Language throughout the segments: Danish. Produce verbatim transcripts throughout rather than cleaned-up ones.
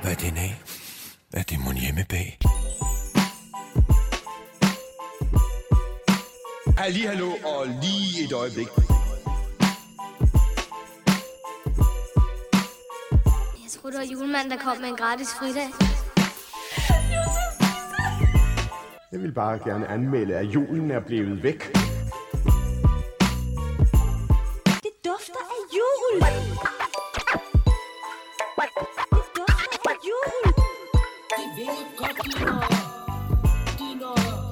Hvad er den af? Er det mon hjemme bag? Halli, hallo, og lige et øjeblik. Jeg troede, det var julemanden, der kom med en gratis fridag. Jeg vil bare gerne anmelde, at julen er blevet væk. Det dufter af jul! Det dufter af jul! Det ved godt, dine dine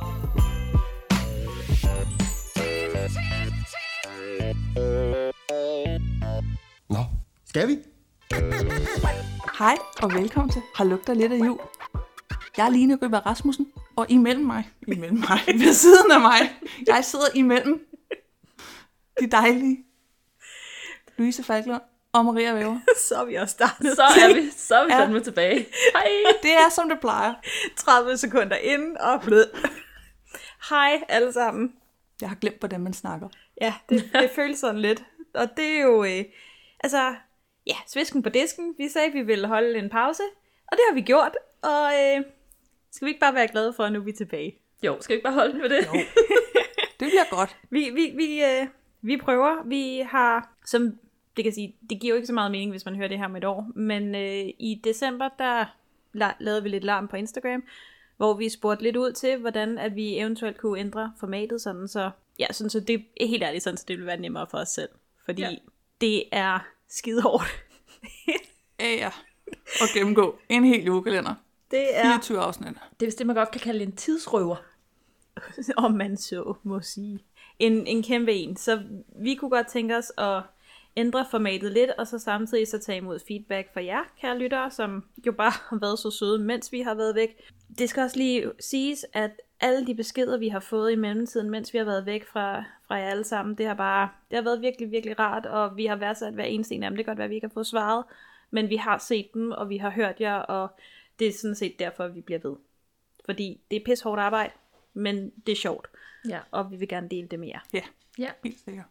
Nå, skal vi? Hej og velkommen til Har lugter lidt af jul. Jeg er Line Ryberg Rasmussen, og imellem mig, imellem mig, ved siden af mig, jeg sidder imellem de dejlige Louise Falklund og Maria Væver. Så er vi også startet. Så er vi, så er vi Ja. fandme tilbage. Hej. Det er som det plejer. tredive sekunder inden og blød. Hej alle sammen. Jeg har glemt, hvordan man snakker. Ja, det, det føles sådan lidt. Og det er jo, øh, altså, ja, svisken på disken. Vi sagde, at vi ville holde en pause, og det har vi gjort. Og øh, skal vi ikke bare være glade for, at nu er vi tilbage? Jo, skal vi ikke bare holde den ved det? Jo. Det bliver godt. Vi, vi, vi, øh, vi prøver. Vi har, som det kan sige, det giver jo ikke så meget mening, hvis man hører det her med et år. Men øh, i december, der la- lavede vi lidt larm på Instagram, hvor vi spurgte lidt ud til, hvordan at vi eventuelt kunne ændre formatet, sådan så, ja, sådan så det er helt ærligt, sådan så det vil være nemmere for os selv. Fordi ja. Det er skide hårdt. Ja, ja. Og gennemgå en hel julekalender. Det er, fireogtyve afsnit. Det er vist det, man godt kan kalde en tidsrøver. om man så må sige, en, en kæmpe en. Så vi kunne godt tænke os at ændre formatet lidt, og så samtidig så tage imod feedback fra jer, kære lyttere, som jo bare har været så søde, mens vi har været væk. Det skal også lige siges, at alle de beskeder, vi har fået i mellemtiden, mens vi har været væk fra, fra jer alle sammen, det har bare, det har været virkelig, virkelig rart, og vi har værdsat hver eneste en af dem. Det kan godt være, at vi ikke har fået svaret, men vi har set dem, og vi har hørt jer, og det er sådan set derfor, vi bliver ved. Fordi det er pisse hårdt arbejde, men det er sjovt, Ja. og vi vil gerne dele det med jer. Ja, Ja. helt sikkert.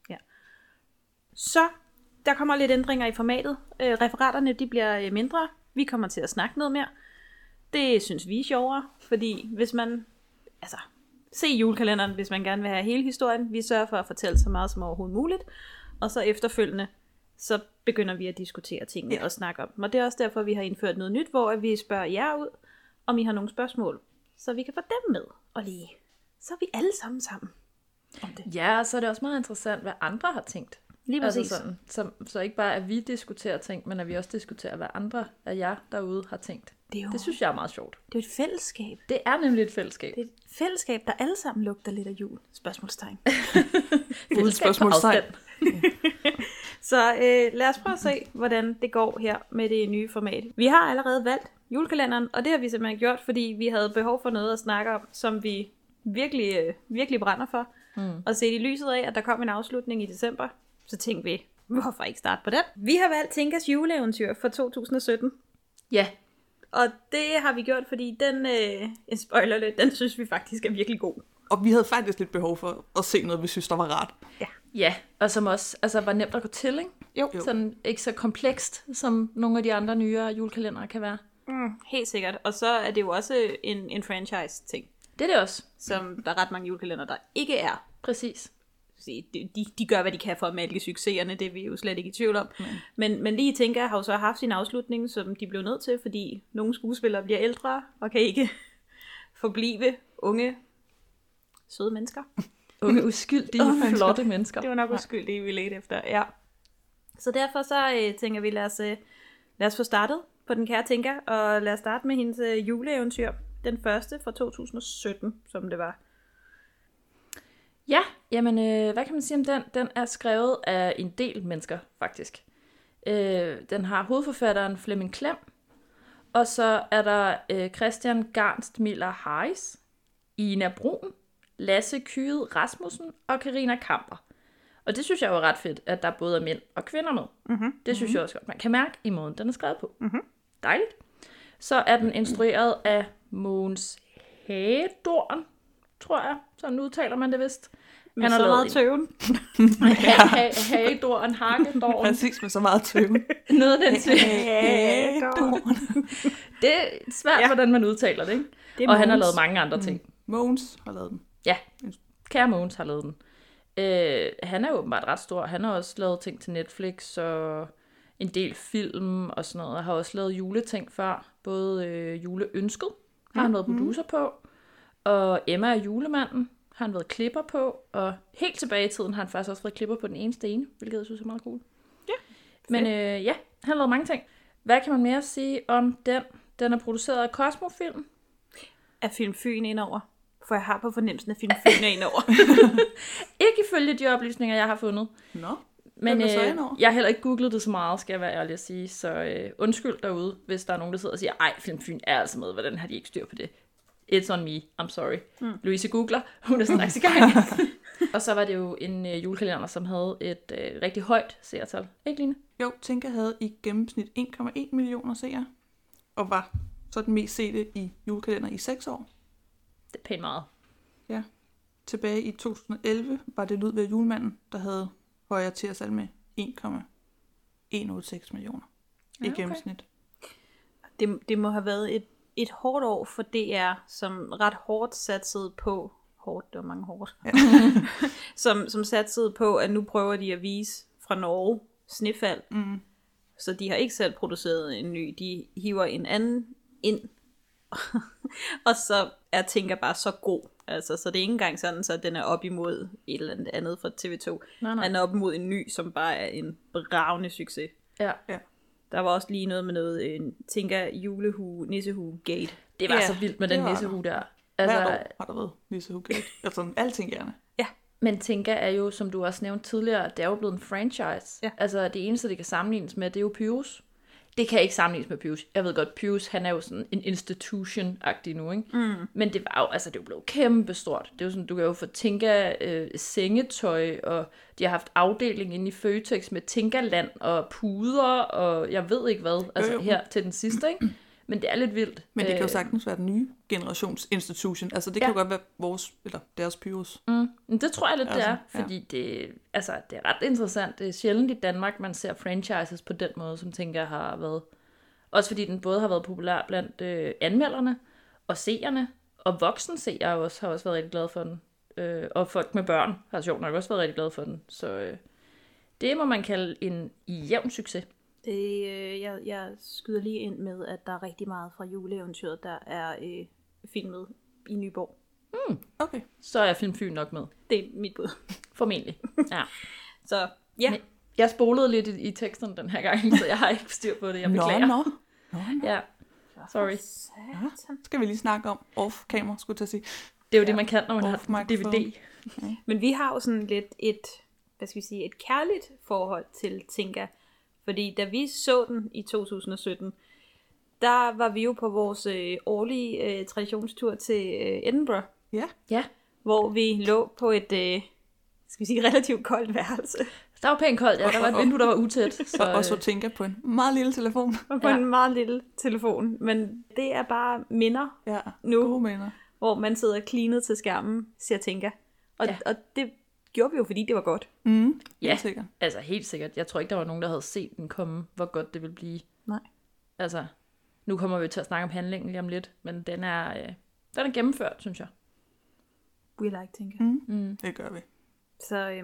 Så der kommer lidt ændringer i formatet. Øh, referaterne de bliver øh, mindre. Vi kommer til at snakke noget mere. Det synes vi er sjovere, fordi hvis man, altså, se julekalenderen, hvis man gerne vil have hele historien. Vi sørger for at fortælle så meget som overhovedet muligt. Og så efterfølgende, så begynder vi at diskutere tingene ja. og snakke om dem. Og det er også derfor, vi har indført noget nyt, hvor vi spørger jer ud, om I har nogle spørgsmål, så vi kan få dem med. Og lige, så er vi alle sammen sammen om det. Ja, så er det også meget interessant, hvad andre har tænkt. Lige præcis. Altså sådan, så, så ikke bare, at vi diskuterer ting, men at vi også diskuterer, hvad andre af jer derude har tænkt. Det, er jo, Det synes jeg er meget sjovt. det er jo et fællesskab. Det er nemlig et fællesskab. Det er et fællesskab, der alle sammen lugter lidt af jul. Spørgsmålstegn. Uden spørgsmålstegn. Så øh, lad os prøve at se, hvordan det går her med det nye format. Vi har allerede valgt julekalenderen, og det har vi simpelthen gjort, fordi vi havde behov for noget at snakke om, som vi virkelig, øh, virkelig brænder for. Mm. Og set i lyset af, at der kom en afslutning i december, så tænkte vi, hvorfor ikke starte på den? Vi har valgt Tinkas juleeventyr for to tusind og sytten. Ja. Og det har vi gjort, fordi den, øh, en spoiler lidt, den synes vi faktisk er virkelig god. Og vi havde faktisk lidt behov for at se noget, vi synes, der var rart. Ja. Ja, og som også altså, var nemt at gå til, ikke? Jo. Jo. Sådan ikke så komplekst, som nogle af de andre nyere julekalendere kan være. Mm, helt sikkert. Og så er det jo også en, en franchise-ting, Det er det også. som der er ret mange julekalender, der ikke er. Præcis. De, de, de gør, hvad de kan for at malke succeserne, det er vi jo slet ikke i tvivl om. Mm. Men, men lige tænker jeg, har jo så haft sin afslutning, som de blev nødt til, fordi nogle skuespillere bliver ældre, og kan ikke forblive unge, søde mennesker. Unge, uskyldige, Unge flotte mennesker. Det var nok uskyldige, vi ledte efter, ja. Så derfor så øh, tænker vi, lad os, øh, lad os få startet på den kære Tinka, og lad os starte med hendes øh, juleeventyr. Den første fra to tusind og sytten, som det var. Ja, jamen, øh, hvad kan man sige om den? Den er skrevet af en del mennesker, faktisk. Øh, den har hovedforfatteren Flemming Klem, og så er der øh, Christian Garnst Miller Harris, Ina Brun, Lasse Kyede Rasmussen og Karina Kamper. Og det synes jeg jo er ret fedt, at der både er mænd og kvinder med. Mm-hmm. Det synes mm-hmm. jeg også godt. Man kan mærke i måden, den er skrevet på. Mm-hmm. Dejligt. Så er den instrueret af Mogens Hadorn, tror jeg. Sådan udtaler man det vist. Med Han har så lavet meget en- tøven. Hagedor, en hakkedor. Præcis, med så meget tøven. Noget af den til. Hagedor. Det er svært, Ja. hvordan man udtaler det, ikke? Det er Og han har Mogens. lavet mange andre ting. Mogens har lavet den. Ja, kære Mogens har lavet den. Øh, han er jo åbenbart ret stor. Han har også lavet ting til Netflix og en del film og sådan noget. Og har også lavet juleting før. Både øh, Juleønsket har han været producer på. Og Emma er julemanden har han været klipper på. Og helt tilbage i tiden har han faktisk også været klipper på Den Eneste Ene, hvilket jeg synes er meget cool. Ja, Men øh, ja, han har lavet mange ting. Hvad kan man mere sige om den? Den er produceret af Cosmo Film. Er Film Fyn indover? For jeg har på fornemmelsen, at Film Fyn er indover. Ikke ifølge de oplysninger, jeg har fundet. Nå, Men hvem er så øh, indover? jeg har heller ikke googlet det så meget, skal jeg være ærlig at sige. Så øh, undskyld derude, hvis der er nogen, der sidder og siger, ej, Film Fyn er altså med, hvordan har de ikke styr på det? It's on me, I'm sorry. Mm. Louise googler, hun er straks i gang. Og så var det jo en øh, julekalender, som havde et øh, rigtig højt seertal. Ikke, Line? Jo, Tinka havde i gennemsnit en komma en millioner seere, og var så den mest sete i julekalender i seks år. Det er pænt meget. Ja. Tilbage i to tusind og elleve var det Ludvig og Julemanden, der havde højere seertal med en komma en otte seks millioner Ja, i okay. gennemsnit. det, det må have været et, et hårdt år for D R, som ret hårdt satsede på, hårdt, det var mange hårdt, ja. som, som satsede på, at nu prøver de at vise fra Norge Snefald. Mm. Så de har ikke selv produceret en ny, de hiver en anden ind, og så er Tinka bare så god. Altså, så det er ikke engang sådan, så den er op imod et eller andet andet fra T V to. Nej, nej. Den er op imod en ny, som bare er en bravende succes. Ja. Ja. Der var også lige noget med noget en Tinka julehue, nissehue gate. Det var Ja, så vildt med det den var nissehue der. Altså, Altså, hvert år har der været Lise Hugate. Altså, alting gerne. men Tinka er jo, som du også nævnte tidligere, det er jo blevet en franchise. Ja. Altså, det eneste, det kan sammenlignes med, det er jo Pyrus. Det kan ikke sammenlignes med Pyrus. Jeg ved godt, Pyrus, han er jo sådan en institution-agtig nu, ikke? Mm. Men det var jo, altså, det er jo blevet kæmpestort. Det er jo sådan, du kan jo få Tinka øh, sengetøj, og de har haft afdeling inde i Føtex med Tinkaland og puder, og jeg ved ikke hvad, altså Jo, jo. her til den sidste, ikke? Men det er lidt vildt. Men det kan jo Øh, sagtens være den nye generations institution. Altså, det Ja. kan jo godt være vores, eller deres Pyrus. Mm, men det tror jeg lidt, det Altså, er, ja. fordi det, altså, det er ret interessant. Det er sjældent i Danmark, man ser franchises på den måde, som tænker har været. Også fordi den både har været populær blandt øh, anmelderne og seerne, og voksne seere også, har også været rigtig glade for den. Øh, og folk med børn har sjovt nok også været rigtig glade for den. Så øh, det må man kalde en jævn succes. Det, øh, jeg, jeg skyder lige ind med, at der er rigtig meget fra juleeventyret, der er øh, filmet i Nyborg. Okay. Så er Film Fyn nok med. Det er mit bud. Formentlig. Ja. Så ja, Men jeg spolede lidt i, i teksten den her gang, så jeg har ikke styr på det. Jeg beklager. Nå, nå. nå, nå. Ja. Sorry. Ja. Skal vi lige snakke om off-camera, skulle jeg til at sige. Det er jo det, man kan, når man har Off D V microphone. D. men vi har jo sådan lidt et, hvad skal vi sige, et kærligt forhold til Tinka. Fordi da vi så den i to tusind og sytten, der var vi jo på vores øh, årlige øh, traditionstur til øh, Edinburgh, Ja. Ja. hvor vi lå på et, øh, skal vi sige, relativt koldt værelse. Der var pænt koldt, ja. Der var et vindue, der var utæt. Så, Og, og så øh, tænker på en meget lille telefon. Og på Ja. en meget lille telefon. Men det er bare minder, Ja, Nu. gode minder. hvor man sidder klinet til skærmen, siger Tinka. Og, Ja. og det gjorde vi jo, fordi det var godt. Mm, Ja. helt sikkert. altså helt sikkert. Jeg tror ikke, der var nogen, der havde set den komme, hvor godt det ville blive. Nej. Altså, nu kommer vi til at snakke om handlingen lige om lidt, men den er, øh, den er gennemført, synes jeg. We like Tinka. Mm. Mm. Det gør vi. Så øh,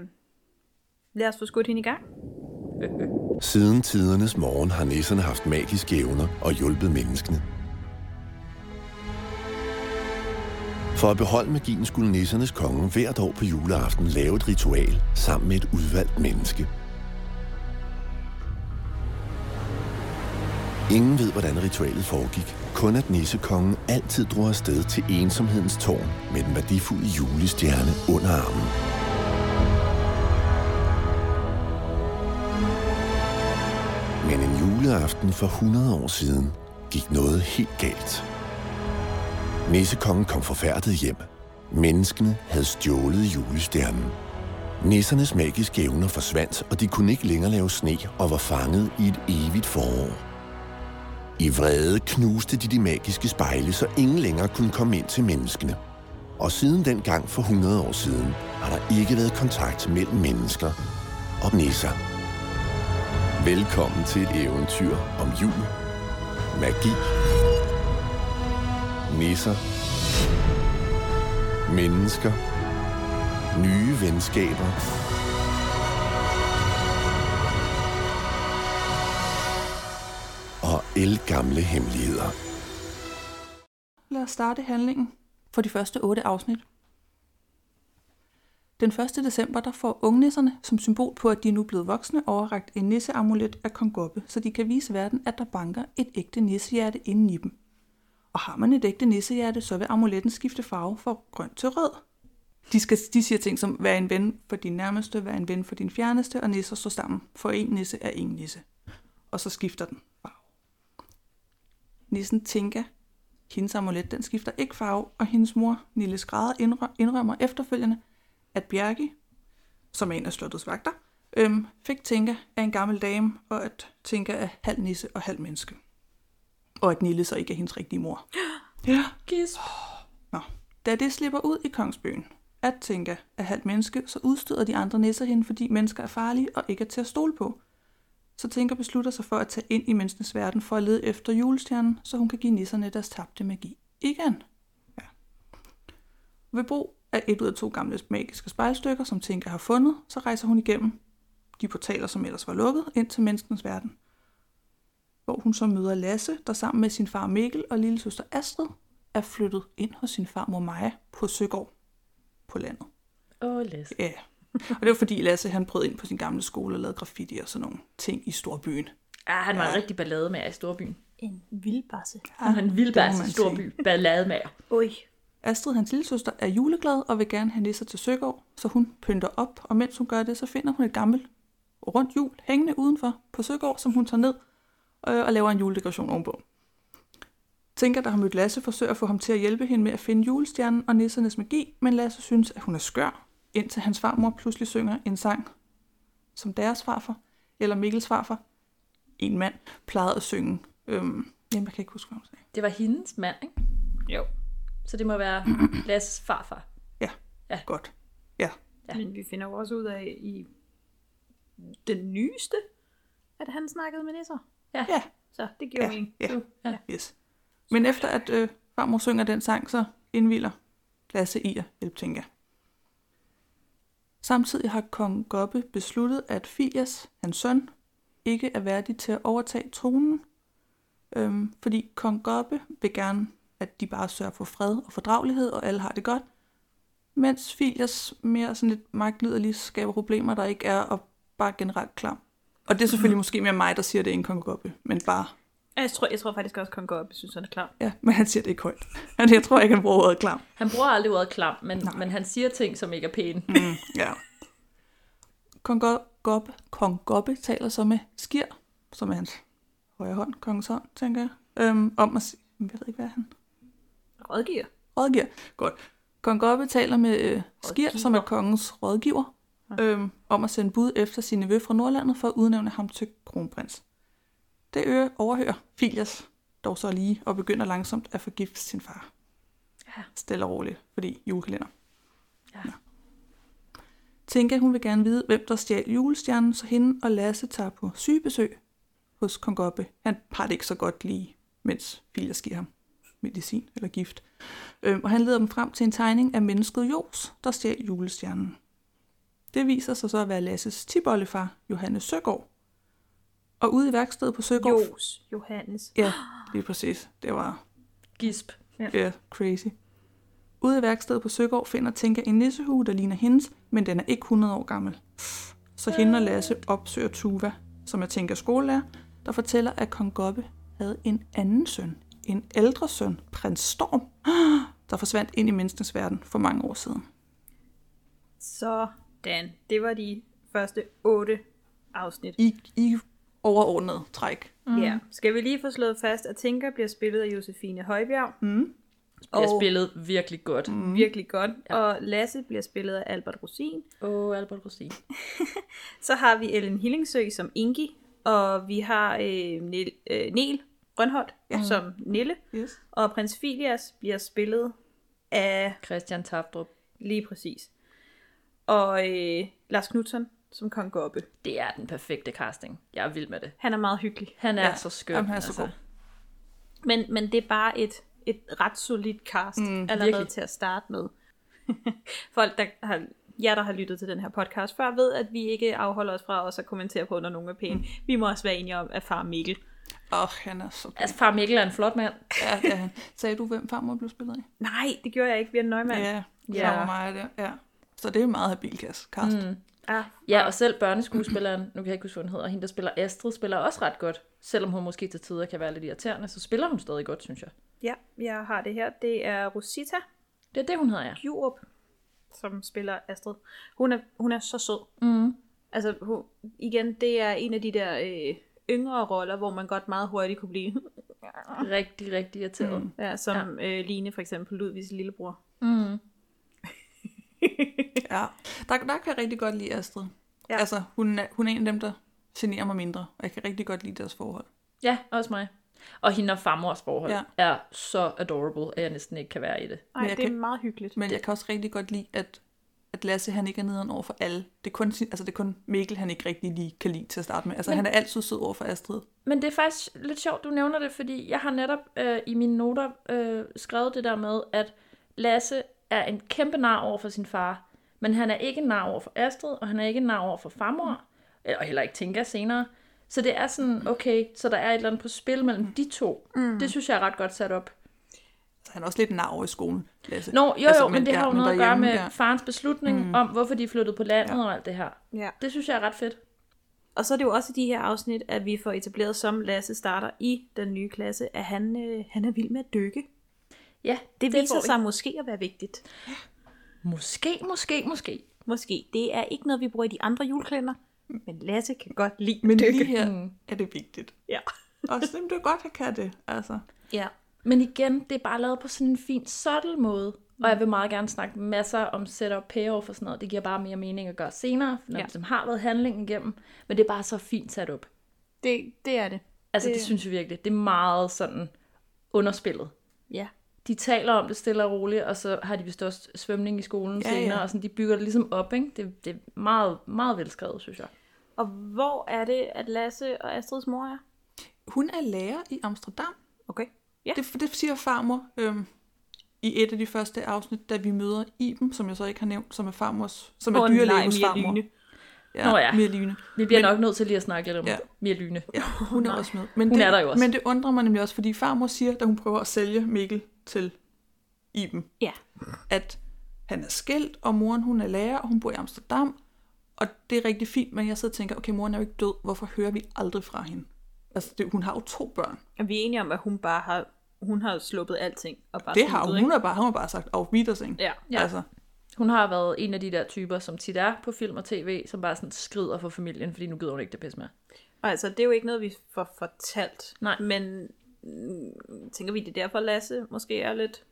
lad os få skudt hende i gang. Siden tidernes morgen har nisserne haft magiske evner og hjulpet menneskene. For at beholde magien skulle nissernes konge hvert år på juleaften lave et ritual sammen med et udvalgt menneske. Ingen ved, hvordan ritualet foregik. Kun at nissekongen altid drog afsted til ensomhedens tårn med den værdifulde julestjerne under armen. Men en juleaften for hundrede år siden gik noget helt galt. Nissekongen kom forfærdet hjem. Menneskene havde stjålet julestjernen. Nissernes magiske evner forsvandt, og de kunne ikke længere lave sne og var fanget i et evigt forår. I vrede knuste de de magiske spejle, så ingen længere kunne komme ind til menneskene. Og siden den gang for hundrede år siden, har der ikke været kontakt mellem mennesker og nisser. Velkommen til et eventyr om jul, magi, nisser, mennesker, nye venskaber og ældgamle hemmeligheder. Lad os starte handlingen for de første otte afsnit. Den første december der får ungnisserne som symbol på, at de er nu blevet voksne, overrakt en nisseamulet af Kong Gobbe, så de kan vise verden, at der banker et ægte nissehjerte inden i dem. Og har man et ægte nissehjerte, så vil amuletten skifte farve fra grøn til rød. De, skal, de siger ting som, vær en ven for din nærmeste, vær en ven for din fjerneste, og nisser står sammen, for en nisse er ingen nisse. Og så skifter den farve. Nissen Tinka, hendes amulet, den skifter ikke farve, og hendes mor, Nille Skrædder, indrømmer efterfølgende, at Bjergi, som er en af slottets vagter, øhm, fik Tinka af en gammel dame, og at Tinka er halv nisse og halv menneske. Og at Nille så ikke er hendes rigtige mor. Ja. Gisp. Nå. Da det slipper ud i Kongsbyen, at Tinka er halv menneske, så udstøder de andre nisser hende, fordi mennesker er farlige og ikke er til at stole på. Så Tinka beslutter sig for at tage ind i menneskenes verden for at lede efter julestjernen, så hun kan give nisserne deres tabte magi igen. Ja. Ved brug af et ud af to gamle magiske spejlstykker, som Tinka har fundet, så rejser hun igennem de portaler, som ellers var lukket, ind til menneskenes verden. Hvor hun så møder Lasse, der sammen med sin far Mikkel og lille søster Astrid er flyttet ind hos sin farmor Maja på Søgård på landet. Åh, oh, Lasse. Ja, og det var fordi Lasse han brød ind på sin gamle skole og lavede graffiti og sådan nogle ting i storbyen. Ja, han var ja. en rigtig ballademager i storbyen. En vildbasse. Ja, han en vildbasse i storby. Ballademager. Oj. Astrid, hans lille søster, er juleglad og vil gerne have nisser til Søgård, så hun pynter op, og mens hun gør det, så finder hun et gammelt rundt hjul hængende udenfor på Søgård, som hun tager ned øh, og laver en juledekoration ovenpå. Tinka, der har mødt Lasse, forsøger at få ham til at hjælpe hende med at finde julestjernen og nissernes magi, men Lasse synes, at hun er skør, indtil hans farmor pludselig synger en sang, som deres farfar, eller Mikkels farfar, en mand, plejede at synge. Øhm, jamen, jeg kan ikke huske, hvad hun sagde. Det var hendes mand, ikke? Jo. Så det må være Lasses farfar. Ja, ja. Godt. Ja. ja. Men vi finder jo også ud af i den nyeste, at han snakkede med nisser. Ja. ja. Så det giver ja. mening. Ja. ja. Yes. Men efter at øh, farmor synger den sang, så indvilder Lasse i at hjælpe Tinka. Samtidig har kong Gobbe besluttet, at Filias, hans søn, ikke er værdig til at overtage tronen, øhm, fordi kong Gobbe vil gerne, at de bare sørger for fred og fordragelighed, og alle har det godt, mens Filias mere sådan lidt magtliderligt skaber problemer, der ikke er, og bare generelt klam. Og det er selvfølgelig måske mere mig, der siger det, end kong Gobbe, men bare... Jeg tror, jeg tror faktisk også, at kong Gobbe synes, han er klam. Ja, men han siger det ikke højt. Jeg tror ikke, han bruger ordet klam. Han bruger aldrig ordet klam, men, men han siger ting, som ikke er pæne. Mm, ja. Kong Gobbe, kong Gobbe taler så med Skir, som er hans højre hånd, kongens hånd, tænker jeg, øhm, om at sige, jeg ved ikke, hvad er han? Rådgiver. Rådgiver, godt. Kong Gobbe taler med øh, Skir, som er kongens rådgiver, ja. øhm, om at sende bud efter sin nevø fra Nordlandet for at udnævne ham til kronprins. Det øre overhører Filias dog så lige og begynder langsomt at forgifte sin far. Ja. Stille og roligt, fordi julekalender. Ja. Ja. Tinka, hun vil gerne vide, hvem der stjal julestjernen, så hende og Lasse tager på sygebesøg hos kong Gobbe. Han har det ikke så godt lige, mens Filias giver ham medicin eller gift. Øhm, og han leder dem frem til en tegning af mennesket Jos, der stjal julestjernen. Det viser sig så at være Lasses tipoldefar, Johannes Søgaard. Og ude i værkstedet på Søgaard... Jos, Johannes. Ja, lige præcis. Det var... Gisp. Ja, yeah, crazy. Ude i værkstedet på Søgaard finder Tinka en nissehue, der ligner hendes, men den er ikke hundrede år gammel. Så hende og Lasse opsøger Tuva, som er Tinkas skolelærer, der fortæller, at kong Gobbe havde en anden søn. En ældre søn, prins Storm, der forsvandt ind i menneskenes verden for mange år siden. Sådan. Det var de første otte afsnit. I, i overordnet træk. Mm. Ja. Skal vi lige få slået fast, at Tinka bliver spillet af Josefine Højbjerg. Mm. Bliver og spillet virkelig godt. Mm. Virkelig godt. Ja. Og Lasse bliver spillet af Albert Rosin. Åh, oh, Albert Rosin. Så har vi Ellen Hillingsø som Ingi. Og vi har øh, Nel, øh, Niel Grønholdt ja. som Nille. Yes. Og prins Filias bliver spillet af Christian Tabdrup. Lige præcis. Og øh, Lars Knutzon som Kong Gobbe. Det er den perfekte casting. Jeg er vild med det. Han er meget hyggelig. Han er Ja. så skøn. Jamen, han er så altså. god. Men, men det er bare et, et ret solidt cast mm, allerede virkelig. til at starte med. Folk, der har, jer, der har lyttet til den her podcast før, ved, at vi ikke afholder os fra også at kommentere på, når nogen er pæne. Mm. Vi må også være enige om, at far Mikkel. Åh, oh, han er så god. Altså, far Mikkel er en flot mand. Ja, det er han. Sagde du, hvem farmor blev spillet af? Nej, det gjorde jeg ikke. Vi er en nøgmand. Ja, Ja. farmor mig der. Ja. Så det er meget habil cast. Mm. Ah, Ja, og selv børneskuespilleren, nu kan jeg ikke huske, hvad hun hedder, hende, der spiller Astrid, spiller også ret godt. Selvom hun måske til tider kan være lidt irriterende, så spiller hun stadig godt, synes jeg. ja, jeg har det her. Det er Rosita Det er det, hun hedder, ja. Jurup, som spiller Astrid. Hun er, hun er så sød. Mm. Altså, hun, igen, det er en af de der øh, yngre roller, hvor man godt meget hurtigt kunne blive. Rigtig, rigtig irriteret. Mm. Ja, som ja. Øh, Line for eksempel, Ludvigs lillebror. Mm. Ja, der, der kan jeg rigtig godt lide Astrid. Ja. Altså, hun er, hun er en af dem, der generer mig mindre, og jeg kan rigtig godt lide deres forhold. Ja, også mig. Og hende og farmors forhold Ja. er så adorable, at jeg næsten ikke kan være i det. Nej, Men jeg det er kan- meget hyggeligt. Men jeg kan også rigtig godt lide, at, at Lasse, han ikke er nederen over for alle. Det er kun, sin- altså, det er kun Mikkel, han ikke rigtig lige kan lide til at starte med. Altså, Men- han er altid sød over for Astrid. Men det er faktisk lidt sjovt, du nævner det, fordi jeg har netop øh, i mine noter øh, skrevet det der med, at Lasse er en kæmpe nar over for sin far, men han er ikke nar over for Astrid, og han er ikke nar over for farmor, og heller ikke Tinka senere. Så det er sådan, okay, så der er et eller andet på spil mellem de to. Mm. Det synes jeg er ret godt sat op. Så han er også lidt nar over i skolen, Lasse. Nå, jo Altså, jo, men det ja, har jo men noget at gøre derhjemme, med ja. farens beslutning mm. om, hvorfor de er flyttet på landet ja. og alt det her. Ja. Det synes jeg er ret fedt. Og så er det jo også i de her afsnit, at vi får etableret, som Lasse starter i den nye klasse, at han, øh, han er vild med at dykke. Ja, Det, det viser får vi. sig måske at være vigtigt. Måske, måske, måske. Måske. Det er ikke noget, vi bruger i de andre julekalender, men Lasse kan godt lide Men dykke. lige her er det vigtigt. Ja. Og så det er godt, at kan det. Altså. Ja. Men igen, det er bare lavet på sådan en fin, subtle måde. Og jeg vil meget gerne snakke masser om setup payoff og sådan noget. Det giver bare mere mening at gøre senere, når Ja. ja. som har været handlingen igennem. Men det er bare så fint sat op. Det, det er det. Altså Det- det, det synes jeg virkelig. Det er meget sådan underspillet. Ja. De taler om det stille og roligt, og så har de vist også svømning i skolen Ja, ja, senere. ja. Og sådan, de bygger det ligesom op, ikke? Det, det er meget, meget velskrevet, synes jeg. Og hvor er det, at Lasse og Astrids mor er? Hun er lærer i Amsterdam. Okay. Ja. Det, det siger farmor øhm, i et af de første afsnit, da vi møder Iben, som jeg så ikke har nævnt, som er farmors, som er Åh, dyrlægens nej, farmor. Mia Lyne. Ja, Nå ja. Mia Lyne. Vi bliver Men- nok nødt til lige at snakke lidt om Ja. ja. Mia Lyne. Ja, hun er også med. Men Hun det, er der jo også. Men det undrer mig nemlig også, fordi farmor siger, da hun prøver at sælge Mikkel til Iben, Ja. at han er skilt, og moren hun er lærer, og hun bor i Amsterdam, og det er rigtig fint, men jeg sidder og tænker, okay, moren er jo ikke død, hvorfor hører vi aldrig fra hende? Altså, det, hun har jo to børn. Og vi er enige om, at hun bare har, hun har sluppet alting. Og bare Det har hun. smuttet, Hun ikke? har bare, hun har bare sagt, auf Wiedersehen. Ja. Ja. Altså, Hun har været en af de der typer, som tit er på film og tv, som bare sådan skrider for familien, fordi nu gider hun ikke det pisse med. Og altså, det er jo ikke noget, vi får fortalt. Nej. Men mm, tænker vi, det er derfor, Lasse måske er lidt...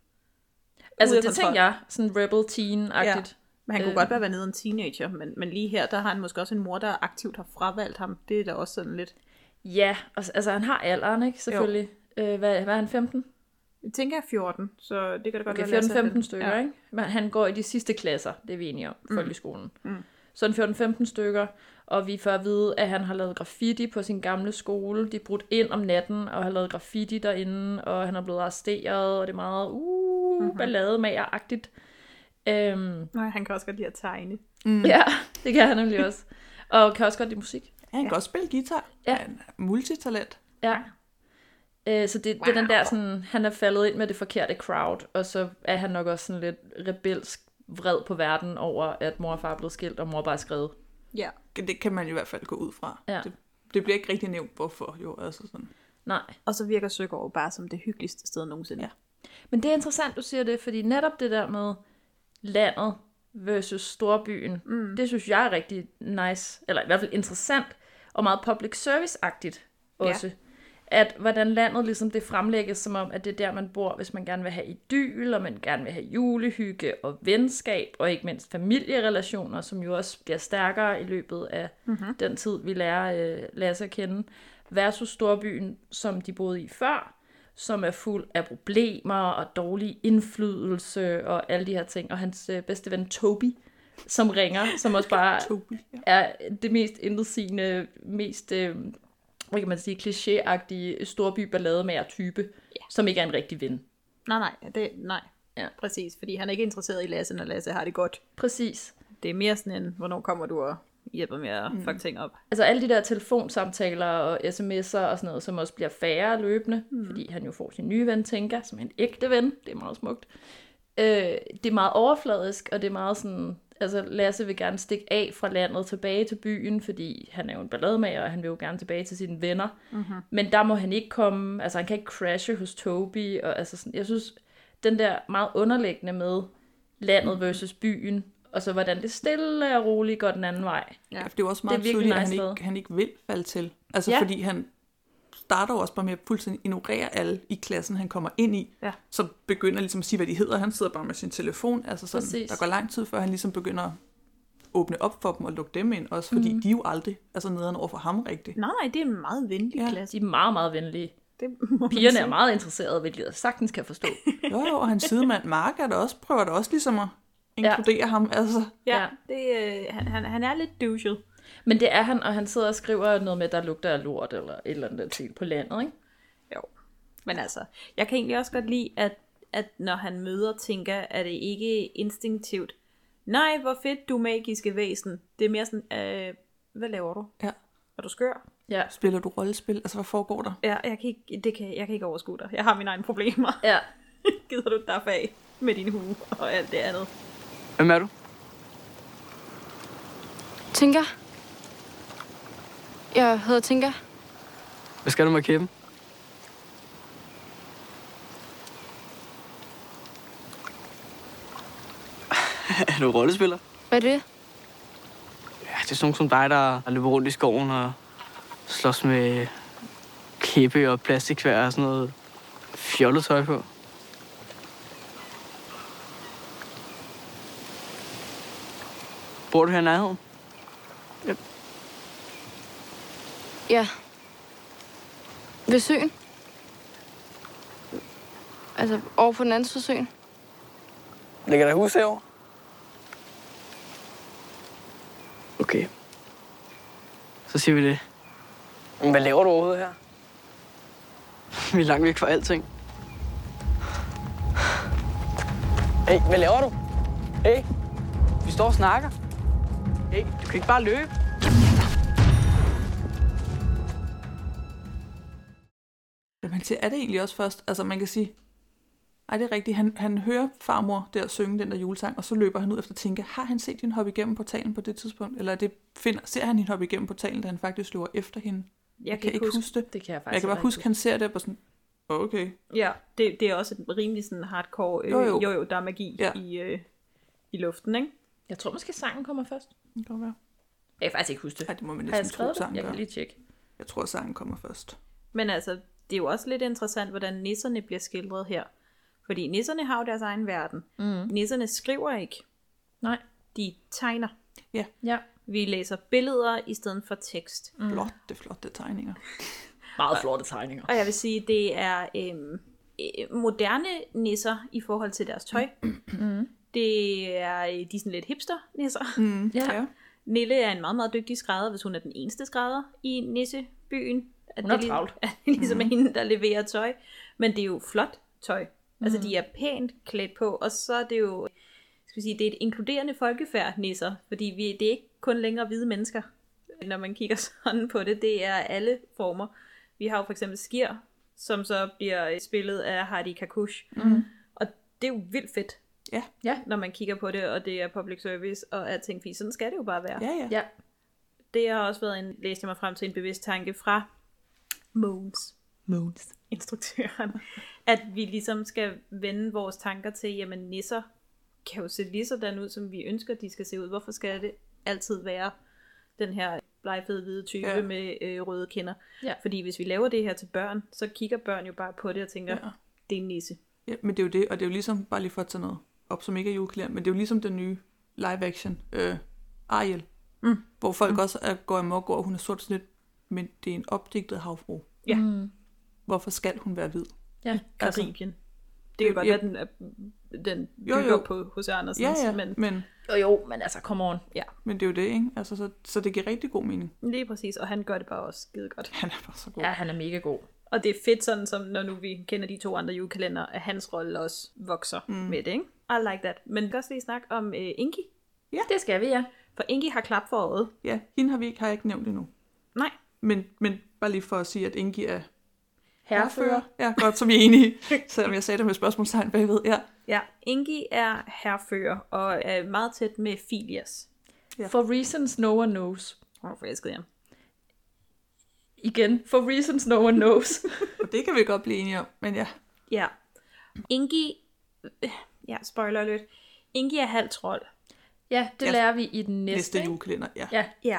Altså Ude af det kontrol. tænker jeg, sådan rebel teen-agtigt. Men han kunne Øh. godt være nede en teenager, men, men lige her, der har han måske også en mor, der aktivt har fravalgt ham. Det er da også sådan lidt... Ja, og, altså han har alderen, ikke? Selvfølgelig. Øh, hvad, hvad er han, femten? Jeg tænker, jeg er fjorten, så det kan da godt Okay, være... fjorten Lasse er femten lidt- stykker, ja. ikke? Men han går i de sidste klasser, det er vi enige om, Mm. folkeskolen. Mm. Så en fjorten femten stykker, og vi får at vide, at han har lavet graffiti på sin gamle skole. De er brudt ind om natten og har lavet graffiti derinde, og han er blevet arresteret, og det er meget uh, Mhm. mm-hmm. ballademager-agtigt. Øhm, Nej, han kan også godt lide at tegne. mm. ja, det kan han nemlig også. Og kan også godt lide musik. han kan godt spille guitar. Ja. Han er multitalent. Ja. Øh, så det, wow. det er den der sådan, han er faldet ind med det forkerte crowd, og så er han nok også sådan lidt rebelsk vred på verden over, at mor og far er blevet skilt, og mor bare er skrevet. Ja. Det kan man i hvert fald gå ud fra. Ja. Det, det bliver ikke rigtig nævnt, hvorfor jo. Altså sådan. Nej. Og så virker Søgaard bare som det hyggeligste sted nogensinde. Ja. Men det er interessant, du siger det, fordi netop det der med landet versus storbyen, mm. det synes jeg er rigtig nice, eller i hvert fald interessant, og meget public service-agtigt også. Ja. At hvordan landet ligesom det fremlægges som om, at det er der, man bor, hvis man gerne vil have idyl, og man gerne vil have julehygge og venskab, og ikke mindst familierelationer, som jo også bliver stærkere i løbet af mm-hmm. den tid, vi lærer øh, Lasse at kende, versus storbyen, som de boede i før, som er fuld af problemer og dårlig indflydelse og alle de her ting. Og hans øh, bedste ven Toby, som ringer, som også bare Toby, ja. er det mest intetsigende, mest, øh, hvad kan man sige, klichéagtige storby-ballademager-type, yeah. som ikke er en rigtig ven. Nej, nej, det, nej. Ja. Præcis, fordi han er ikke interesseret i Lasse, når Lasse har det godt. Præcis. Det er mere sådan en, hvornår kommer du og hjælper med at mm. fuck ting op. Altså alle de der telefonsamtaler og sms'er og sådan noget, som også bliver færre løbende, mm. fordi han jo får sin nye ven, Tinka, som er en ægte ven. Det er meget smukt. Øh, det er meget overfladisk, og det er meget sådan... Altså Lasse vil gerne stikke af fra landet tilbage til byen, fordi han er jo en ballademager, og han vil jo gerne tilbage til sine venner. Mm-hmm. Men der må han ikke komme... Altså han kan ikke crashe hos Toby, og altså sådan... Jeg synes, den der meget underliggende med landet versus byen, og så hvordan det stille og roligt går den anden vej. Ja, for det er jo også meget det er tydeligt, at nice han ikke, han ikke vil falde til. Altså ja. fordi han starter jo også bare med at fuldstændig ignorere alle i klassen, han kommer ind i. Ja. Så begynder ligesom at sige, hvad de hedder. Han sidder bare med sin telefon. Altså sådan, der går lang tid, før han ligesom begynder at åbne op for dem og lukke dem ind. Også fordi mm. de er jo aldrig altså nederen over for ham rigtigt. Nej, nej, det er en meget venlig ja. klasse. De er meget, meget venlige. Det Pigerne er meget interesserede, hvilket jeg sagtens kan forstå. jo, jo, og hans sidemand Mark er der også, prøver der også ligesom at inkludere ja. ham. Altså. Ja, ja. Det, øh, han, han er lidt douchey. Men det er han, og han sidder og skriver noget med, der lugter af lort, eller et eller andet til på landet, ikke? Jo, men altså, jeg kan egentlig også godt lide, at, at når han møder Tinka, er det ikke instinktivt, nej, hvor fedt du magiske væsen. Det er mere sådan, øh, hvad laver du? Ja. Er du skør? Ja. Spiller du rollespil? Altså, hvad foregår der? Ja, jeg kan ikke, det kan, jeg kan ikke overskue dig. Jeg har mine egne problemer. Ja. Gider du derfor af med din hue og alt det andet? Hvem er du? Tinka. Jeg hedder Tinka. Hvad skal du med kæben? Er du rollespiller? Hvad er det? Ja, det er sådan som dig, der løber rundt i skoven og slås med kæppe og plastiksvær og sådan noget fjollet tøj på. Bor du her i nærheden? Ja. Ja. Ved søen. Altså over på den anden side af søen. Ligger der hus herovre? Okay. Så siger vi det. Men hvad laver du overhovedet her? Vi er langt væk fra alting. Hey, hvad laver du? Hey, vi står og snakker. Hey, du kan ikke bare løbe. Men er det egentlig også først, altså man kan sige, ej, det er rigtigt, han, han hører farmor der synge den der julesang, og så løber han ud efter Tinka. Har han set hende hoppe igennem portalen på det tidspunkt? Eller er det, finder, ser han hende hoppe igennem portalen, da han faktisk løber efter hende? Jeg, jeg kan ikke huske, huske det. Det kan jeg faktisk jeg kan bare huske, at han ser det på sådan, okay. Ja, det, det er også et rimelig sådan hardcore, øh, jo, jo. jo jo, der er magi ja. i, øh, i luften, ikke? Jeg tror måske sangen kommer først. Det kan være. Jeg kan faktisk ikke huske det. Ej, det må man næsten tro, sangen Jeg kan lige tjekke. Jeg tror, sangen kommer først. Men altså, det er jo også lidt interessant, hvordan nisserne bliver skildret her. Fordi nisserne har jo deres egen verden. Mm. Nisserne skriver ikke. Nej. De tegner. Ja. Ja. Vi læser billeder i stedet for tekst. Mm. Flotte, flotte tegninger. Meget flotte tegninger. Og jeg vil sige, det er øhm, moderne nisser i forhold til deres tøj. Mm. Det er de er sådan lidt hipster-nisser. Mm. Ja. ja. Nille er en meget, meget dygtig skrædder, hvis hun er den eneste skrædder i nissebyen. At hun er det travlt. At det ligesom er hende, der leverer tøj. Men det er jo flot tøj. Altså, de er pænt klædt på, og så er det jo, skal vi sige, det er et inkluderende folkefærd, nisser, fordi vi, det er ikke kun længere hvide mennesker, når man kigger sådan på det, det er alle former. Vi har jo for eksempel Skir, som så bliver spillet af Heidi Kakush, mm. og det er jo vildt fedt, ja. Ja, når man kigger på det, og det er public service, og alting fint, sådan skal det jo bare være. Ja, ja. Ja. Det har også været en, læste jeg mig frem til en bevidst tanke fra Mogens. Mogens. Instruktøren, at vi ligesom skal vende vores tanker til, jamen nisser kan jo se lige sådan ud, som vi ønsker, de skal se ud. Hvorfor skal det altid være den her blegfede hvide type ja. med øh, røde kinder? Ja. Fordi hvis vi laver det her til børn, så kigger børn jo bare på det og tænker, ja. Det er en nisse. Ja, men det er jo det, og det er jo ligesom, bare lige for at tage noget op, som ikke er julekalender, men det er jo ligesom den nye live action, øh, Ariel, mm. hvor folk mm. også er, går amok over, hun er sort sådan lidt, men det er en opdigtet havfru. Ja. Mm. Hvorfor skal hun være hvid? Ja, Karibien. Det kan godt ja. være, den, er, den Jo, bygger jo. på H C Andersens, Ja, ja, men men, Jo, jo, men altså, come on. ja, men det er jo det, ikke? Altså, så, så det giver rigtig god mening. lige præcis, og han gør det bare også skide godt. Han er bare så god. Ja, han er mega god. Og det er fedt sådan, som når nu vi kender de to andre julekalender, at hans rolle også vokser mm. med det, ikke? I like that. Men vi kan også lige snakke om uh, Ingi, Det skal vi, ja. for Ingi har klap for øjet. Ja, hende har vi ikke, har jeg ikke nævnt endnu. Nej. Men, men bare lige for at sige, at Ingi er Herfører. Ja, godt, så vi er enige. Selvom jeg sagde det med spørgsmålstegn bagved. Ja. Ja, Ingi er herfører og er meget tæt med Filias. Ja. For reasons no one knows. Åh, oh, forelskede jeg. Igen, for reasons no one knows. Og det kan vi godt blive enige om, men ja. Ja. Ingi, ja, spoiler alert. Ingi er halv trold. Ja, det Ja. lærer vi i den næste. Næste ikke? julekalender, ja. Ja, Ja.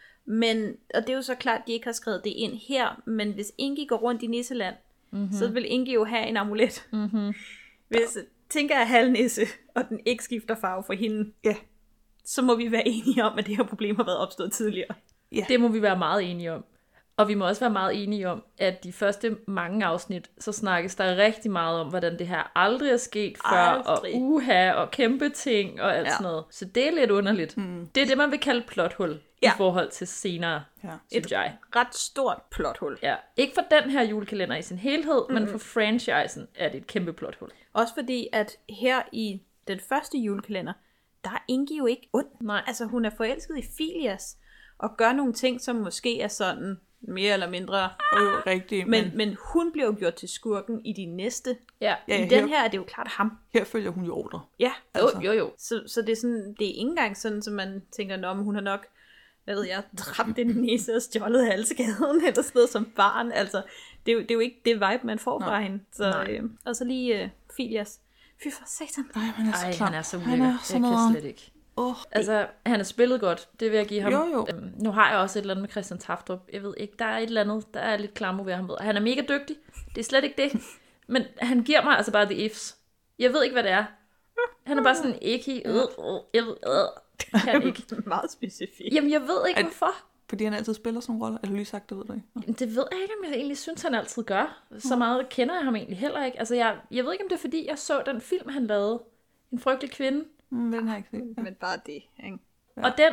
Men, og det er jo så klart, at de ikke har skrevet det ind her, men hvis Ingi går rundt i Nisseland, mm-hmm. så vil Ingi jo have en amulet. mm-hmm. Hvis tænker er halvnisse, og den ikke skifter farve for hende, Ja. så må vi være enige om, at det her problem har været opstået tidligere. Det må vi være meget enige om. Og vi må også være meget enige om, at de første mange afsnit, så snakkes der rigtig meget om, hvordan det her aldrig er sket før, Aldrig. og uha, og kæmpe ting, og alt Ja. sådan noget. Så det er lidt underligt. Mm. Det er det, man vil kalde plothul, Ja. i forhold til senere, Ja. synes jeg. Ret stort plothul. Ja. Ikke for den her julekalender i sin helhed, mm. men for franchisen er det et kæmpe plothul. Også fordi, at her i den første julekalender, der er Ingi jo ikke ond. Nej. Altså, hun er forelsket i Filias, og gør nogle ting, som måske er sådan mere eller mindre. Og jo rigtigt, Men, men, men hun bliver jo gjort til skurken i de næste. Ja, ja, I den her er det jo klart ham. her følger hun jo ordre. Ja, Altså. jo, jo, jo. så, så det er sådan, det er ikke engang sådan, som man tænker, nå, men hun har nok, hvad ved jeg, dræbt en nisse og stjålet halskæden, eller sådan noget som barn. Altså, det er jo, det er jo ikke det vibe, man får fra hende. Så, øh, og så lige øh, Filias. Fy for satan. Ej, han er så Ej, klam. han er så Han ulækker. er sådan Jeg noget. kan slet ikke. Åh, Altså, han er spillet godt. Det vil jeg give ham. Jo, jo. Øhm, nu har jeg også et eller andet med Christian Taftrup. Jeg ved ikke, der er et eller andet, der er lidt klammer ved ham. Han er mega dygtig. Det er slet ikke det. Men han giver mig altså bare the ifs. Jeg ved ikke, hvad det er. Han er bare sådan ikke. Øh, øh, jeg ved, øh, kan ikke. Meget specifikt. Jamen, jeg ved ikke, Er- hvorfor. fordi han altid spiller sådan en rolle. Er du lige sagt, det ved du ikke? Nå. Det ved jeg ikke, om jeg egentlig synes, han altid gør. Så meget kender jeg ham egentlig heller ikke. Altså, jeg, jeg ved ikke, om det er, fordi jeg så den film, han lavede. En frygtelig kvinde. Mm, den har jeg ikke set. Ja. Men bare det, ikke? Ja. Og den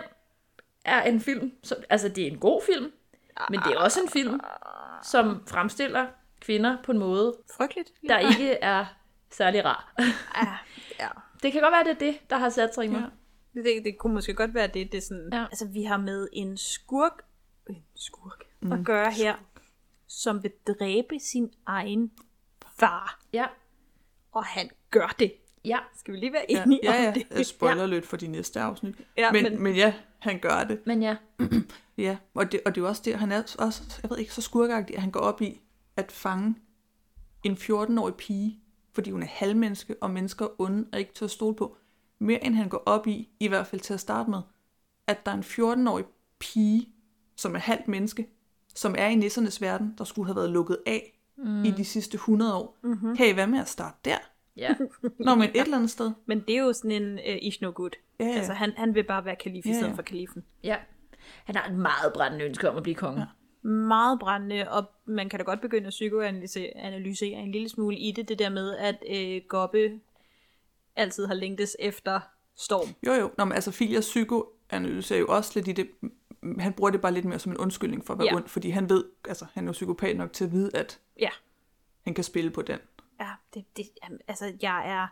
er en film, som, altså det er en god film, men det er også en film, som fremstiller kvinder på en måde, Frygteligt. der ikke er særlig rar. Ja, ja. Det kan godt være, det er det, der har sat sig i mig. Ja. Det, det kunne måske godt være det. Det er sådan, Ja. altså vi har med en skurk, en skurk mm. at gøre her, som vil dræbe sin egen far. Ja, Og han gør det. ja. Skal vi lige være Ja, enige ja, om ja. det? Jeg spoiler lidt for de næste afsnit. Ja, men, men- men... men ja, han gør det. Men ja, Ja, og det, og det er jo også det, han er også, jeg ved ikke, så skurkagtig, at han går op i at fange en fjorten-årig pige, fordi hun er halvmenneske, og mennesker er onde og ikke til at stole på. Mere end han går op i, i hvert fald til at starte med, at der er en fjorten-årig pige, som er halvt menneske, som er i nissernes verden, der skulle have været lukket af mm. i de sidste hundrede år. Mm-hmm. Hey, hvad med at starte der? ja. Nå, men et eller andet sted. Men det er jo sådan en uh, ish no good. Ja, ja. Altså han, han vil bare være kalif i Ja, stedet ja. for kalifen. ja. Han har et meget brændende ønske om at blive konge. Ja. Meget brændende, og man kan da godt begynde at psykoanalysere en lille smule i det, det der med, at øh, Gobbe altid har længtes efter Storm. Jo, jo. Nå, men altså, Filias psykoanalyse er jo også lidt i det. Han bruger det bare lidt mere som en undskyldning for at være Ja. ond, fordi han ved, altså, han er jo psykopat nok til at vide, at Ja. han kan spille på den. Ja, det, det, altså jeg er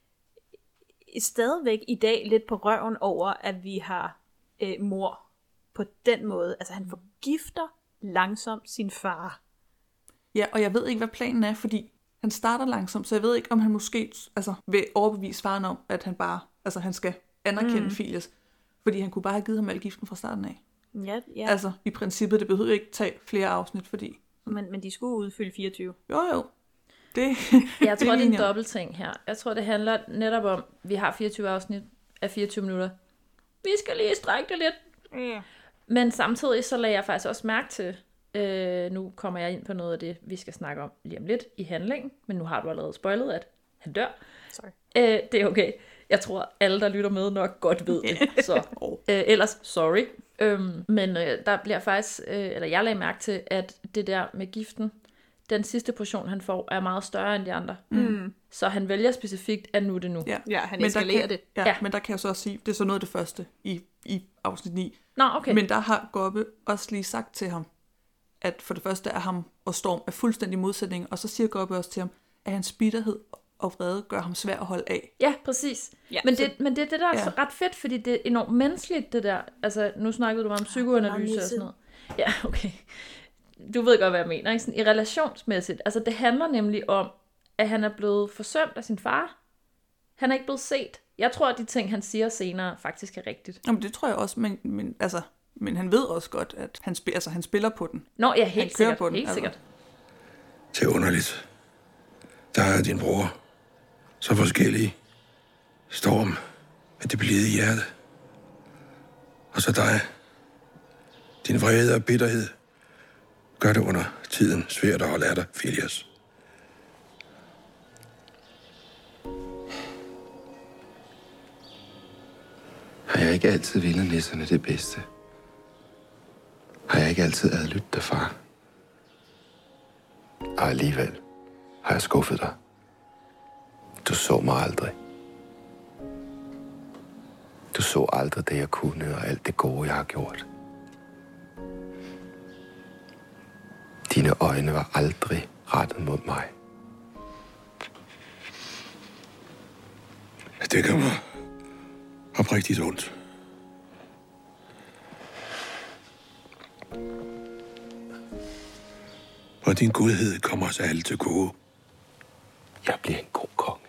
stadigvæk i dag lidt på røven over, at vi har øh, mor på den måde. Altså han forgifter langsomt sin far. Ja, og jeg ved ikke, hvad planen er, fordi han starter langsomt, så jeg ved ikke, om han måske altså, vil overbevise faren om, at han bare, altså han skal anerkende mm. Filias, fordi han kunne bare have givet ham al giften fra starten af. Ja, ja. Altså, i princippet, det behøver ikke tage flere afsnit, fordi... Men, men de skulle udfylde fireogtyve. Jo, jo. Det, Jeg det tror, det er vi en enige om. dobbelt ting her. Jeg tror, det handler netop om, vi har fireogtyve afsnit af fireogtyve minutter. Vi skal lige strække det lidt. Ja. Men samtidig så lagde jeg faktisk også mærke til, øh, nu kommer jeg ind på noget af det, vi skal snakke om lige om lidt i handlingen, men nu har du allerede spoilet, at han dør. Sorry. Øh, det er okay. Jeg tror, alle, der lytter med, nok godt ved det. Så øh, ellers, sorry. Øhm, men øh, der bliver faktisk, øh, eller jeg lagde mærke til, at det der med giften, den sidste portion, han får, er meget større end de andre. Mm. Så han vælger specifikt, at nu er det nu. Ja, ja han men eskalerer kan, det. Ja, Ja. ja, men der kan jeg så også sige, det er så noget af det første i, i afsnit ni. Nå, okay. Men der har Gobbe også lige sagt til ham, at for det første er ham og Storm er fuldstændig modsætning, og så siger Gobbe også til ham, at hans bitterhed og vrede gør ham svær at holde af. Ja, præcis. Ja, men, så- det, men det er det, der er Ja. så ret fedt, fordi det er enormt menneskeligt, det der. Altså, nu snakkede du meget om psykoanalyse og sådan noget. Ja, okay. Du ved godt, hvad jeg mener, ikke? Sådan, i relationsmæssigt. Altså, det handler nemlig om, at han er blevet forsømt af sin far. Han er ikke blevet set. Jeg tror, at de ting, han siger senere, faktisk er rigtigt. Jamen, det tror jeg også, men, men, altså, men han ved også godt, at han, spil, altså, han spiller på den. Nå, ja, Han helt kører sikkert. på den, Helt altså. sikkert. Det er underligt. Der er din bror. Så forskellige. Storm med det blide i hjertet. Og så dig. Din vrede og bitterhed gør det under tiden svært at holde af dig, Phileas. Har jeg ikke altid villet nisserne det bedste? Har jeg ikke altid adlydt dig, far? Og alligevel har jeg skuffet dig. Du så mig aldrig. Du så aldrig det, jeg kunne, og alt det gode, jeg har gjort. Dine øjne var aldrig rettet mod mig. Det gør mig oprigtigt ondt. Og din godhed kommer os alle til gode. Jeg bliver en god konge.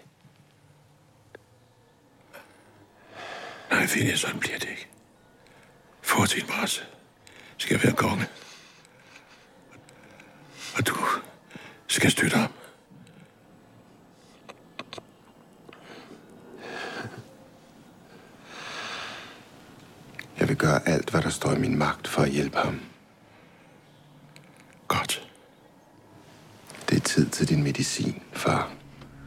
Nej, Phineas, sådan bliver det ikke. Fortiden Brasse skal være konge. Og du skal støtte ham. Jeg vil gøre alt, hvad der står i min magt for at hjælpe ham. Godt. Det er tid til din medicin, far.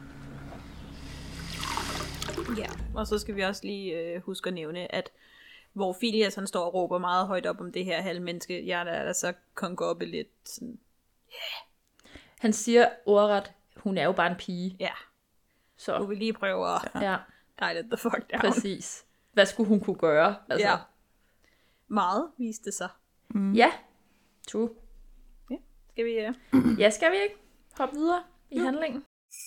Ja, og så skal vi også lige øh, huske at nævne, at hvor Phileas han står og råber meget højt op om det her halvmenneske, jeg der er der så Kong Gobbe lidt sådan, Han siger ordret, hun er jo bare en pige. ja, Så du vil lige prøve at ja, guide it the fuck down. præcis. Hvad skulle hun kunne gøre? Altså, Ja. Meget viste sig. Mm. Ja, true. Skal vi... Øh... Ja, skal vi ikke hoppe videre i Jo. handlingen?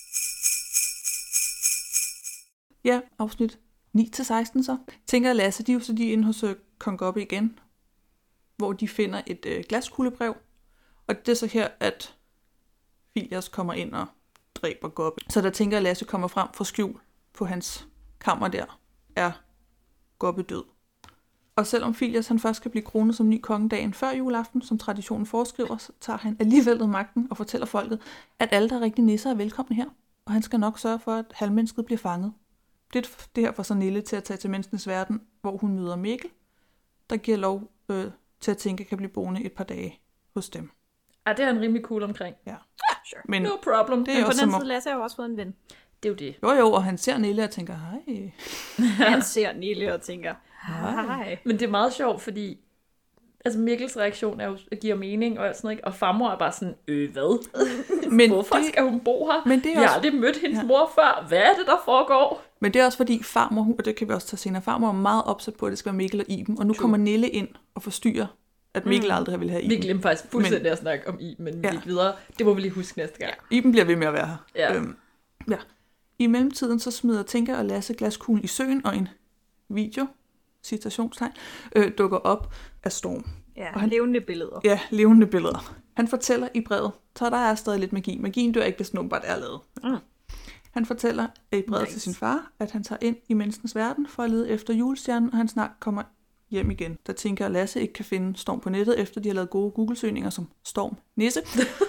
Ja, afsnit ni til seksten så. Tænker Lasse, de er jo så de er inde hos øh, Kong Gobbe igen, hvor de finder et øh, glaskuglebrev. Og det er så her, at Phileas kommer ind og dræber Gobbe. Så der tænker at Lasse kommer frem fra skjul på hans kammer der, er Gobbe død. Og selvom Phileas han først skal blive kronet som ny konge dagen før juleaften, som traditionen foreskriver, så tager han alligevel ved magten og fortæller folket, at alle, der er rigtige nisser, er velkomne her. Og han skal nok sørge for, at halvmennesket bliver fanget. Det er det her for så Nille til at tage til menneskenes verden, hvor hun møder Mikkel, der giver lov øh, til at tænke kan blive boende et par dage hos dem. Ah, det er en rimelig cool omkring. Ja. Ja, sure. Men No problem. det er Men på også den som om, side, Lasse har jo også fået en ven. Det er jo det. jo jo, og han ser Nille og tænker, hej. Han ser Nille og tænker, hej. Men det er meget sjovt, fordi altså Mikkels reaktion er jo, giver mening og sådan noget, ikke? Og farmor er bare sådan, øh, hvad? Men Hvorfor det- skal hun bo her? men det er Jeg har også- aldrig mødt hendes Ja. mor før. Hvad er det, der foregår? Men det er også fordi farmor, hun- og det kan vi også tage senere, farmor er meget opsat på, at det skal være Mikkel og Iben, og nu True. kommer Nille ind og forstyrrer, at Mikkel Mm. aldrig ville have Vi Iben. glemte faktisk fuldstændig at snakke om I, men vi Ja. gik videre. Det må vi lige huske næste gang. Iben bliver ved med at være her. Ja. Øhm, ja. I mellemtiden så smider Tinker og Lasse glaskuglen i søen, og en video, citationstegn, øh, dukker op af Storm. Ja, Og han- levende billeder. Ja, levende billeder. Han fortæller i brevet, så der er stadig lidt magi. Magien dør ikke, hvis den åbenbart er lavet. Mm. Han fortæller i brevet Nice. til sin far, at han tager ind i menneskens verden for at lede efter julestjernen, og han snart kommer hjem igen. Der tænker at Lasse ikke kan finde Storm på nettet, efter de har lavet gode Google-søgninger som Storm Nisse.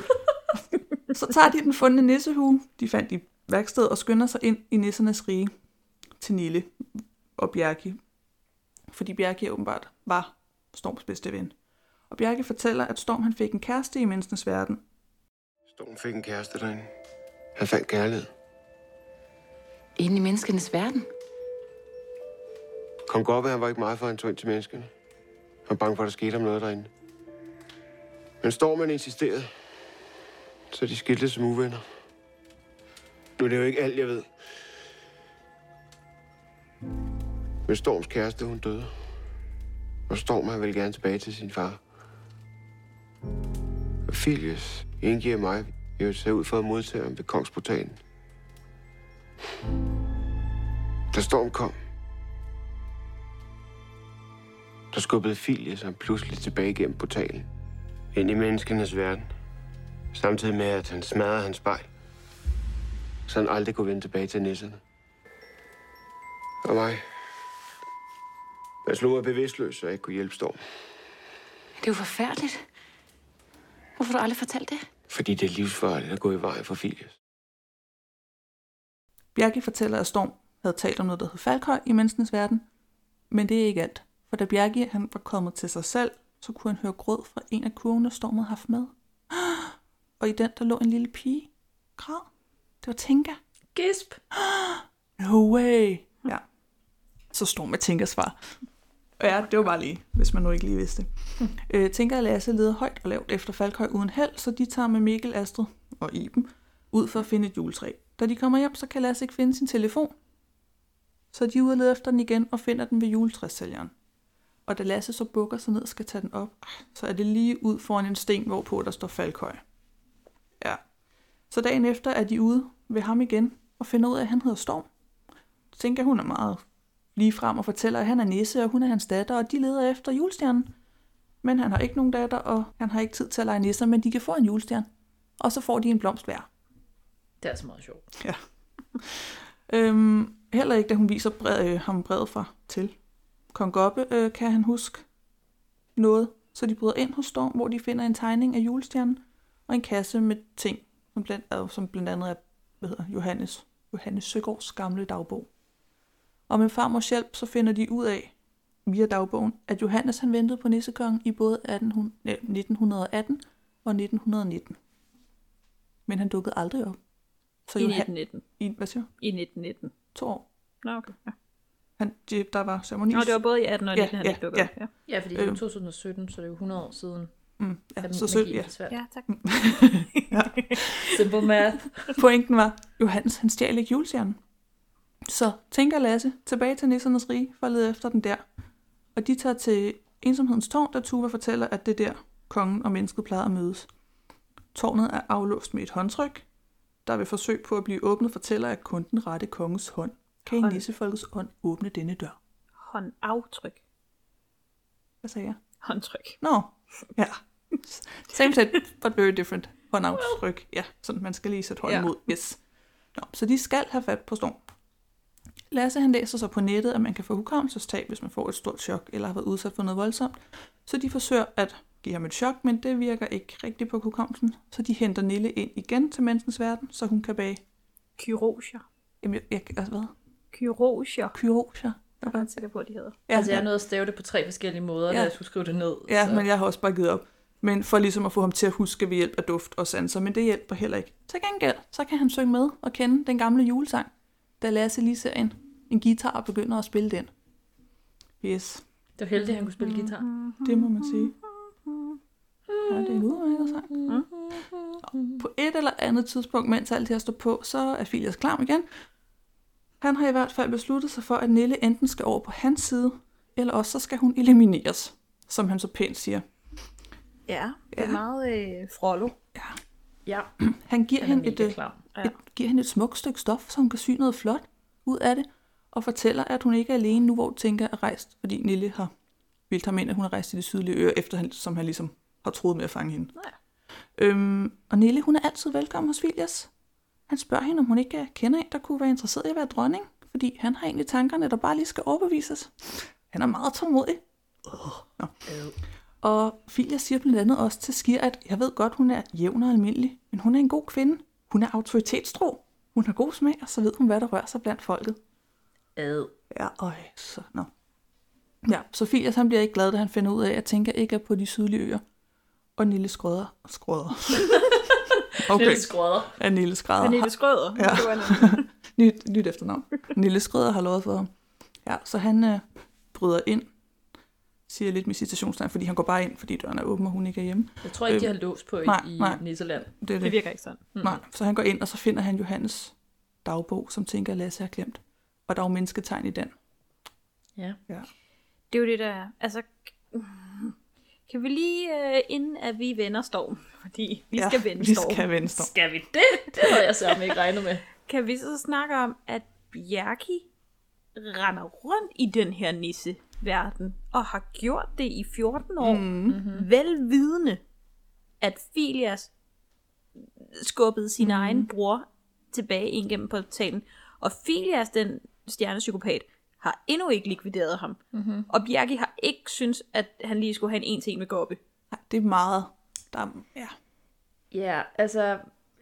Så tager de den fundne nissehue, de fandt i værkstedet, og skynder sig ind i nissernes rige til Nille og Bjerke. Fordi Bjerke åbenbart var Storms bedste ven. Og Bjerke fortæller, at Storm han fik en kæreste i menneskenes verden. Storm fik en kæreste derinde. Han fandt kærlighed. Inde i menneskenes verden. Kong Gobbe, han var ikke meget for, at han tog ind til menneskene. Han var bange for, at der skete ham noget derinde. Men Stormen insisterede. så de skilte som uvenner. Nu er det jo ikke alt, jeg ved. Men Storms kæreste, hun døde. Og Storm, han ville gerne tilbage til sin far. Og Filius, Ingi og mig, vi vil tage ud for at modtage ham ved Kongsportalen. Da Storm kom, der skubbede Filius ham pludselig tilbage gennem portalen. Ind i menneskenes verden. Samtidig med, at han smadrede hans spejl. Så han aldrig kunne vende tilbage til nisserne. Og mig. Jeg slog mig bevidstløs, så jeg ikke kunne hjælpe Storm. Det er jo forfærdeligt. Hvorfor har du aldrig fortalt det? Fordi det er livsfarligt at gå i vejen for Filius. Bjerke fortæller, at Storm havde talt om noget, der hed Falkhøj i menneskenes verden. Men det er ikke alt. For da Bjerke han var kommet til sig selv, så kunne han høre gråd fra en af kurvene, Storm havde haft med. Og i den, der lå en lille pige. Græd. Det var Tinka. Gisp. No way. Ja. Så Storm med Tinkas svar. Og ja, det var bare lige, hvis man nu ikke lige vidste det. øh, Tinka og Lasse leder højt og lavt efter Falkhøj uden held, så de tager med Mikkel, Astrid og Iben ud for at finde et juletræ. Da de kommer hjem, så kan Lasse ikke finde sin telefon. Så de er ude og leder efter den igen og finder den ved juletræssælgeren. Og da Lasse så bukker sig ned og skal tage den op, så er det lige ud foran en sten, hvorpå der står Falkhøj. Ja. Så dagen efter er de ude ved ham igen og finder ud af, at han hedder Storm. Så tænker hun er meget lige frem og fortæller, at han er nisse, og hun er hans datter, og de leder efter julestjernen. Men han har ikke nogen datter, og han har ikke tid til at lege nisser, men de kan få en julestjerne. Og så får de en blomst hver. Det er så meget sjovt. Ja. øhm, heller ikke, da hun viser brev, øh, ham brevet fra til Kong Gobbe, øh, kan han huske noget. Så de bryder ind hos Storm, hvor de finder en tegning af julestjernen, og en kasse med ting, som blandt, øh, som blandt andet er hvad hedder, Johannes, Johannes Søgaards gamle dagbog. Og med farmors hjælp, så finder de ud af, via dagbogen, at Johannes han ventede på nissekongen i både atten, nej, nitten atten og nitten nitten. Men han dukkede aldrig op. Så I Johan- nitten nitten. I, hvad siger I nitten nitten. To år. Nå, okay. Ja. Han, de, der var ceremoni. Nå, det var både i atten og nitten, han ikke dukkede ja. op. Ja. Ja, fordi det er to tusind og sytten, så det er jo hundrede år siden. Mm, ja, at så magi sø- ja. forsvandt. Ja, tak. ja. Simple math. Pointen var, Johannes han stjal ikke julestjernen. Så tænker Lasse tilbage til nissernes rige for at lede efter den der. Og de tager til ensomhedens tårn, da Tuva fortæller, at det der kongen og mennesket plejede at mødes. Tårnet er aflåst med et håndtryk, der ved forsøg på at blive åbnet fortæller, at kun den rette konges hånd kan i Hånd. nissefolkets ånd åbne denne dør. Håndaftryk. Hvad sagde jeg? Håndtryk. Nå, no. ja. Same set, but very different. Håndaftryk. Ja, sådan man skal lige sætte hånden Ja. mod. Yes. Nå, så de skal have fat på Storm. Lasse han læser så på nettet, at man kan få hukommelsestab, hvis man får et stort chok, eller har været udsat for noget voldsomt. Så de forsøger at give ham et chok, men det virker ikke rigtigt på hukommelsen. Så de henter Nille ind igen til menneskens verden, så hun kan bage... Kyrosier. Jamen, jeg, jeg, altså hvad? Kyrosier. Kyrosier. Jeg er ret sikker på, at de hedder. Ja, Altså, jeg ja. nåede at stave det på tre forskellige måder, Ja. da jeg skulle skrive det ned. Ja, så. men jeg har også bare givet op. Men for ligesom at få ham til at huske ved hjælp af duft og sanser, men det hjælper heller ikke. Til gengæld, så kan han synge med og kende den gamle julesang, da Lasse lige ser en, en guitar og begynder at spille den. Yes. Det var heldigt, at han kunne spille guitar. Det må man sige. Ja, det er en udmærket sang. Nå, på et eller andet tidspunkt, mens alt det her står på, så er Filius klar igen. Han har i hvert fald besluttet sig for, at Nille enten skal over på hans side, eller også så skal hun elimineres, som han så pænt siger. Ja, det er meget øh, frollo. Ja. Ja. Han giver Han er hende et, mega øh, klar. Ja. et, giver hende et smukt stykke stof, så hun kan sy noget flot ud af det, og fortæller, at hun ikke er alene nu, hvor Tinka er rejst, fordi Nille har vildt ham ind, at hun er rejst til de sydlige øer, efter han, som han ligesom har troet med at fange hende. Ja. Øhm, og Nille, hun er altid velkommen hos Filius. Han spørger hende, om hun ikke kender en, der kunne være interesseret i at være dronning, fordi han har egentlig tankerne, der bare lige skal overbevises. Han er meget tålmodig. Nå. Og Filius siger blandt andet også til Skir, at jeg ved godt, hun er jævn og almindelig, men hun er en god kvinde. Hun er autoritetstro. Hun har god smag, og så ved hun, hvad der rører sig blandt folket. Ad. Ja, øj, så, nå. Ja, så Filius, han bliver ikke glad, da han finder ud af, at Tinka ikke er på de sydlige øer. Og Nille skrøder. Skrøder. Okay. Nille Skrøder. Ja, Nille Skrøder. Nille Skrøder. Ja. nyt, nyt efternavn. Nille Skrøder har lovet for ham. Ja, så han øh, bryder ind siger jeg lidt med citationstegn, fordi han går bare ind, fordi døren er åben, og hun ikke er hjemme. Jeg tror ikke, de har låst på nej, i nej, Nisseland. Det, det. det virker ikke sådan. Mm. Nej, så han går ind, og så finder han Johannes dagbog, som tænker, at Lasse har glemt. Og der er jo mennesketegn i den. Ja. ja. Det er jo det, der er. Altså, kan vi lige, uh, inden at vi vender Storm, fordi vi ja, skal vende vi Storm. skal vende Storm. Skal vi det? Det havde jeg så ikke regnet med. Kan vi så snakke om, at Bjerke render rundt i den her nisseverden, og har gjort det i fjorten år, mm-hmm. velvidende, at Filias skubbede sin mm-hmm. egen bror tilbage ind gennem portalen, og Filias, den stjernepsykopat, har endnu ikke likvideret ham. Mm-hmm. Og Bjerke har ikke synes, at han lige skulle have en en-til-en med Gobbe. Nej, det er meget. Der er, ja. Ja, altså...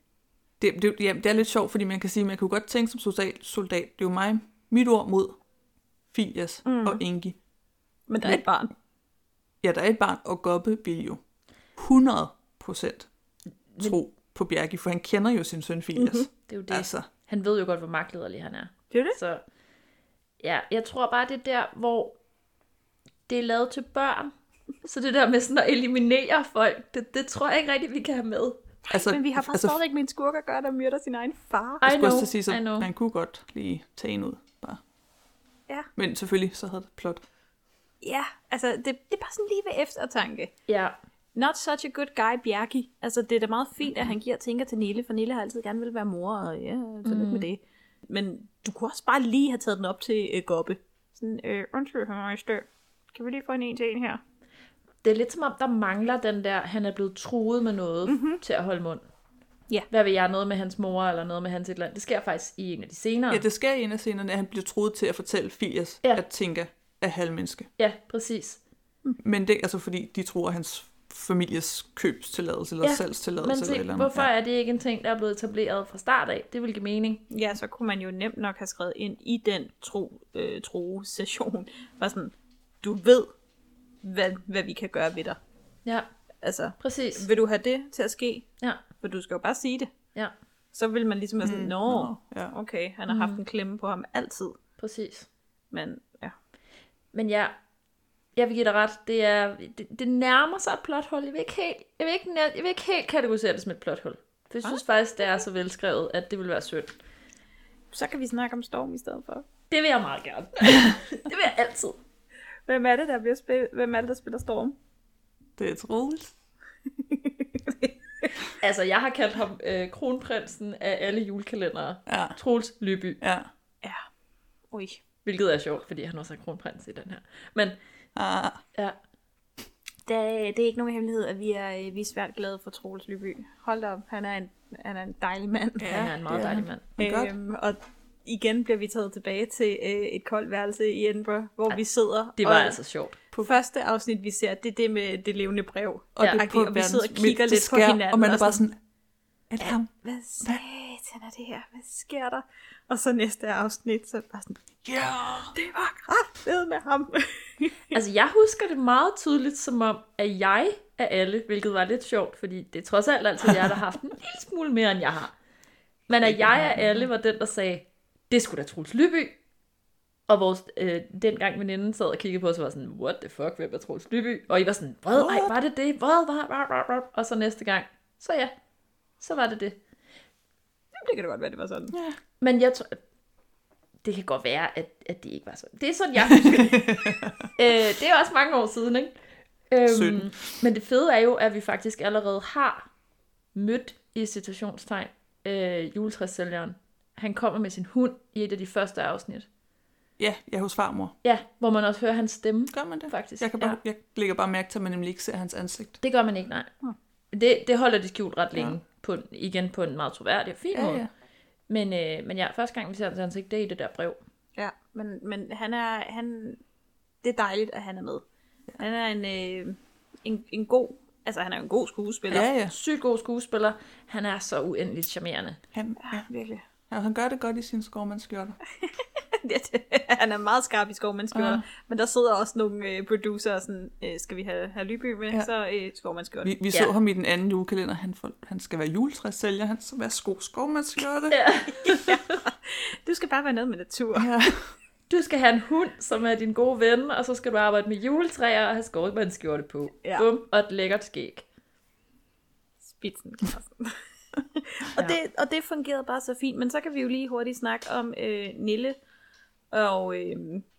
Det, det, ja, det er lidt sjovt, fordi man kan sige, at man kunne godt tænke som soldat, soldat det er jo mig, mit ord mod Filias mm. og Ingi. Men der er et barn. Ja, der er et barn, og Gobbe vil jo hundrede procent tro på Bjerke, for han kender jo sin søn Filias. Mm-hmm. Det er jo det. Altså. Han ved jo godt, hvor magtlederlig han er. Det er det. Så ja, jeg tror bare, det er der, hvor det er lavet til børn. Så det der med sådan at eliminere folk, det, det tror jeg ikke rigtigt, vi kan have med. Altså, men vi har faktisk altså, stadig ikke med en skurk at gøre, der myrder sin egen far. Jeg skulle også sige, så man kunne godt lige tage en ud. Bare. Ja. Men selvfølgelig, så havde det plot. Ja, altså det, det er bare sådan lige ved eftertanke. Ja. Not such a good guy, Bjerke. Altså det er da meget fint, at han giver tænker til Nille, for Nille har altid gerne vil være mor, og ja, så lidt mm. med det. Men du kunne også bare lige have taget den op til øh, Gobbe. Sådan, øh, undskyld mig, støv. Kan vi lige få en en til en her? Det er lidt som om, der mangler den der, han er blevet truet med noget mm-hmm. til at holde mund. Ja. Hvad vil jeg, noget med hans mor, eller noget med hans et eller andet. Det sker faktisk i en af de senere. Ja, det sker i en af scenerne, at han bliver truet til at fortælle Filias, ja. at Tinka er halvmenneske. Ja, præcis. Men det er altså fordi, de tror, at hans families købstilladelse eller ja, salgstilladelse. Men se, eller eller hvorfor ja. er det ikke en ting, der er blevet etableret fra start af? Det vil give mening. Ja, så kunne man jo nemt nok have skrevet ind i den tro, øh, tro-session. Bare sådan, du ved, hvad, hvad vi kan gøre ved dig. Ja, altså, præcis. Vil du have det til at ske? Ja. For du skal jo bare sige det. Ja. Så vil man ligesom være sådan, mm, nå, no, ja. okay, han har mm. haft en klemme på ham altid. Præcis. Men, ja. Men ja, jeg vil give dig ret, det, er, det, det nærmer sig et plothul. Jeg vil ikke helt, jeg vil ikke, jeg vil ikke helt kategorisere det som et plothul. For jeg synes ah. faktisk, det er så velskrevet, at det vil være synd. Så kan vi snakke om Storm i stedet for. Det vil jeg meget gerne. Det vil jeg altid. Hvem er det, der bliver spil- Hvem er det, der spiller Storm? Det er Troels. Altså, jeg har kaldt ham øh, kronprinsen af alle julekalendere. Ja. Troels Lyby. Ja. Ja. Ui. Hvilket er sjovt, fordi han også er kronprins i den her. Men, ah. ja. Det, det er ikke nogen hemmelighed, at vi er, vi er svært glade for Troels Lyby. Hold op, han er en, han er en dejlig mand. Ja, han er en meget dejlig mand. Øhm, og igen bliver vi taget tilbage til øh, et koldt værelse i Edinburgh, hvor ja, vi sidder. Det var og altså sjovt. På første afsnit, vi ser, det er det med det levende brev. Og, ja, det på og vi sidder og kigger lidt skær, på hinanden. Og man er bare sådan, er det ham? Hvad satan er det her? Hvad sker der? Og så næste afsnit, så bare sådan, ja, yeah, det var kraftedet med ham. Altså, jeg husker det meget tydeligt, som om, at jeg af alle, hvilket var lidt sjovt, fordi det er trods alt altid jeg, der har haft en lille smule mere, end jeg har. Men at jeg af alle var den, der sagde, det skulle da Troels Lyby. Og vores, øh, dengang veninden sad og kiggede på os, og var sådan, what the fuck, hvem er Troels Lyby? Og I var sådan, hvad, ej, var det det? Hvad, hvad, og så næste gang, så ja, så var det det. Det kan det godt være, det var sådan. Ja. Men jeg tror, det kan godt være, at, at det ikke var sådan. Det er sådan, jeg husker det. øh, det er også mange år siden, ikke? Øhm, men det fede er jo, at vi faktisk allerede har mødt i citationstegn øh, juletræssælgeren. Han kommer med sin hund i et af de første afsnit. Ja, jeg er hos farmor. Ja, hvor man også hører hans stemme. Gør man det? Faktisk. Jeg, kan bare, ja. jeg lægger bare mærke til, at man nemlig ikke ser hans ansigt. Det gør man ikke, nej. Hmm. Det, det holder de skjult ret længe. Ja. På, igen på en meget troværdig og fin ja, måde. Ja. Men, øh, men ja, første gang vi ser hans ansigt, det er i det der brev. Ja, men, men han er, han, det er dejligt, at han er med. Ja. Han er en, øh, en, en god, altså han er en god skuespiller. Ja, ja. Sygt god skuespiller. Han er så uendeligt charmerende. Han, ja, ja, virkelig. Ja, han gør det godt i sin skovmandskjorter. Han er meget skarp i skovmandskjorter, uh. men der sidder også nogle øh, producer og sådan, øh, skal vi have, have Lyby med, ja. så øh, skovmandskjorter. Vi, vi så ja. ham i den anden julekalender, han, får, han skal være juletræssælger, han skal være sko skovmandskjorte. Ja. Ja. Du skal bare være noget med natur. Ja. du skal have en hund, som er din gode ven, og så skal du arbejde med juletræer og have skovbåndskjorte på. Ja. Bum, og et lækkert skæg. Spidsenkarsen. og, Ja. det, og det fungerede bare så fint, men så kan vi jo lige hurtigt snakke om øh, Nille, og, øh,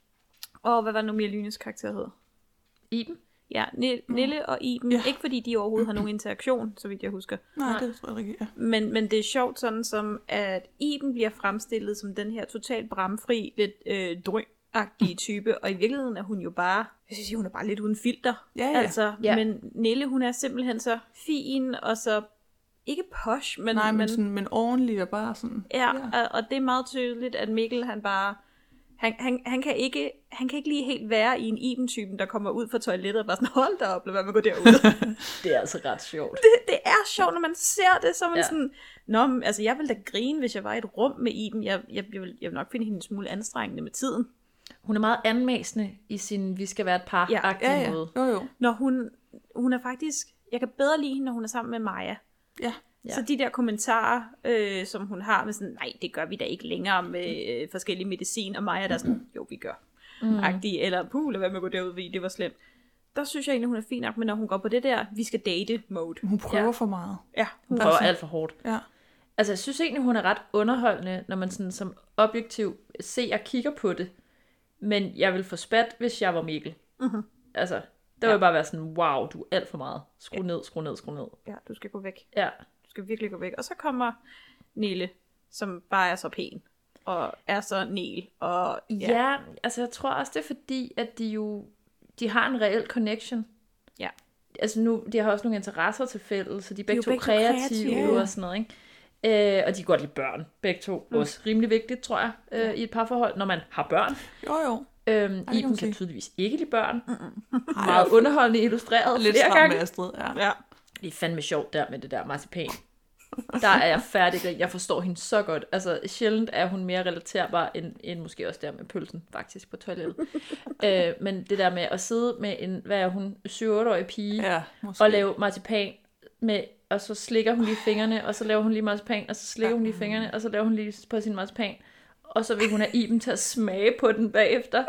og hvad var nu mere Lynes karakter hed? Iben? Ja, Nille, Nille og Iben. Ja. Ikke fordi de overhovedet har nogen interaktion, så vidt jeg husker. Nej, det tror jeg ikke, ja. Men, men det er sjovt sådan som, at Iben bliver fremstillet som den her totalt bramfri, lidt øh, drøn-agtige type, og i virkeligheden er hun jo bare, jeg synes, hun er bare lidt uden filter. Ja, ja. Altså, Ja. men Nille, hun er simpelthen så fin, og så ikke posh, men... Nej, men, sådan, men ordentligt og bare sådan... Ja, ja. Og, og det er meget tydeligt, at Mikkel, han bare... Han, han, han, kan ikke, han kan ikke lige helt være i en Iben-typen, der kommer ud fra toilettet og bare sådan, hold da op, lad være med at gå derud. Det er altså ret sjovt. det, det er sjovt, når man ser det, så er man Ja. ja. sådan, nå, men, altså jeg ville da grine, hvis jeg var i et rum med Iben. Jeg, jeg, jeg, vil, jeg vil nok finde hende en smule anstrengende med tiden. Hun er meget anmæsende i sin, vi skal være et par-agtige Ja, ja, ja. måde. Jo, jo. Når hun, hun er faktisk, jeg kan bedre lide hende, når hun er sammen med Maja. Ja. Ja. Så de der kommentarer, øh, som hun har med sådan, nej, det gør vi da ikke længere med øh, forskellige medicin, og Maja der er sådan, jo, vi gør. Mm. Agtige, eller puh, lad være med at gå derud, fordi det var slemt. Der synes jeg egentlig, hun er fin nok, men når hun går på det der, vi skal date mode. Hun prøver Ja. for meget. Ja, Hun prøver alt for hårdt. Ja. Altså, jeg synes egentlig, hun er ret underholdende, når man sådan som objektiv ser og kigger på det. Men jeg vil få spat, hvis jeg var Mikkel. Mhm. Altså, der vil jeg bare være sådan, wow, du er alt for meget. Skru ja. ned, skru ned, skru ned. Ja, du skal gå væk. Ja. Du skal virkelig gå væk. Og så kommer Nille, som bare er så pæn. Og er så Nel. Og, Ja. ja, altså jeg tror også, det er fordi, at de jo, de har en reel connection. Ja. Altså nu, de har også nogle interesser til fælles, så de er begge jo to begge to kreative, kreative. og sådan noget, ikke? Øh, og de kan godt lide børn, begge to. Mm. Også rimelig vigtigt, tror jeg, øh, Ja. i et parforhold, når man har børn. Jo, jo. Øhm, kan man Iben kan sige. tydeligvis ikke lide børn. Mm-mm. Meget underholdende illustreret Lidt flere stram gange. med Astrid, ja. Ja. Det er fandme sjovt der med det der marcipan. Der er jeg færdig. Jeg forstår hende så godt. Altså, sjældent er hun mere relaterbar, end, end måske også der med pølsen, faktisk, på toilettet. øh, men det der med at sidde med en, hvad er hun, syv-otte-årig pige, Ja, måske. og lave marcipan, med, og så slikker hun lige fingrene, og så laver hun lige marcipan, og så slikker hun lige fingrene, og så laver hun lige på sin marcipan, og så vil hun have Iben til at smage på den bagefter.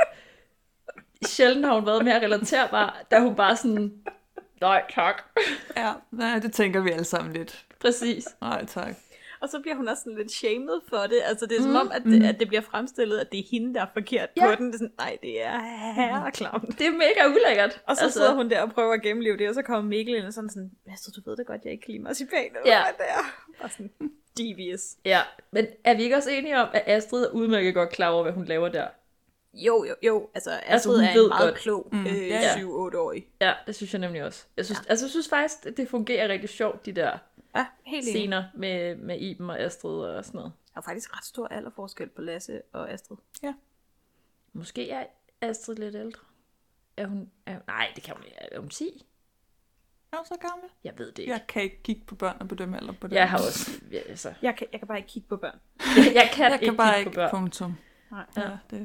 Sjældent har hun været mere relaterbar, da hun bare sådan, nej tak. Ja, nej, det tænker vi alle sammen lidt. Præcis. Nej, tak. Og så bliver hun også sådan lidt shamed for det. Altså det er som Mm. om, at det, at det bliver fremstillet, at det er hende, der er forkert Ja. på den. Det er sådan, nej, det er herreklavn. Det er mega ulækkert. Og så altså... sidder hun der og prøver at gennemleve det, og så kommer Mikkel ind og sådan sådan, Astrid, du ved da godt, jeg ikke kan lide marcipan, eller Ja. hvad det er. Og sådan, devious. Ja, men er vi ikke også enige om, at Astrid er udmærket godt klar over, hvad hun laver der? Jo, jo, jo. Altså, Astrid Altså, hun er ved en meget godt. klog Mm. øh, Ja, ja. syv-otte-årig. Ja, det synes jeg nemlig også. Jeg synes, ja. altså, jeg synes faktisk, det fungerer rigtig sjovt, de der ja, helt enig. scener med, med Iben og Astrid og sådan noget. Der er faktisk ret stor alderforskel på Lasse og Astrid. Ja. Måske er Astrid lidt ældre. Er hun... Er, nej, det kan hun ikke. Er hun ti? Er hun så gammel? Jeg ved det ikke. Jeg kan ikke kigge på børn og bedømme alder på det. Jeg har også... Ja, altså. Jeg kan, jeg kan bare ikke kigge på børn. jeg, jeg kan jeg ikke kan bare kigge ikke, på børn. punktum. Nej. Ja, det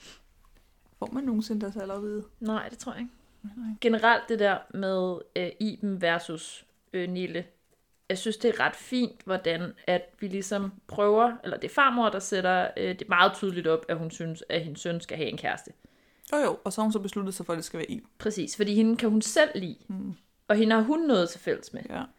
får man nogensinde deres alder at vide. Nej, det tror jeg ikke. Generelt det der med øh, Iben versus øh, Nille, jeg synes, det er ret fint, hvordan at vi ligesom prøver, eller det er farmor, der sætter øh, det meget tydeligt op, at hun synes, at hendes søn skal have en kæreste. Jo jo, og så har hun så besluttet sig for, at det skal være Iben. Præcis, fordi hende kan hun selv lide, Hmm. og hende har hun noget til fælles med. Ja.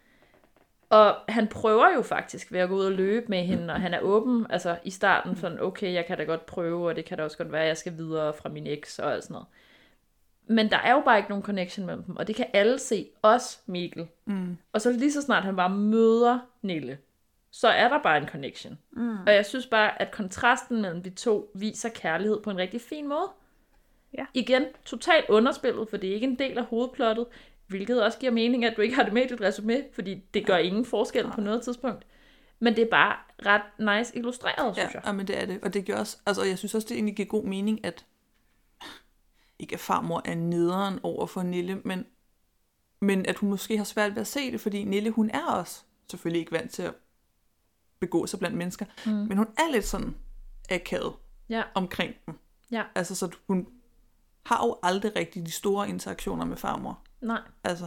Og han prøver jo faktisk ved at gå ud og løbe med hende, og han er åben, altså i starten sådan, okay, jeg kan da godt prøve, og det kan da også godt være, at jeg skal videre fra min eks og alt sådan noget. Men der er jo bare ikke nogen connection mellem dem, og det kan alle se, også Mikkel. Mm. Og så lige så snart han bare møder Nille, så er der bare en connection. Mm. Og jeg synes bare, at kontrasten mellem de to viser kærlighed på en rigtig fin måde. Ja. Igen, totalt underspillet, for det er ikke en del af hovedplottet, hvilket også giver mening, at du ikke har det med i dit resume, fordi det gør ingen forskel på noget tidspunkt. Men det er bare ret nice illustreret, synes Ja, jeg. ja, men det er det. Og det gør også, altså jeg synes også, det egentlig giver god mening, at ikke at farmor er nederen over for Nille, men, men at hun måske har svært ved at se det, fordi Nille, hun er også selvfølgelig ikke vant til at begå sig blandt mennesker, Mm. men hun er lidt sådan akavet Ja. omkring dem. Ja. Altså, så hun har jo aldrig rigtig de store interaktioner med farmor. Nej. Altså,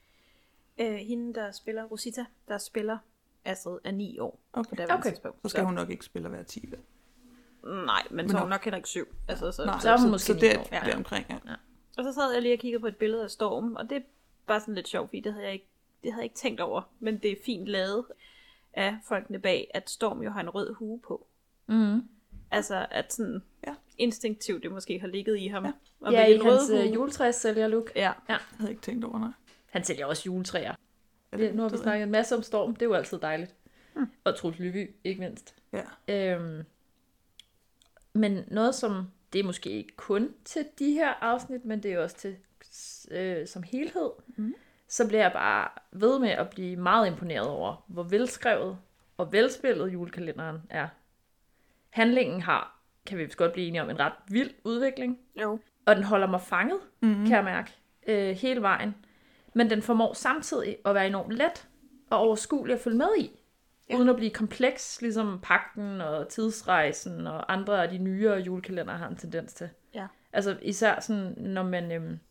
Øh, hende, der spiller, Rosita, der spiller Astrid, er ni år okay. på det okay. tidspunkt. Så skal hun nok ikke spille at være ti. Nej, men så er hun nok heller ikke syv. Altså, så, Nej, så er hun så, måske så ni det år. er Ja. omkring, ja. Ja. Og så sad jeg lige og kiggede på et billede af Storm, og det er bare sådan lidt sjovt, fordi det havde jeg ikke, det havde jeg ikke tænkt over. Men det er fint lavet af folkene bag, at Storm jo har en rød hue på. Mm. Altså, at sådan ja. instinktivt det måske har ligget i ham. Ja, Og ja med i en rød hans hue. uh, juletræssælger-look. Ja. ja. Jeg havde ikke tænkt over, nej. Han sælger også juletræer. Ja, det, nu har vi snakket en masse om Storm. Det er jo altid dejligt. Mm. Og Troels Lyby, ikke mindst. Ja. Øhm, men noget som, det er måske ikke kun til de her afsnit, men det er også til øh, som helhed, mm. så bliver jeg bare ved med at blive meget imponeret over, hvor velskrevet og velspillet julekalenderen er. Handlingen har, kan vi godt blive enige om, en ret vild udvikling. Jo. Og den holder mig fanget, mm-hmm. kan jeg mærke, øh, hele vejen. Men den formår samtidig at være enormt let og overskuelig at følge med i. Ja. Uden at blive kompleks, ligesom Pagten og Tidsrejsen og andre af de nyere julekalender har en tendens til. Ja. Altså især sådan, når man øhm,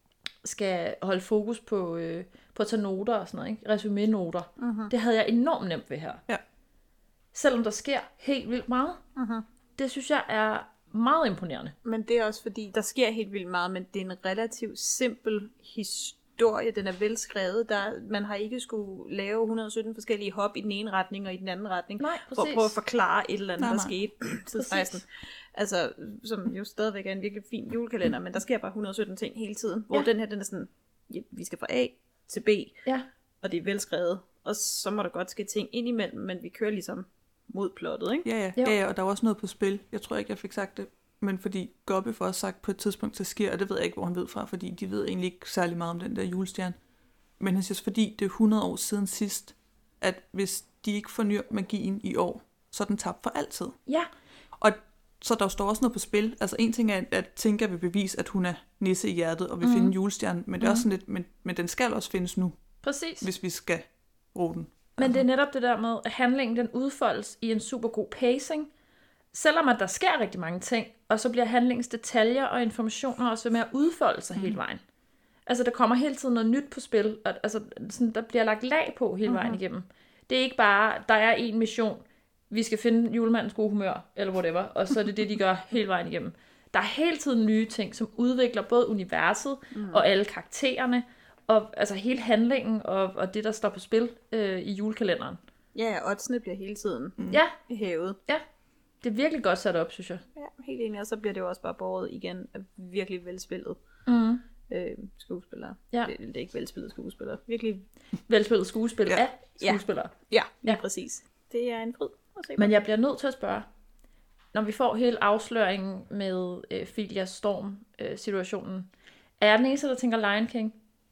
skal holde fokus på, øh, på at tage noter og sådan noget, ikke? Resumé-noter. Mhm. Det havde jeg enormt nemt ved her. Ja. Selvom der sker helt vildt meget. Mhm. Det synes jeg er meget imponerende. Men det er også fordi, der sker helt vildt meget, men det er en relativt simpel historie. Den er velskrevet. Der, man har ikke skulle lave et hundrede og sytten forskellige hop i den ene retning og i den anden retning. Nej, for at prøve at forklare et eller andet, Nej, der nej. skete tidsrejsen. Altså, som jo stadigvæk er en virkelig fin julekalender, men der sker bare et hundrede og sytten ting hele tiden. Hvor Ja. den her, den er sådan, ja, vi skal fra A til B, Ja. og det er velskrevet. Og så må der godt ske ting indimellem, men vi kører ligesom mod plottet, ikke? Ja, ja. ja, ja, og der er også noget på spil. Jeg tror ikke, jeg fik sagt det, men fordi Gobbe får også sagt på et tidspunkt til sker, og det ved jeg ikke, hvor han ved fra, fordi de ved egentlig ikke særlig meget om den der julestjerne. Men han siger, fordi det er hundrede år siden sidst, at hvis de ikke fornyer magien i år, så er den tabt for altid. Ja. Og så der står også noget på spil. Altså en ting er, at Tinka vil bevise, at hun er nisse i hjertet og vil Mhm. finde julestjernen, men det er også Mhm. sådan lidt, men, men den skal også findes nu. Præcis. Hvis vi skal bruge den. Men det er netop det der med, at handlingen den udfoldes i en super god pacing. Selvom at der sker rigtig mange ting, og så bliver handlingens detaljer og informationer også med at udfolde sig mm. hele vejen. Altså der kommer hele tiden noget nyt på spil, og altså, sådan, der bliver lagt lag på hele vejen Mhm. igennem. Det er ikke bare, der er en mission, vi skal finde julemandens gode humør, eller whatever, og så er det det, de gør hele vejen igennem. Der er hele tiden nye ting, som udvikler både universet Mm. og alle karaktererne, og altså hele handlingen og, og det, der står på spil øh, i julekalenderen. Ja, ja, oddsene bliver hele tiden Mm. Ja. hævet. Ja, det er virkelig godt sat op, synes jeg. Ja, helt enig, og så bliver det jo også bare båret igen af virkelig velspillet Mm. øh, skuespillere. Ja. Det, det er ikke velspillet skuespillere. Virkelig velspillet skuespil ja. af skuespillere. Ja, lige ja. præcis. Det er en fryd at se på. Men jeg bliver nødt til at spørge, når vi får hele afsløringen med øh, Filias Storm-situationen, er jeg den eneste, der tænker Lion King?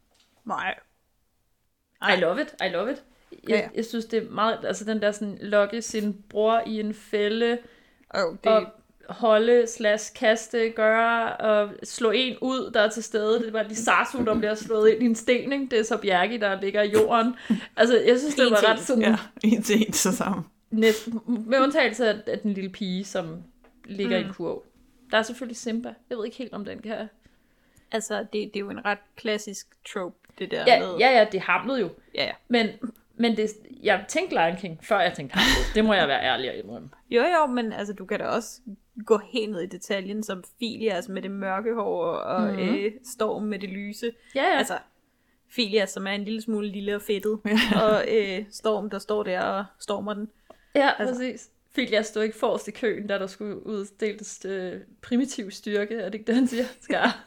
Nej. I love it, I love it. Jeg, Ja, ja. jeg synes, det er meget, altså den der sådan, lokke sin bror i en fælde, oh, det... og holde, slash, kaste, gøre, og slå en ud, der er til stede. Det var de Sasu, der bliver slået ind i en sten, ikke? Det er så Bjerke, der ligger i jorden. Altså, jeg synes, det En var til ret en. sådan... Ja, en til en, så sammen. Næsten, med undtagelse af, af den lille pige, som ligger mm. i en kurv. Der er selvfølgelig Simba. Jeg ved ikke helt, om den kan... Altså, det, det er jo en ret klassisk trope, det der Ja, med... ja, ja, det hamlede jo. Ja, ja. Men, men det, jeg tænkte Lion King, før jeg tænkte Hamlet. Det må jeg være ærlig og indrømme. Jo, jo, men altså, du kan da også gå helt ned i detaljen, som Filias med det mørke hår, og Mhm. mm-hmm. øh, Storm med det lyse. Ja, ja. Altså, Filias, som er en lille smule lille og fedtet, og øh, Storm, der står der og stormer den. Ja, Altså- præcis. Filias stod ikke forrest i køen, da der skulle uddeles øh, primitiv styrke. Er det ikke det, han siger? Skar.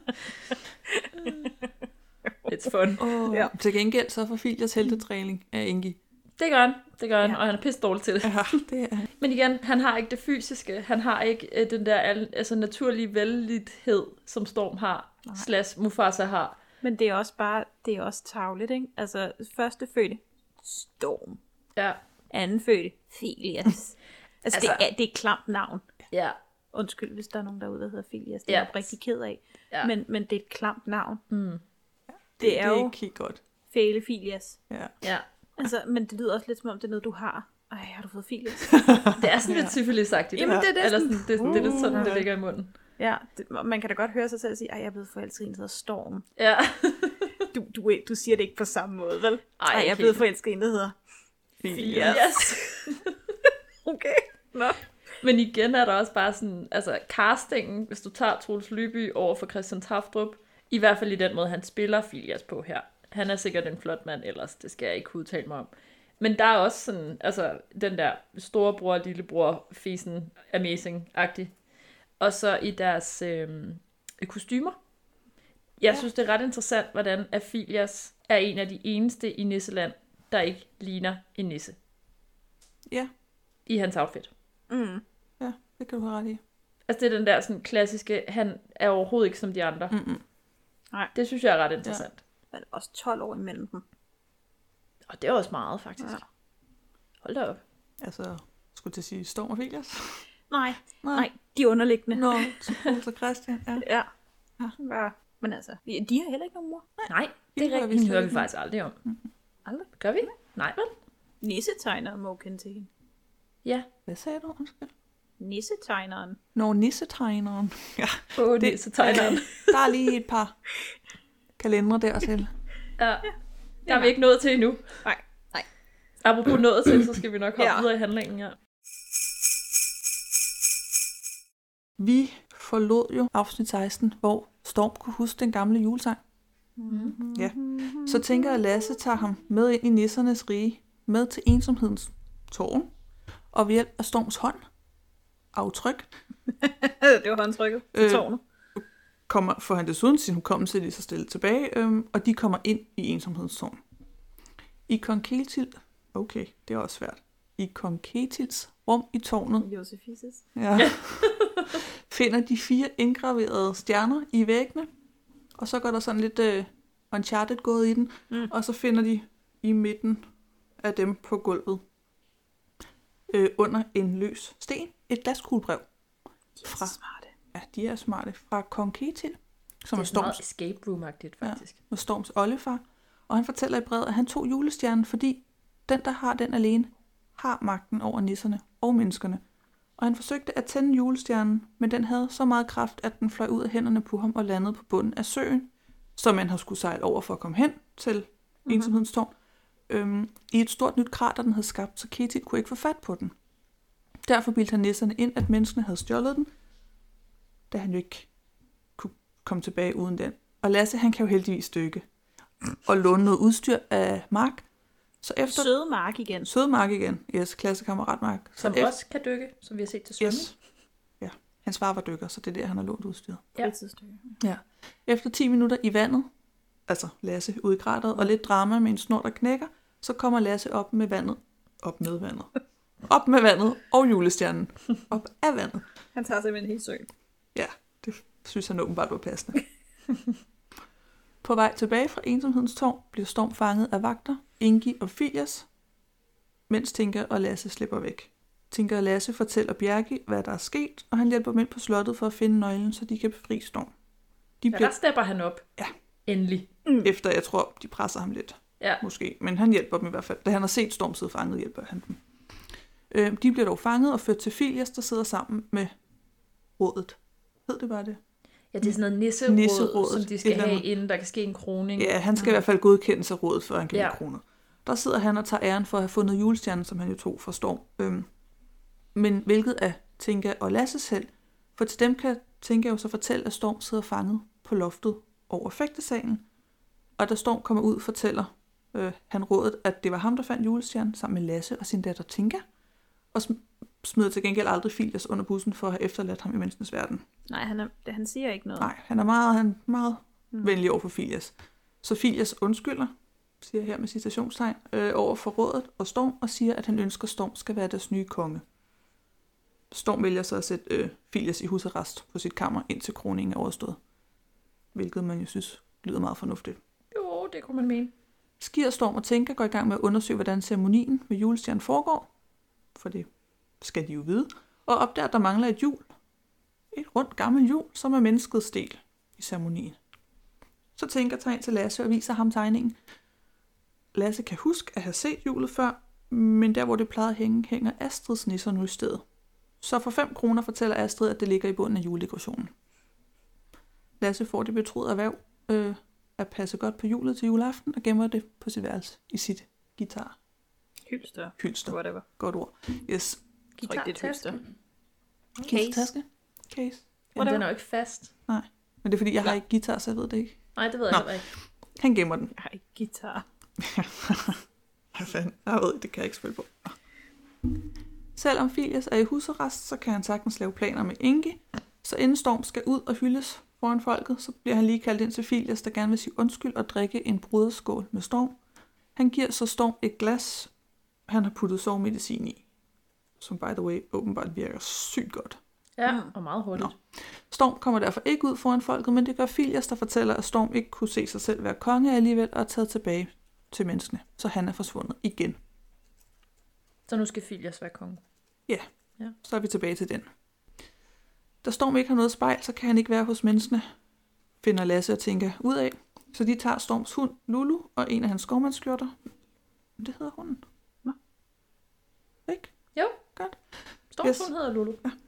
It's fun. Oh, ja. Til gengæld så får Filias heltetræning af Ingi. Det gør han, det gør han, ja. Og han er pisse dårlig til det. Ja, det er han. Men igen, han har ikke det fysiske, han har ikke øh, den der al- altså, naturlige vældighed, som Storm har, Nej. slash Mufasa har. Men det er også bare, det er også tarveligt, ikke? Altså, første fødte, Storm. Ja. Anden fødte, Filias. altså, Altså- det, er, det er et klamt navn. Ja. Undskyld, hvis der er nogen derude, der hedder Filias. Det Ja. er jeg rigtig ked af. Ja. Men, men det er et klamt navn. Mm. Det, Det er er jo ikke helt godt. Fæle Filias. Ja. Ja. Altså, men det lyder også lidt som om, det er noget, du har. Ej, har du fået Filias? Det er sådan lidt syfilisagtigt. Jamen, det er det Eller sådan- sådan, det, det er lidt sådan, det ligger i munden. Ja, det, man kan da godt høre sig selv sige, ej, jeg er blevet forelsket i en, der hedder Storm. Ja. du, du, du siger det ikke på samme måde, vel? Ej, Ej, jeg er helt. blevet forelsket i en, der hedder Filias. Okay. Nå. Men igen er der også bare sådan, altså castingen, hvis du tager Troels Lyby over for Christian Tafdrup, i hvert fald i den måde, han spiller Filias på her. Han er sikkert en flot mand ellers, det skal jeg ikke udtale mig om. Men der er også sådan, altså den der storebror, lillebror, fisen, amazing-agtig. Og så i deres øh, kostymer. Jeg ja. synes, det er ret interessant, hvordan Filias er en af de eneste i Nisseland, der ikke ligner en nisse. Ja. I hans outfit. Mm. Ja, det kan du have ret i. Altså det er den der sådan klassiske, han er overhovedet ikke som de andre. Mm-mm. Nej. Det synes jeg er ret interessant. Ja. Men også tolv år imellem dem. Og det er også meget, faktisk. Ja. Hold da op. Altså, skulle til at sige Storm og Filias? Nej, nej, nej, de underliggende. Nå, så Christian, ja. ja. ja. Men altså, de har heller ikke nogen mor. Nej, nej det er rigtigt. Det hører vi faktisk aldrig om. Mm-hmm. Aldrig? Gør vi? Nej, vel? Nissetegneren må kende til hende. Ja. Hvad sagde du? Undskyld. Nissetegneren. Nå, nissetegneren. Ja. Åh, oh, nissetegneren. Der er lige et par kalendere dertil. Ja. ja. Der er vi ikke nået til endnu. Nej. Nej. Apropos nået til, så skal vi nok hoppe ja. videre i handlingen her. Vi forlod jo afsnit seksten, hvor Storm kunne huske den gamle julesang. Mm-hmm. Ja. Så tænker jeg, at Lasse tager ham med ind i nissernes rige, med til ensomhedens tårn, og ved hjælp af Storms hånd, aftryk. Det var håndtrykket til øh, tårnet. Kommer, får han desuden sin hukommelse lige så stille tilbage, øhm, og de kommer ind i ensomhedens tårn. I kong Ketil, okay, det er også svært. I kong Ketils rum i tårnet, Josefises. Ja, finder de fire indgraverede stjerner i væggene, og så går der sådan lidt uh, Uncharted gået i den, mm. og så finder de i midten af dem på gulvet, øh, under en løs sten, et glaskuglerbrev. De er fra, smarte. Ja, de er smarte. Fra kong Ketil, som det er, er Storms, meget escape room-agtigt, faktisk. Ja, med Storms oldefar. Og han fortæller i brevet, at han tog julestjernen, fordi den, der har den alene, har magten over nisserne og menneskerne. Og han forsøgte at tænde julestjernen, men den havde så meget kraft, at den fløj ud af hænderne på ham og landede på bunden af søen, som man har skulle sejle over for at komme hen til mm-hmm. ensomhedens tårn, øhm, i et stort nyt krater, den havde skabt, så Ketil kunne ikke få fat på den. Derfor bildte han nisserne ind, at menneskene havde stjålet den, da han jo ikke kunne komme tilbage uden den. Og Lasse, han kan jo heldigvis dykke og låne noget udstyr af Mark. Så efter Søde Mark igen. Søde Mark igen. Yes, klassekammerat Mark. Som efter... også kan dykke, som vi har set til svømning. Yes. Ja, hans far var dykker, så det er der, han har lånt udstyret. Ja. Ja. Efter ti minutter i vandet, altså Lasse ude i krateret, og lidt drama med en snor, der knækker, så kommer Lasse op med vandet. Op med vandet. Op med vandet og julestjernen. Op af vandet. Han tager simpelthen helt søen. Ja, det synes han åbenbart var passende. På vej tilbage fra ensomhedens tårn bliver Storm fanget af vagter, Ingi og Filias, mens Tinka og Lasse slipper væk. Tinka og Lasse fortæller Bjerke, hvad der er sket, og han hjælper dem ind på slottet for at finde nøglen, så de kan befri Storm. De bliver... Ja, der stepper han op. Ja. Endelig. Mm. Efter, jeg tror, de presser ham lidt. Ja. Måske. Men han hjælper dem i hvert fald. Da han har set Storm sidde fanget, hjælper han dem. Øh, de bliver dog fanget og ført til Filias, der sidder sammen med rådet. Ved det bare det? Ja, det er sådan noget nisseråd, nisseråd som de skal have, inden der kan ske en kroning. Ja, han skal mm. i hvert fald godkendes af rådet, før han kan ja. blive kronet. Der sidder han og tager æren for at have fundet julestjernen, som han jo tog fra Storm. Øhm, men hvilket er Tinka og Lasses held, for til dem kan Tinka jo så fortælle, at Storm sidder fanget på loftet over fægtesalen. Og da Storm kommer ud, fortæller øh, han rådet, at det var ham, der fandt julestjernen sammen med Lasse og sin datter Tinka. Og smider til gengæld aldrig Filias under bussen for at have efterladt ham i menneskenes verden. Nej, han, er, det, han siger ikke noget. Nej, han er meget, han er meget mm. venlig over for Filias. Så Filias undskylder, siger her med citationstegn, øh, over for rådet og Storm, og siger, at han ønsker, at Storm skal være deres nye konge. Storm vælger så at sætte øh, Filias i husarrest på sit kammer, indtil kroningen er overstået. Hvilket man jo synes lyder meget fornuftigt. Jo, det kunne man mene. Skir, Storm og Tinka går i gang med at undersøge, hvordan ceremonien med julestjernen foregår. For det skal de jo vide. Og opdager, at der mangler et hjul. Et rundt gammelt hjul, som er menneskets del i ceremonien. Så Tinka tager ind til Lasse og viser ham tegningen. Lasse kan huske at have set hjulet før, men der hvor det plejede at hænge, hænger Astrids nisser nu i stedet. Så for fem kroner fortæller Astrid, at det ligger i bunden af juledekorationen. Lasse får det betroede erhverv øh, at passe godt på hjulet til juleaften og gemmer det på sit værelse i sit guitar. Hylster. Hylster. Whatever. Godt ord. Yes. Guitar-taske. Case. Taske. Case. Men den er jo ikke fast. Nej, men det er fordi, jeg har ikke guitar, så jeg ved det ikke. Nej, det ved jeg heller ikke. Han gemmer den. Jeg har ikke guitar. Hvad fanden? Jeg ved, det kan jeg ikke spille på. Selvom Filias er i husarrest, så kan han sagtens lave planer med Ingi. Så inden Storm skal ud og hyldes foran folket, så bliver han lige kaldt ind til Filias, der gerne vil sige undskyld og drikke en bruderskål med Storm. Han giver så Storm et glas, han har puttet sovemedicin i. Som by the way åbenbart virker sygt godt. Ja, og meget hurtigt. Nå. Storm kommer derfor ikke ud foran folket, men det gør Filias, der fortæller, at Storm ikke kunne se sig selv være konge alligevel, og er taget tilbage til menneskene. Så han er forsvundet igen. Så nu skal Filias være konge. Ja, ja. Så er vi tilbage til den. Da Storm ikke har noget spejl, så kan han ikke være hos menneskene, finder Lasse og tænker ud af. Så de tager Storms hund, Lulu, og en af hans skovmandsskjorter. Det hedder hunden. Nå. Ikke? Jo. Godt. Storms Yes. hund hedder Lulu. Ja.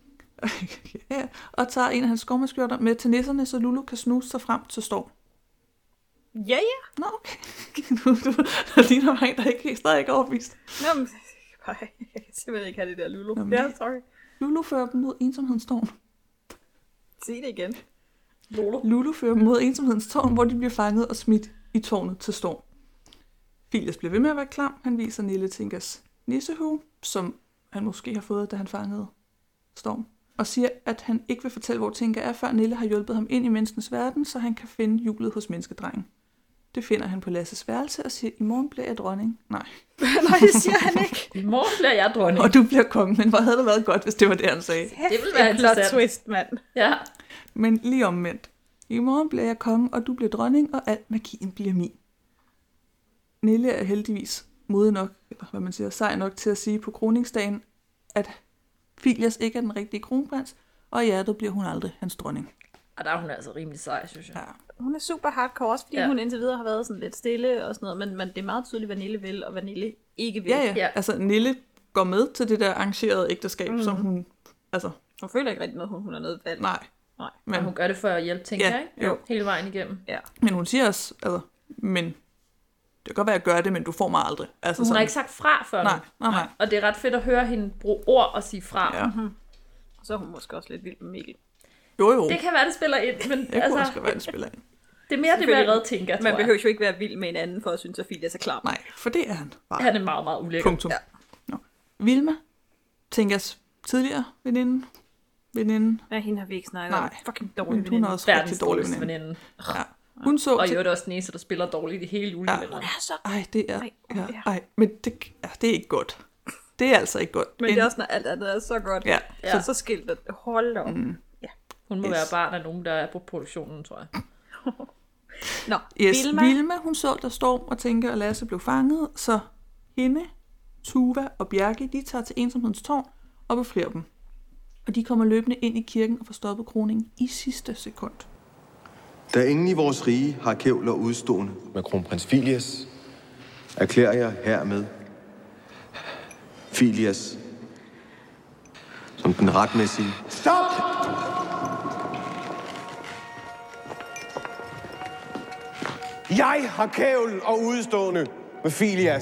Ja, og tager en af hans skovmandsskjorter med til nisserne, så Lulu kan snuse sig frem til Storm. Ja, ja. Nå, okay. du, du, du ligner mig, der ikke stadig ikke er overbevist. Nå, men jeg kan simpelthen ikke have det der Lulu. Nå, Ja, sorry. Lulu fører dem mod ensomhedens tårn. Sig det igen. Lulu. Lulu fører dem mod ensomhedens tårn, hvor de bliver fanget og smidt i tårnet til Storm. Filias bliver ved med at være klam. Han viser Nille Tinkas nissehue, som han måske har fået, da han fangede Storm. Og siger, at han ikke vil fortælle, hvor Tinka er, før Nille har hjulpet ham ind i menneskens verden, så han kan finde hjulet hos menneskedrengen. Det finder han på Lasses værelse og siger, i morgen bliver jeg dronning. Nej. Nej, det siger han ikke. I morgen bliver jeg dronning. Og du bliver konge, men hvor havde det været godt, hvis det var det, han sagde. Det ville være en plot interessant. twist, mand. Ja. Men lige omvendt. I morgen bliver jeg konge, og du bliver dronning, og al magien bliver min. Nille er heldigvis modig nok, eller hvad man siger, sej nok til at sige på kroningsdagen, at Filias ikke er den rigtige kronprins, og i hjertet bliver hun aldrig hans dronning. Og der er hun altså rimelig sej, synes jeg. Ja. Hun er super hardcore, også fordi Ja. ja. hun indtil videre har været sådan lidt stille og sådan noget, men, men det er meget tydeligt, hvad Nille vil, og hvad Nille ikke vil. Ja, ja, ja. Altså Nille går med til det der arrangerede ægteskab, mm. som hun, altså... Hun føler ikke rigtig noget, hun, hun har noget valg. Nej. Nej. Men og hun gør det for at hjælpe, tænker Ja, jeg, ikke? jo. Hele vejen igennem. Ja. Men hun siger også, altså, men det kan godt være, at jeg gør det, men du får mig aldrig. Altså, Hun sådan, har ikke sagt fra før nej, nu. nej, nej. Og det er ret fedt at høre hende bruge ord og sige fra. Ja. Mm-hmm. Og så er hun måske også lidt vild med Mikkel. Jo, jo. Det kan være, det spiller ind, men Det kunne altså, også være, det spiller ind. det er mere det, hvad jeg tænker, tror Man jeg. behøver jo ikke være vild med en anden, for at synes, at Filias er klar. Nej, for det er han. Bare. Han er meget, meget ulækker. Punktum. Ja. Nå. Vilma, Tinkas tidligere veninde. veninde. Ja, hende har vi ikke snakket Nej. om. Fucking dårlig Men hun er også rigtig Verdens dårlig dårligste veninde. veninde. Ja. Hun så Og i til- øvrigt også Næse, der spiller dårligt i hele julekalenderen. Hun er så... Ej, det er... Ej, Ja, ja. ej, men det, ja, det er ikke godt. Det er altså ikke godt. Men det er også, når alt andet er så godt. Ja. Så, så skiltet. Hold op. Mm. Ja. Hun må Yes. være barn af nogen, der er på produktionen, tror jeg. Nå, Yes, Vilma. Vilma, hun så, der Storm og Tinka og Lasse blev fanget, så hende, Tuva og Bjerke, de tager til ensomhedens tårn og befrier dem. Og de kommer løbende ind i kirken og får stoppet kroningen i sidste sekund. Da ingen i vores rige har kævler udstående med kronprins Filias, erklærer jeg hermed Filias som den retmæssige... Stop! Jeg har kævl og udstående med Filias.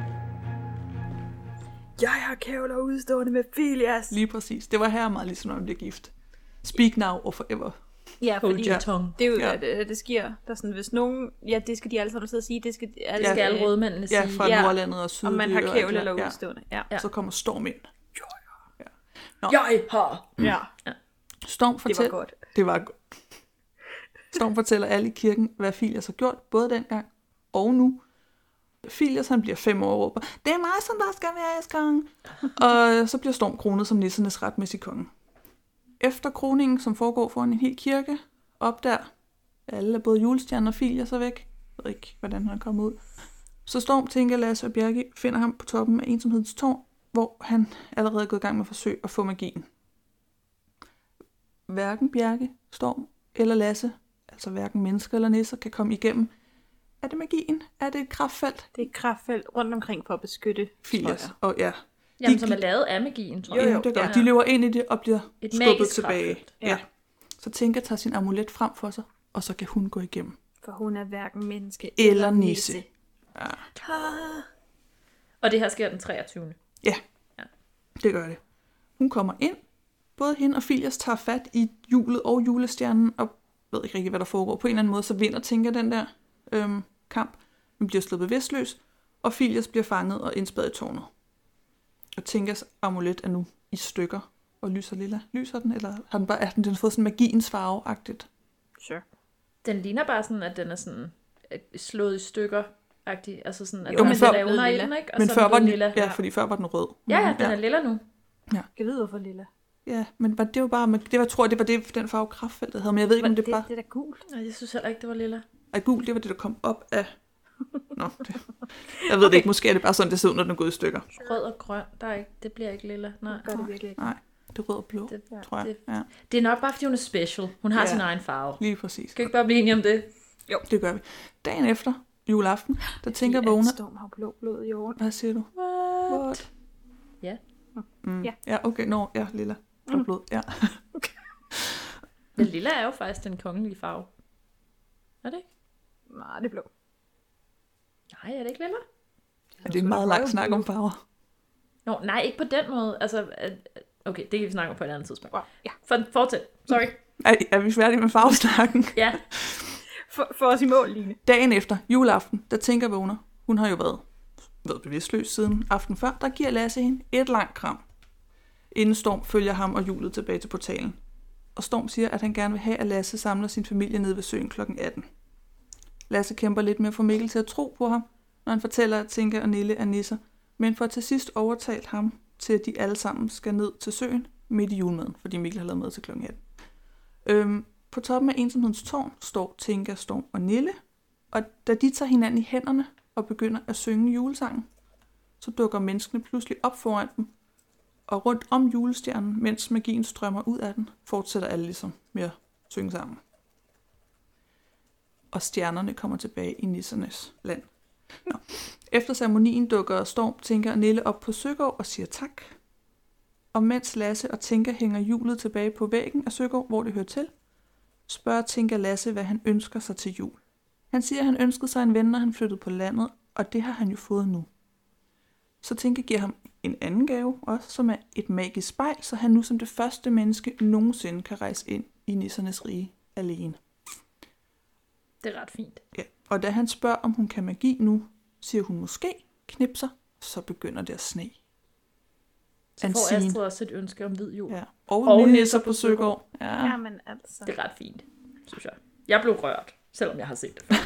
Jeg har kævler udstående med Filias. Lige præcis. Det var her meget ligesom, når man bliver gift. Speak now or forever. Ja, fordi Hold your tongue. det er jo, Ja. ja. det, det sker. Der er sådan, hvis nogen... Ja, det skal de alle sammen sidde og sige. Det skal alle, Det skal alle rådmændene Ja, sige. fra Ja. Nordlandet og Syd. Om man har og alt kævle det eller der. Ja. udstående. Ja. Ja. Så kommer Storm ind. Nå. Jeg har. Ja. Storm Det fortæller... var godt. Det var godt. Storm fortæller alle i kirken, hvad Filias har gjort, både dengang og nu. Filias, han bliver fem år og råber, det er mig, som der skal være konge. Og så bliver Storm kronet som nissernes retmæssige konge. Efter kroningen, som foregår foran en hel kirke, op der, alle, både julestjerner og Filias er væk. Jeg ved ikke, hvordan han er kommet ud. Så Storm, Tinka, Lasse og Bjerke finder ham på toppen af ensomhedens tårn, hvor han allerede er gået i gang med at forsøge at få magien. Hverken Bjerke, Storm eller Lasse, altså hverken mennesker eller nisser, kan komme igennem. Er det magien? Er det et kraftfelt? Det er et kraftfelt rundt omkring for at beskytte Filias. Og ja. Jamen, som er lavet af magien, tror Jo, jeg. jo, det gør. De løber ind i det og bliver Et skubbet magisk tilbage. kraftfelt. Ja. ja. Så Tinka tager sin amulet frem for sig, og så kan hun gå igennem. For hun er hverken menneske Eller nisse. Ja. Ah. Og det her sker den treogtyvende Ja, det gør det. Hun kommer ind, både hende og Filias tager fat i hjulet og julestjernen, og ved ikke rigtig, hvad der foregår. På en eller anden måde, så vinder Tinka den der øhm, kamp. Man bliver slået bevidstløs, og Filias bliver fanget og indspærret i tårnet. Og Tinkas amulet er nu i stykker og lyser lilla. Lyser den, eller har den bare, er den, den har fået sådan magiens farve-agtigt? Sure. Den ligner bare sådan, at den er sådan slået i stykker-agtig. Altså sådan, at Jo, den men er før- lidt under ilden, ikke? Og Men så er før var den, lilla. ja, fordi før var den rød. Ja, ja, den er lilla nu. Ja. Jeg ved, hvorfor lilla. Ja, men det var bare, det var, tror jeg, det var det, den farve kraftfeltet havde, men jeg ved ikke, om det, det bare... Det er da gul. Nej, jeg synes heller ikke, det var lilla. Ej, gul, det var det, der kom op af... Nå, det... Jeg ved okay. det ikke, måske er det bare sådan, det ser ud, når den er gået i stykker. Rød og grøn, der er ikke, det bliver ikke lilla. Nej, gør det virkelig ikke. Nej, det er rød og blå, det, tror jeg. Det, ja. det er nok bare, fordi hun er special. Hun har Ja. sin egen farve. Lige præcis. Skal vi ikke bare blive enige om det? Jo, det gør vi. Dagen efter, juleaften, der tænker Fordi vågner... at Storm har blå blod i jorden. Hvad siger du? What? What? Ja. Mm. Ja. Ja, okay, nå, ja, lilla. Blå blod, ja. Men lilla er jo faktisk den kongelige farve. Er det ikke? Nej, det er blå. Nej, er det ikke lilla? Ja, det er en meget lang snak om farver. Nå, nej, ikke på den måde. Altså, at- okay, det kan vi snakke om på et andet tidspunkt. Ja. For, fortsæt. Sorry. Er, er vi færdige med farvesnakken? Ja. For, for os i mål, Line. Dagen efter, juleaften, der tænker vågner. Hun har jo været, været bevidstløs siden aften før. Der giver Lasse hende et langt kram. Inden Storm følger ham og hjulet tilbage til portalen. Og Storm siger, at han gerne vil have, at Lasse samler sin familie nede ved søen klokken atten. Lasse kæmper lidt med at få Mikkel til at tro på ham, når han fortæller, at Tinka og Nille er nisser, men får til sidst overtalt ham til, at de alle sammen skal ned til søen midt i julemaden, fordi Mikkel har lavet mad til klokken atten. Øhm, på toppen af ensomhedens tårn står Tinka, Storm og Nille, og da de tager hinanden i hænderne og begynder at synge julesangen, så dukker menneskene pludselig op foran dem, og rundt om julestjernen, mens magien strømmer ud af den, fortsætter alle ligesom med at synge sammen. Og stjernerne kommer tilbage i nissernes land. Nå. Efter ceremonien dukker Storm, Tinka og Nille op på Søgård og siger tak. Og mens Lasse og Tinka hænger hjulet tilbage på væggen af Søgård, hvor det hører til, spørger Tinka Lasse, hvad han ønsker sig til jul. Han siger, at han ønskede sig en ven, når han flyttede på landet, og det har han jo fået nu. Så Tinka giver ham en anden gave, også som er et magisk spejl, så han nu som det første menneske nogensinde kan rejse ind i nissernes rige alene. Det er ret fint. Ja. Og da han spørger, om hun kan magi nu, siger hun måske, knipser, så begynder det at sne. Så får Astrid også et ønske om hvid jul. Ja. Og, og nisser nisser på Søgård. Ja. Jamen altså. Det er ret fint, synes jeg. Jeg blev rørt, selvom jeg har set det før.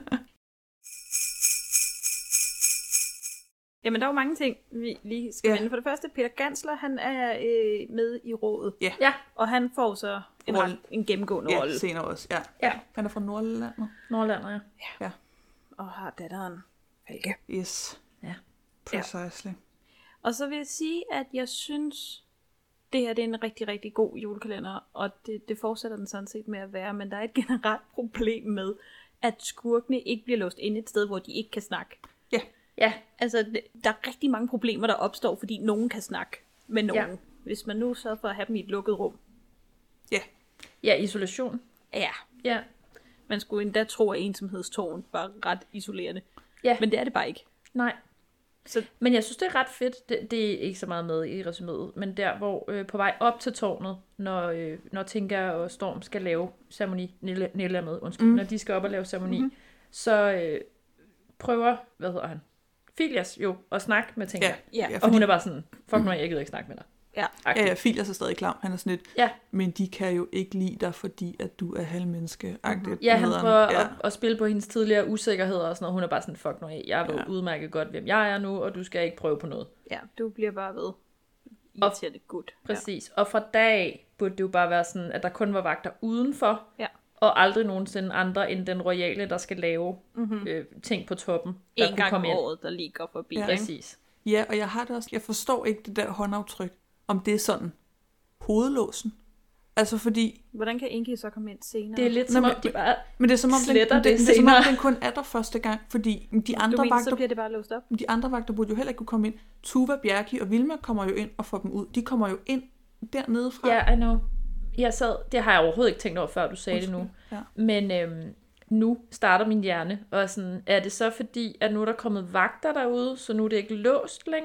Jamen, der er jo mange ting, vi lige skal Ja. vende. For det første, Peter Gansler, han er øh, med i rådet. Ja. Ja. Og han får så en, Rolle. en gennemgående rolle. Ja, senere også. Ja. Ja. Han er fra Nordlandet. Nordlandet, ja. Ja. Og har datteren Falke. Yes. Ja. Precisely. Og så vil jeg sige, at jeg synes, det her det er en rigtig, rigtig god julekalender, og det, det fortsætter den sådan set med at være, men der er et generelt problem med, at skurkene ikke bliver låst inde et sted, hvor de ikke kan snakke. Ja. Ja, altså det- der er rigtig mange problemer, der opstår, fordi nogen kan snakke med nogen. Ja. Hvis man nu sørger for at have dem i et lukket rum. Ja. Ja, isolation. Ja. Ja. Man skulle endda tro, at ensomhedstårn var ret isolerende. Ja. Men det er det bare ikke. Nej. Så... Men jeg synes, det er ret fedt. Det, det er ikke så meget med i resuméet, men der, hvor øh, på vej op til tårnet, når, øh, når Tinka og Storm skal lave ceremoni, Nille, Nille er med, undskyld, Mm. når de skal op og lave ceremoni, Mhm. mm-hmm. så øh, prøver, hvad hedder han? Filias jo, at snakke med Tinka. Ja, ja, Og fordi- hun er bare sådan, fuck nu, jeg gider ikke snakke med dig. Ja. Ja, ja, Filias er stadig klam. Han er sådan lidt, Ja. men de kan jo ikke lide dig, fordi at du er halvmenneske. Mm-hmm. Ja, han prøver ja. at, at spille på hendes tidligere usikkerheder og sådan noget. Hun er bare sådan, fuck nu, jeg ved ja. udmærket godt, hvem jeg er nu, og du skal ikke prøve på noget. Ja, du bliver bare ved. Irriterende godt. Præcis. Ja. Og fra dag af burde det jo bare være sådan, at der kun var vagter udenfor, ja. og aldrig nogensinde andre end den royale, der skal lave Mhm. øh, ting på toppen. Der En kunne gang komme om ind. året, der lige går forbi. Ja. ikke? Præcis. Ja, og jeg har det også. Jeg forstår ikke det der håndaftryk, om det er sådan hovedlåsen. Altså fordi... Hvordan kan Inge så komme ind senere? Det er lidt Nå, som men- om, de bare Men det er som om, den, sletter det, det, det, det er, som om senere. den kun er der første gang, fordi de andre Du mener, vagter... så bliver det bare låst op? De andre vagter burde jo heller ikke kunne komme ind. Tuva, Bjerki og Vilma kommer jo ind og får dem ud. De kommer jo ind dernede fra. Ja, I know. Jeg sad, det har jeg overhovedet ikke tænkt over, før du sagde det nu. Ja. Men øhm, nu starter min hjerne, og sådan, er det så fordi, at nu er der kommet vagter derude, så nu er det ikke låst længere?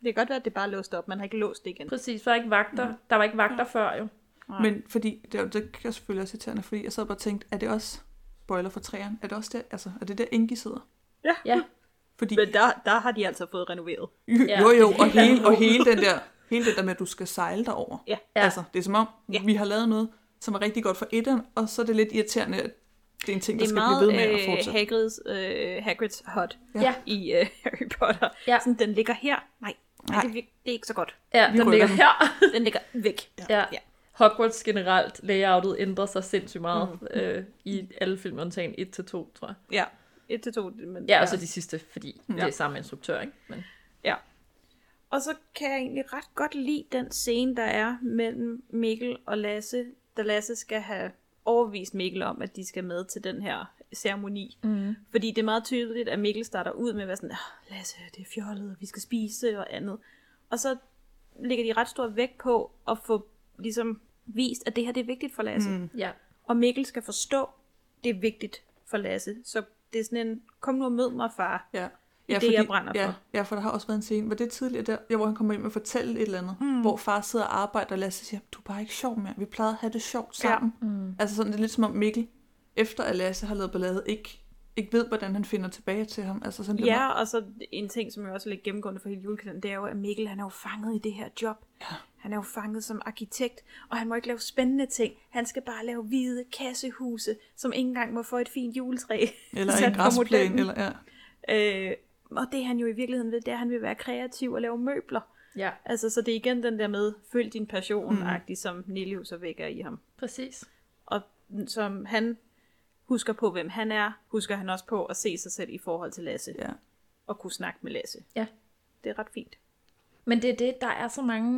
kan godt være, at det bare er låst op. Man har ikke låst det igen. Præcis, der var ikke vagter, mm. der var ikke vagter ja. før jo. Nej. Men fordi, det, det kan jeg selvfølgelig også irriterende, fordi jeg sad bare og tænkte, er det også, spoiler for træerne, er det også der, altså, er det der Ingi sidder? Ja. ja. Fordi, men der, der har de altså fået renoveret. Jo, jo, jo og, hele, og hele den der, hele det der med, at du skal sejle derover. Ja. Altså, det er som om, ja. vi har lavet noget, som er rigtig godt for etteren, og så er det lidt irriterende, at det er en ting, der skal blive ved med øh, at fortsætte. Hagrids, øh, Hagrids hut ja. i øh, Harry Potter. Ja. Sådan, den ligger her. Nej, nej. Det, det er ikke så godt. Ja, vi den ligger den. her. Den ligger væk. Ja. Ja. ja. Hogwarts generelt, layoutet ændrer sig sindssygt meget mm. øh, i alle film, undtagen et til to, tror jeg. Ja, et til to. Men, ja, og så de sidste, fordi ja. det er ja. samme instruktør, ikke? Men... Ja. Og så kan jeg egentlig ret godt lide den scene, der er mellem Mikkel og Lasse, da Lasse skal have overbevist Mikkel om, at de skal med til den her ceremoni. Mm. Fordi det er meget tydeligt, at Mikkel starter ud med at være sådan, Lasse, det er fjollet, og vi skal spise og andet. Og så lægger de ret stor vægt på at få ligesom vist, at det her det er vigtigt for Lasse. Mm. Ja. Og Mikkel skal forstå, det er vigtigt for Lasse. Så det er sådan en, kom nu og mød mig, far. Ja. Ja, det fordi, jeg brænder ja, for. Ja, for der har også været en scene, hvor det er tidligere der, ja, hvor han kommer ind og fortæller et eller andet, mm. hvor far sidder og arbejder, og Lasse siger, du er bare ikke sjov mere, vi plejede at have det sjovt sammen. Ja. Mm. Altså sådan, det er lidt som om Mikkel, efter at Lasse har lavet ballade, ikke, ikke ved, hvordan han finder tilbage til ham. Altså sådan, ja, meget... og så en ting, som jo også er lidt gennemgående for hele julekalenderen, det er jo, at Mikkel, han er jo fanget i det her job. Ja. Han er jo fanget som arkitekt, og han må ikke lave spændende ting. Han skal bare lave hvide kassehuse, som ikke engang må få et fint juletræ. Eller en græsplæne, eller ja. Øh, og det han jo i virkeligheden vil, det er, at han vil være kreativ og lave møbler. Ja. Altså, så det er igen den der med, følg din passion-agtig, mm. som Nilius så vækker i ham. Præcis. Og som han husker på, hvem han er, husker han også på at se sig selv i forhold til Lasse. Ja. Og kunne snakke med Lasse. Ja. Det er ret fint. Men det er det, der er så mange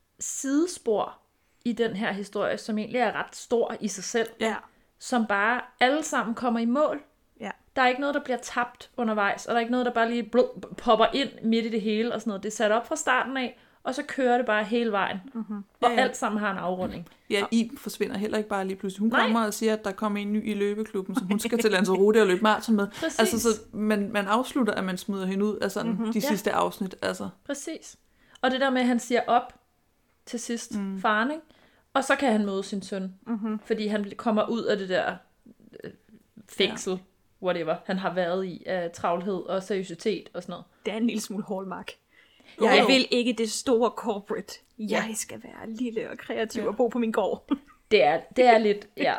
sidespor i den her historie, som egentlig er ret stor i sig selv. Ja. Som bare alle sammen kommer i mål. Ja. Der er ikke noget, der bliver tabt undervejs, og der er ikke noget, der bare lige blub, popper ind midt i det hele og sådan noget. Det er sat op fra starten af, og så kører det bare hele vejen. Mm-hmm. Og ja, ja. alt sammen har en afrunding. Ja, Iben forsvinder heller ikke bare lige pludselig. Hun Nej. kommer og siger, at der kommer en ny i løbeklubben, som hun skal til Lanzarote og løbe maraton med. Præcis. Altså, så man, man afslutter, at man smider hende ud af sådan mm-hmm. de ja. sidste afsnit. Altså. Præcis. Og det der med, at han siger op til sidst, mm. faren, ikke? Og så kan han møde sin søn. Mm-hmm. Fordi han kommer ud af det der øh, fængsel, ja. whatever, han har været i af travlhed og seriøsitet og sådan noget. Det er en lille smule Hallmark. Jeg oh. vil ikke det store corporate. Jeg ja. skal være lille og kreativ ja. og bo på min gård. Det er, det er lidt, ja.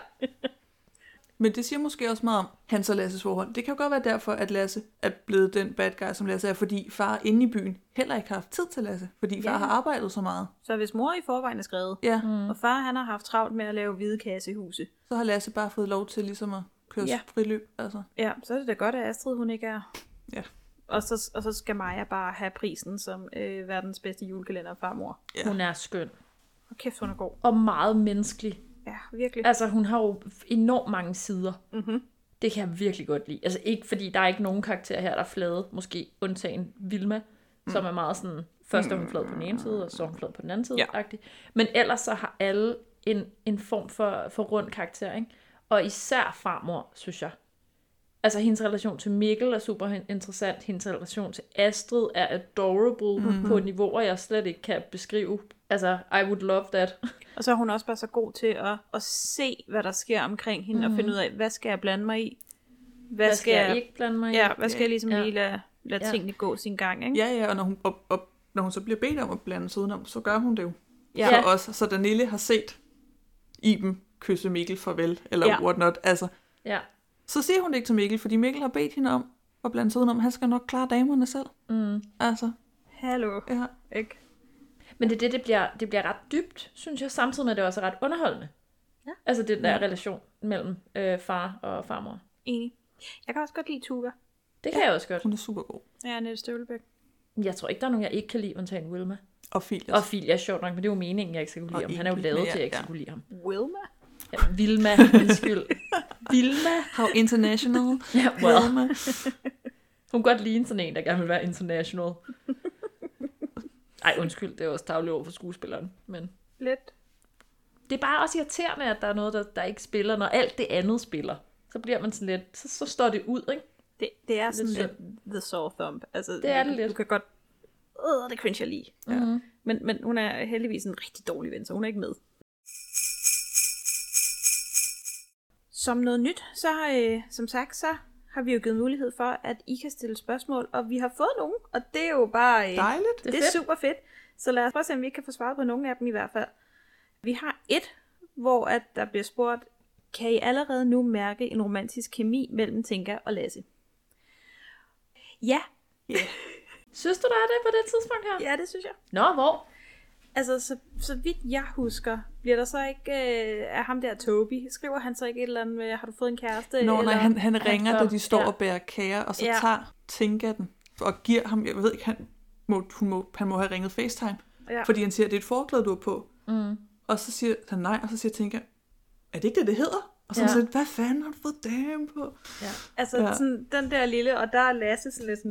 Men det siger måske også meget om hans og Lasses forhold. Det kan jo godt være derfor, at Lasse er blevet den bad guy, som Lasse er, fordi far inde i byen heller ikke har haft tid til Lasse, fordi far ja. har arbejdet så meget. Så hvis mor i forvejen er skrevet, ja. mm. og far han har haft travlt med at lave hvide kassehuse, så har Lasse bare fået lov til ligesom at køre ja. friløb. Altså. Ja, så er det da godt, at Astrid hun ikke er. Ja. Og så, og så skal Maja bare have prisen som øh, verdens bedste julekalender farmor. Ja. Hun er skøn. Og kæft, hun er god. Og meget menneskelig. Ja, virkelig. Altså, hun har jo enormt mange sider. Mm-hmm. Det kan jeg virkelig godt lide. Altså, ikke fordi der er ikke nogen karakter her, der er flade. Måske undtagen Vilma, mm. som er meget sådan, først er hun flad på den ene side, og så er hun flad på den anden side. Ja. Men ellers så har alle en, en form for, for rund karakter, ikke? Og især farmor, synes jeg. Altså, hendes relation til Mikkel er super interessant. Hendes relation til Astrid er adorable mm-hmm. på niveauer, jeg slet ikke kan beskrive. Altså, I would love that. Og så er hun også bare så god til at, at se, hvad der sker omkring hende, mm-hmm. og finde ud af, hvad skal jeg blande mig i? Hvad, hvad skal jeg, jeg ikke blande mig i? Ja, hvad skal jeg ligesom ja. lige lade, lade ja. tingene gå sin gang, ikke? Ja, ja, og når hun, og, og, når hun så bliver bedt om at blande sig udenom, så gør hun det jo. Ja. For os, så Danille har set Iben kysse Mikkel farvel, eller ja. what not, altså. Ja. Så siger hun det ikke til Mikkel, fordi Mikkel har bedt hende om at blande sig udenom. Han skal nok klare damerne selv. Mm. Altså. Hallo. Ja. Ikke? Men det er det, det bliver, det bliver ret dybt, synes jeg, samtidig med, at det også er ret underholdende. Ja. Altså den der ja. relation mellem øh, far og farmor. Enig. Jeg kan også godt lide Tuva. Det kan ja. jeg også godt. Hun er super god. Ja, Nette Støvlebæk. Jeg tror ikke, der er nogen, jeg ikke kan lide, undtagen Wilma. Og Filias. Og Filias, sjovt nok, men det er jo meningen, jeg ikke skal kunne lide ham. Han er jo lavet ja, til, at jeg ikke skal kunne lide ham. Wilma? Ja, Vilma, undskyld. Vilma. How international. Ja, well. Wilma. Hun kan godt ligne sådan en, der gerne vil være international. Ej, undskyld, det er også tavligt over for skuespilleren. Men lidt. Det er bare også irriterende, at der er noget, der, der ikke spiller. Når alt det andet spiller, så bliver man sådan lidt, så, så står det ud, ikke? Det, det er sådan lidt, lidt the sore thumb. Altså, det er det lidt. Du kan godt øh, det cringe jeg lige. Mhm. Men, men hun er heldigvis en rigtig dårlig ven, så hun er ikke med. Som noget nyt, så øh, som sagt, så har vi jo givet mulighed for, at I kan stille spørgsmål, og vi har fået nogle, og det er jo bare... Øh, Dejligt. Det er, Det er fedt. super fedt. Så lad os prøve at se, om vi ikke kan få svaret på nogle af dem i hvert fald. Vi har et, hvor at der bliver spurgt, kan I allerede nu mærke en romantisk kemi mellem Tinka og Lasse? Ja. Yeah. Synes du, der er det på det tidspunkt her? Ja, det synes jeg. Nå, hvor? Altså, så, så vidt jeg husker, bliver der så ikke øh, af ham der Toby, skriver han så ikke et eller andet med, har du fået en kæreste? Nå, eller? nej, han, han ringer, får- da de står ja. og bærer kager, og så Ja. tager Tinka den og giver ham, jeg ved ikke, han må, hun må, han må have ringet FaceTime, Ja. fordi han siger, at det er et forklæde, du er på. Mm. Og så siger han nej, og så siger Tinka, er det ikke det, det hedder? Og så Ja. ja. siger hvad fanden har du fået dame på? Ja. Altså, Ja. ja. sådan, den der lille, og der er Lasse sådan lidt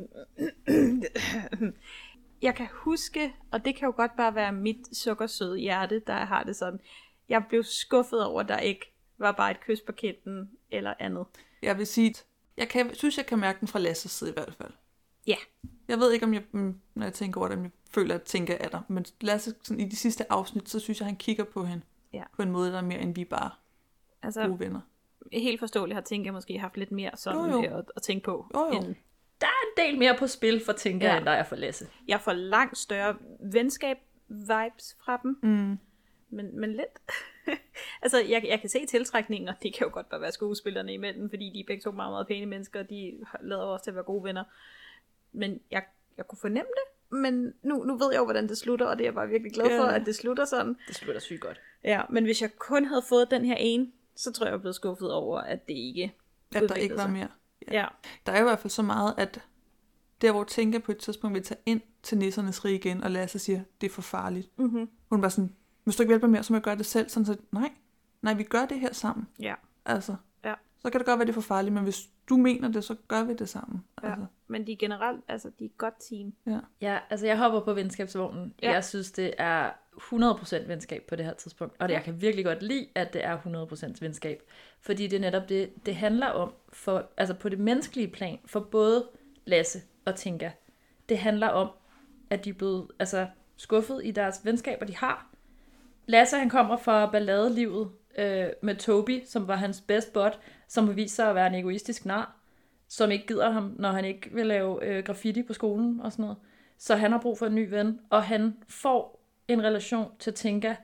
sådan... Jeg kan huske, og det kan jo godt bare være mit sukkersøde hjerte, der har det sådan. Jeg blev skuffet over, at der ikke var bare et kys på kinden eller andet. Jeg vil sige, jeg kan, synes, jeg kan mærke den fra Lasses side i hvert fald. Ja. Jeg ved ikke, om jeg, mm, når jeg tænker over det, om jeg føler, at Tinka er der. Men Lasse, sådan, i de sidste afsnit, så synes jeg, han kigger på hende Ja. på en måde, der er mere, end vi bare Altså, gode venner. helt forståeligt har Tinka måske haft lidt mere sådan Jo, jo. At, at tænke på. Jo, jo. End Der er en del mere på spil for Tinka, Ja. end der er for Lasse. jeg får langt større venskab-vibes fra dem. Mm. Men, men lidt. altså, jeg, jeg kan se tiltrækningen, og det kan jo godt bare være skuespillerne imellem, fordi de er begge to meget, meget pæne mennesker, og de lader også til at være gode venner. Men jeg, jeg kunne fornemme det, men nu, nu ved jeg jo, hvordan det slutter, og det er jeg bare virkelig glad for, Ja. at det slutter sådan. Det slutter sygt godt. Ja, men hvis jeg kun havde fået den her ene, så tror jeg, jeg er blevet skuffet over, at det ikke At der udviklede ikke var sig. mere. Ja. Der er i hvert fald så meget, at der hvor Tinka på et tidspunkt vil tage ind til nissernes rige igen, og Lasse siger, det er for farligt. Mhm. Hun var sådan, hvis du ikke hjælper mere, så må jeg gøre det selv. Sådan så, nej, nej, vi gør det her sammen. Ja. Altså, Ja. så kan det godt være, det er for farligt, men hvis du mener det, så gør vi det sammen. Ja. Altså, Men de er generelt, altså, de er et godt team. ja. Ja, altså jeg hopper på venskabsvognen. Ja. Jeg synes, det er hundrede procent venskab på det her tidspunkt. Og det, jeg kan virkelig godt lide, at det er hundrede procent venskab. Fordi det er netop det, det handler om, for, altså på det menneskelige plan, for både Lasse og Tinka. Det handler om, at de er blevet altså, skuffet i deres venskaber, de har. Lasse, han kommer fra balladelivet øh, med Toby, som var hans best bud, som viser sig at være en egoistisk nar, som ikke gider ham, når han ikke vil lave øh, graffiti på skolen og sådan noget. Så han har brug for en ny ven, og han får en relation til Tinka,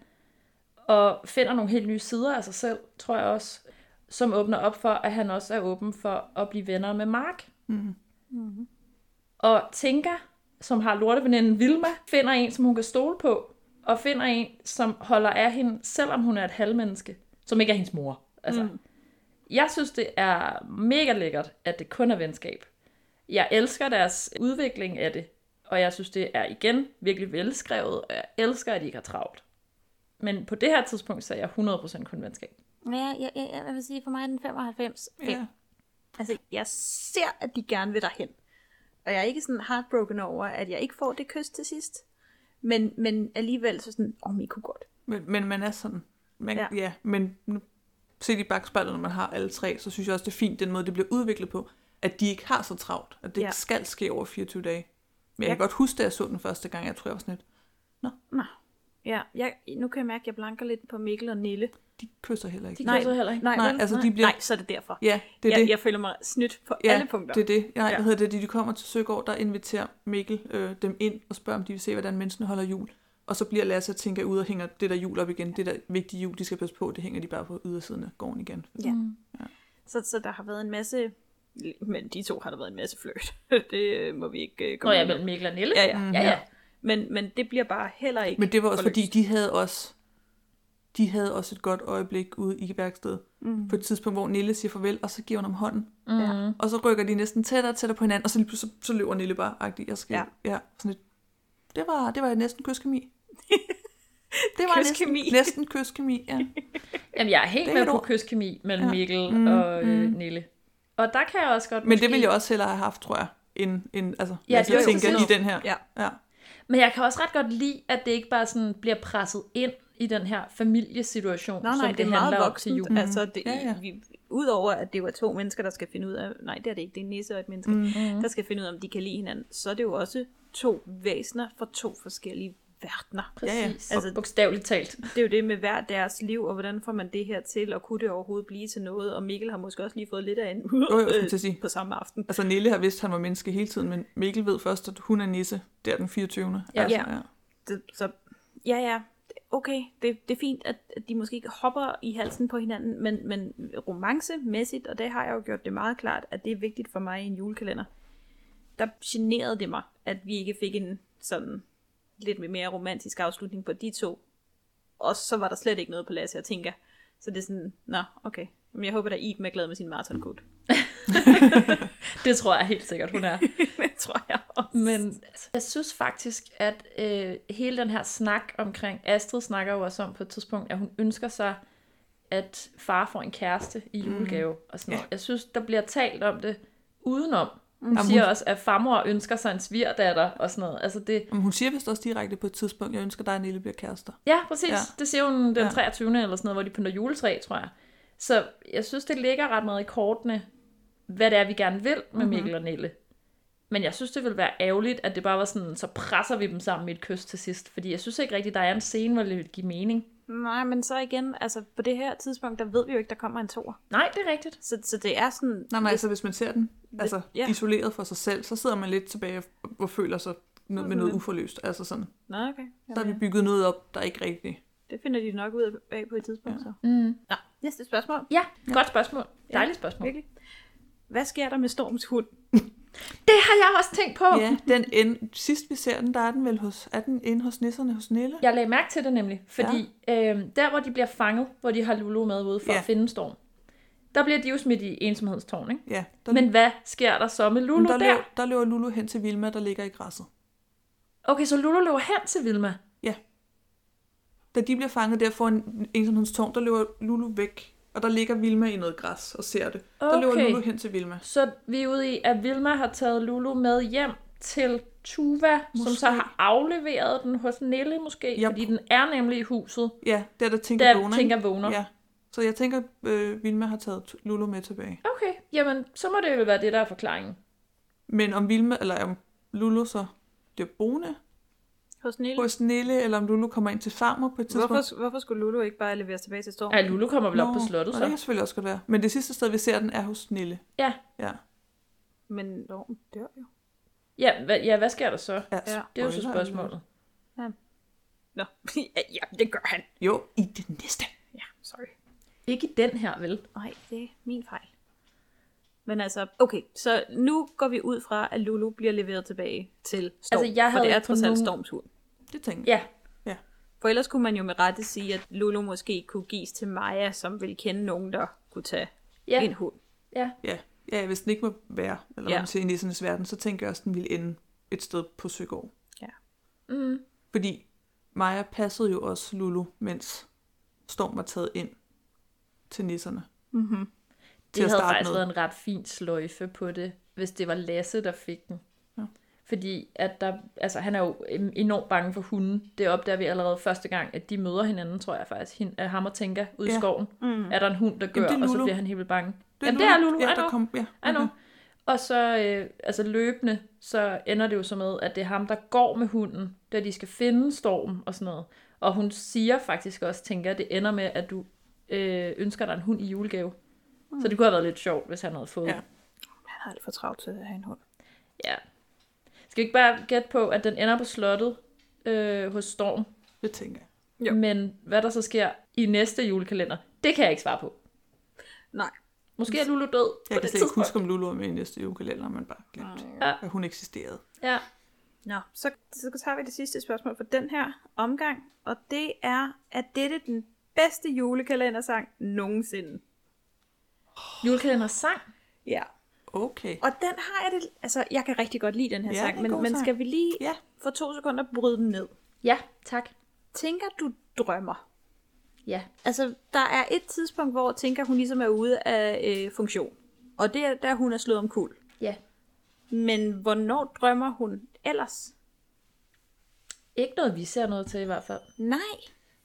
og finder nogle helt nye sider af sig selv, tror jeg også, som åbner op for, at han også er åben for at blive venner med Mark. Mm. Mm-hmm. Og Tinka, som har lorteveninden Vilma, finder en, som hun kan stole på, og finder en, som holder af hende, selvom hun er et halvmenneske, som ikke er hendes mor. Altså, Mm. jeg synes, det er mega lækkert, at det kun er venskab. Jeg elsker deres udvikling af det, og jeg synes, det er igen virkelig velskrevet, og jeg elsker, at de ikke har travlt. Men på det her tidspunkt, så er jeg hundrede procent kun venskab. Ja, jeg, jeg, jeg vil sige, for mig er den femoghalvfems. Ja. Altså, jeg ser, at de gerne vil derhen. Og jeg er ikke sådan heartbroken over, at jeg ikke får det kys til sidst. Men, men alligevel så sådan, åh, oh, I kunne godt. Men, men man er sådan, man, Ja. ja. ja, men nu, set i bagspejlet, når man har alle tre, så synes jeg også, det er fint, den måde, det bliver udviklet på, at de ikke har så travlt, at det Ja. ikke skal ske over fireogtyve dage. Men jeg Ja. kan godt huske, da jeg så den første gang, jeg tror, jeg var sådan lidt, Nå. Ja, jeg, nu kan jeg mærke, at jeg blanker lidt på Mikkel og Nille. de kysser heller ikke. De kysser heller ikke. Nej, Nej, vel? altså, de nej. bliver- nej, så er det derfor. Ja, det er jeg, det. jeg føler mig snydt på Ja, alle punkter. det er det. Nej, Ja. hvad hedder det? De, de kommer til Søgaard, der inviterer Mikkel øh, dem ind og spørger, om de vil se, hvordan menneskene holder jul. Og så bliver Lasse og Tinka ud og hænger det der jul op igen. Det der vigtige jul, de skal passe på, det hænger de bare på ydersiden af gården igen. Ja. Mm. Ja. Så, så der har været en masse... Men de to har der været en masse fløjt. det øh, må vi ikke øh, Nå komme ja, ind på. mellem Mikkel og Nille. Ja, ja. Mm. ja, ja. Men, men det bliver bare heller ikke Men det var også forløst. fordi, de havde også de havde også et godt øjeblik ude i værkstedet. Mm. På et tidspunkt, hvor Nille siger farvel, og så giver hun ham hånden. Mm. Og så rykker de næsten tættere og tættere på hinanden, og så, lige pludselig- så, så løber Nille bare, agtigt, jeg skal, Ja. ja. ja sådan lidt. Det var, det var næsten kyskemi. Det var Kyskemi. næsten, næsten kyskemi, ja. Jamen, jeg er helt Det er med et på ord. kyskemi mellem Ja. Mikkel Mm, og øh, mm. Nille. Og der kan jeg også godt Men måske... det ville jeg også hellere have haft, tror jeg, end, end altså, Ja, ja, det jeg er jo tænker præcis. i den her. Ja. Ja. Men jeg kan også ret godt lide, at det ikke bare sådan bliver presset ind i den her familiesituation, Nej, nej, som det, det, er meget handler om til voksent. jul. Mm. Altså, det, Ja, ja. Vi, udover at det var to mennesker, der skal finde ud af, nej, det er det ikke, det er en nisse og et menneske, Mm. der skal finde ud af, om de kan lide hinanden, så er det jo også to væsener fra to forskellige verdener. Præcis. Ja, ja. Altså, bogstaveligt talt. Det er jo det med hver deres liv, og hvordan får man det her til, og kunne det overhovedet blive til noget, og Mikkel har måske også lige fået lidt af en Jo, jo, jeg skulle til at sige. på samme aften. Altså, Nille har vidst, at han var menneske hele tiden, men Mikkel ved først, at hun er nisse. Det er den fireogtyvende Ja, Altså, ja. Det, så, ja, ja, okay, det, det er fint, at, at de måske ikke hopper i halsen på hinanden, men, men romancemæssigt, og det har jeg jo gjort det meget klart, at det er vigtigt for mig i en julekalender, der generede det mig, at vi ikke fik en sådan lidt mere romantisk afslutning på de to. Og så var der slet ikke noget på Lasse, jeg tænker. Så det er sådan, nå, okay. Men jeg håber, at Iben er glad med sin marathon-kode. Det tror jeg helt sikkert, hun er. Det tror jeg også. Men jeg synes faktisk, at øh, hele den her snak omkring, Astrid snakker jo også om på et tidspunkt, at hun ønsker sig, at far får en kæreste i julegave. Mm. Og sådan noget. Ja. Jeg synes, der bliver talt om det udenom. Hun Jamen, siger hun- også, at farmor ønsker sig en svigerdatter og sådan noget. Altså det... Men hun siger vist også direkte på et tidspunkt, jeg ønsker dig, at Nille bliver kærester. Ja, præcis. Ja. Det siger hun den Ja. treogtyvende eller sådan noget, hvor de pynter juletræ, tror jeg. Så jeg synes, det ligger ret meget i kortene, hvad det er, vi gerne vil med Mhm. Mikkel og Nille. Men jeg synes, det ville være ærgerligt, at det bare var sådan, så presser vi dem sammen i et kys til sidst. Fordi jeg synes ikke rigtigt, der er en scene, hvor det vil give mening. Nej, men så igen, altså på det her tidspunkt, der ved vi jo ikke, der kommer en toer. Nej, det er rigtigt. Så, så det er sådan... Nej, men altså, hvis man ser den altså, ja. isoleret for sig selv, så sidder man lidt tilbage og føler sig noget, med noget uforløst. Altså sådan, Nå, okay. så har vi bygget noget op, der er ikke rigtigt. Det finder de nok ud af på et tidspunkt, så. Mm. Nå, næste spørgsmål. Ja, godt spørgsmål. Dejligt spørgsmål. Virkelig. Hvad sker der med Storms hund? Det har jeg også tænkt på. Ja, den end, sidst vi ser den, der er den vel hos, er den inde hos nisserne hos Nille? Jeg lagde mærke til det nemlig, fordi ja. øh, der, hvor de bliver fanget, hvor de har Lulu med ude for Ja. at finde Storm, der bliver de jo smidt i ensomhedstårn, ikke? Ja. Der, Men hvad sker der så med Lulu der, der? løber, der løber Lulu hen til Vilma, der ligger i græsset. Okay, så Lulu løber hen til Vilma? Ja. Da de bliver fanget der foran ensomhedstårn, der løber Lulu væk. Og der ligger Vilma i noget græs og ser det. Der Okay. løber Lulu hen til Vilma. Så vi er ude i, at Vilma har taget Lulu med hjem til Tuva, måske. Som så har afleveret den hos Nille måske, Ja. fordi den er nemlig i huset. Ja, der der tænker Der vågner. tænker ikke? vågner. Ja. Så jeg tænker, øh, Vilma har taget Lulu med tilbage. Okay, jamen så må det jo være det, der er forklaringen. Men om Vilma, eller om Lulu så bliver boende Hos Nille? hos Nille, eller om Lulu kommer ind til farmor på et tidspunkt. Hvorfor, hvorfor skulle Lulu ikke bare leveres tilbage til Storm? Ja, Lulu kommer vel op på Nå, slottet, og så. det kan selvfølgelig også godt være. Men det sidste sted, vi ser den, er hos Nille. Ja. Ja. Men Storm dør jo. Ja, hvad, ja, hvad sker der så? Ja, Det er jo så spoiler spørgsmålet. Ja. Nå, ja, det gør han. Jo, i det næste. Ja, sorry. Ikke i den her, vel? Nej, det er min fejl. Men altså, okay, så nu går vi ud fra, at Lulu bliver leveret tilbage til Storm. Altså, jeg for det havde er på trods alt nogen- Storms hund. Det tænker Ja. Ja. For ellers kunne man jo med rette sige, at Lulu måske kunne gives til Maja, som ville kende nogen, der kunne tage Ja. en hund. Ja. Ja. Ja, hvis den ikke må være, eller Ja. ja. man siger i nissernes verden, så tænker jeg også, at den ville ende et sted på Søgaard. Ja. Mm. Fordi Maja passede jo også Lulu, mens Storm var taget ind til nisserne. Mm-hmm. Til Det at havde starte faktisk med. været en ret fin sløjfe på det, hvis det var Lasse, der fik den. Ja. Fordi at der, altså, han er jo enormt bange for hunden. Det opdager vi allerede første gang, at de møder hinanden, tror jeg faktisk. Hende, ham og tænker ude i Ja. skoven. Mm. Er der en hund, der gør, Jamen, det er og så Lulu. bliver han helt vildt bange. Det er Jamen, Lulu. det er Lulu. Ja, I der know. kom- ja. I know. Mhm. Og så øh, altså løbende, så ender det jo så med, at det er ham, der går med hunden, da de skal finde Storm og sådan noget. Og hun siger faktisk også, tænker, at det ender med, at du øh, ønsker dig en hund i julegave. Mm. Så det kunne have været lidt sjovt, hvis han havde fået. Ja. Han har alt for travlt til at have en hund. Ja. Skal vi ikke bare gætte på, at den ender på slottet øh, hos Storm? Det tænker jeg. Jo. Men hvad der så sker i næste julekalender, det kan jeg ikke svare på. Nej. Måske er Lulu død Jeg på kan det slet ikke tidspunkt. huske, om Lulu var med i næste julekalender, men bare glemt, Ja. at hun eksisterede. Ja. Nå, så, så tager vi det sidste spørgsmål for den her omgang, og det er, at dette den bedste julekalendersang nogensinde? Julekalender sang? Ja. Okay. Og den har jeg det, altså jeg kan rigtig godt lide den her Ja, sang, det er en men, god men sang. skal vi lige Ja. for to sekunder bryde den ned? Ja, tak. Tænker du drømmer? Ja. Altså, der er et tidspunkt, hvor Tinker, hun ligesom er ude af øh, funktion. Og det er, der hun er slået om kul. Ja. Men hvornår drømmer hun ellers? Ikke noget, vi ser noget til i hvert fald. Nej.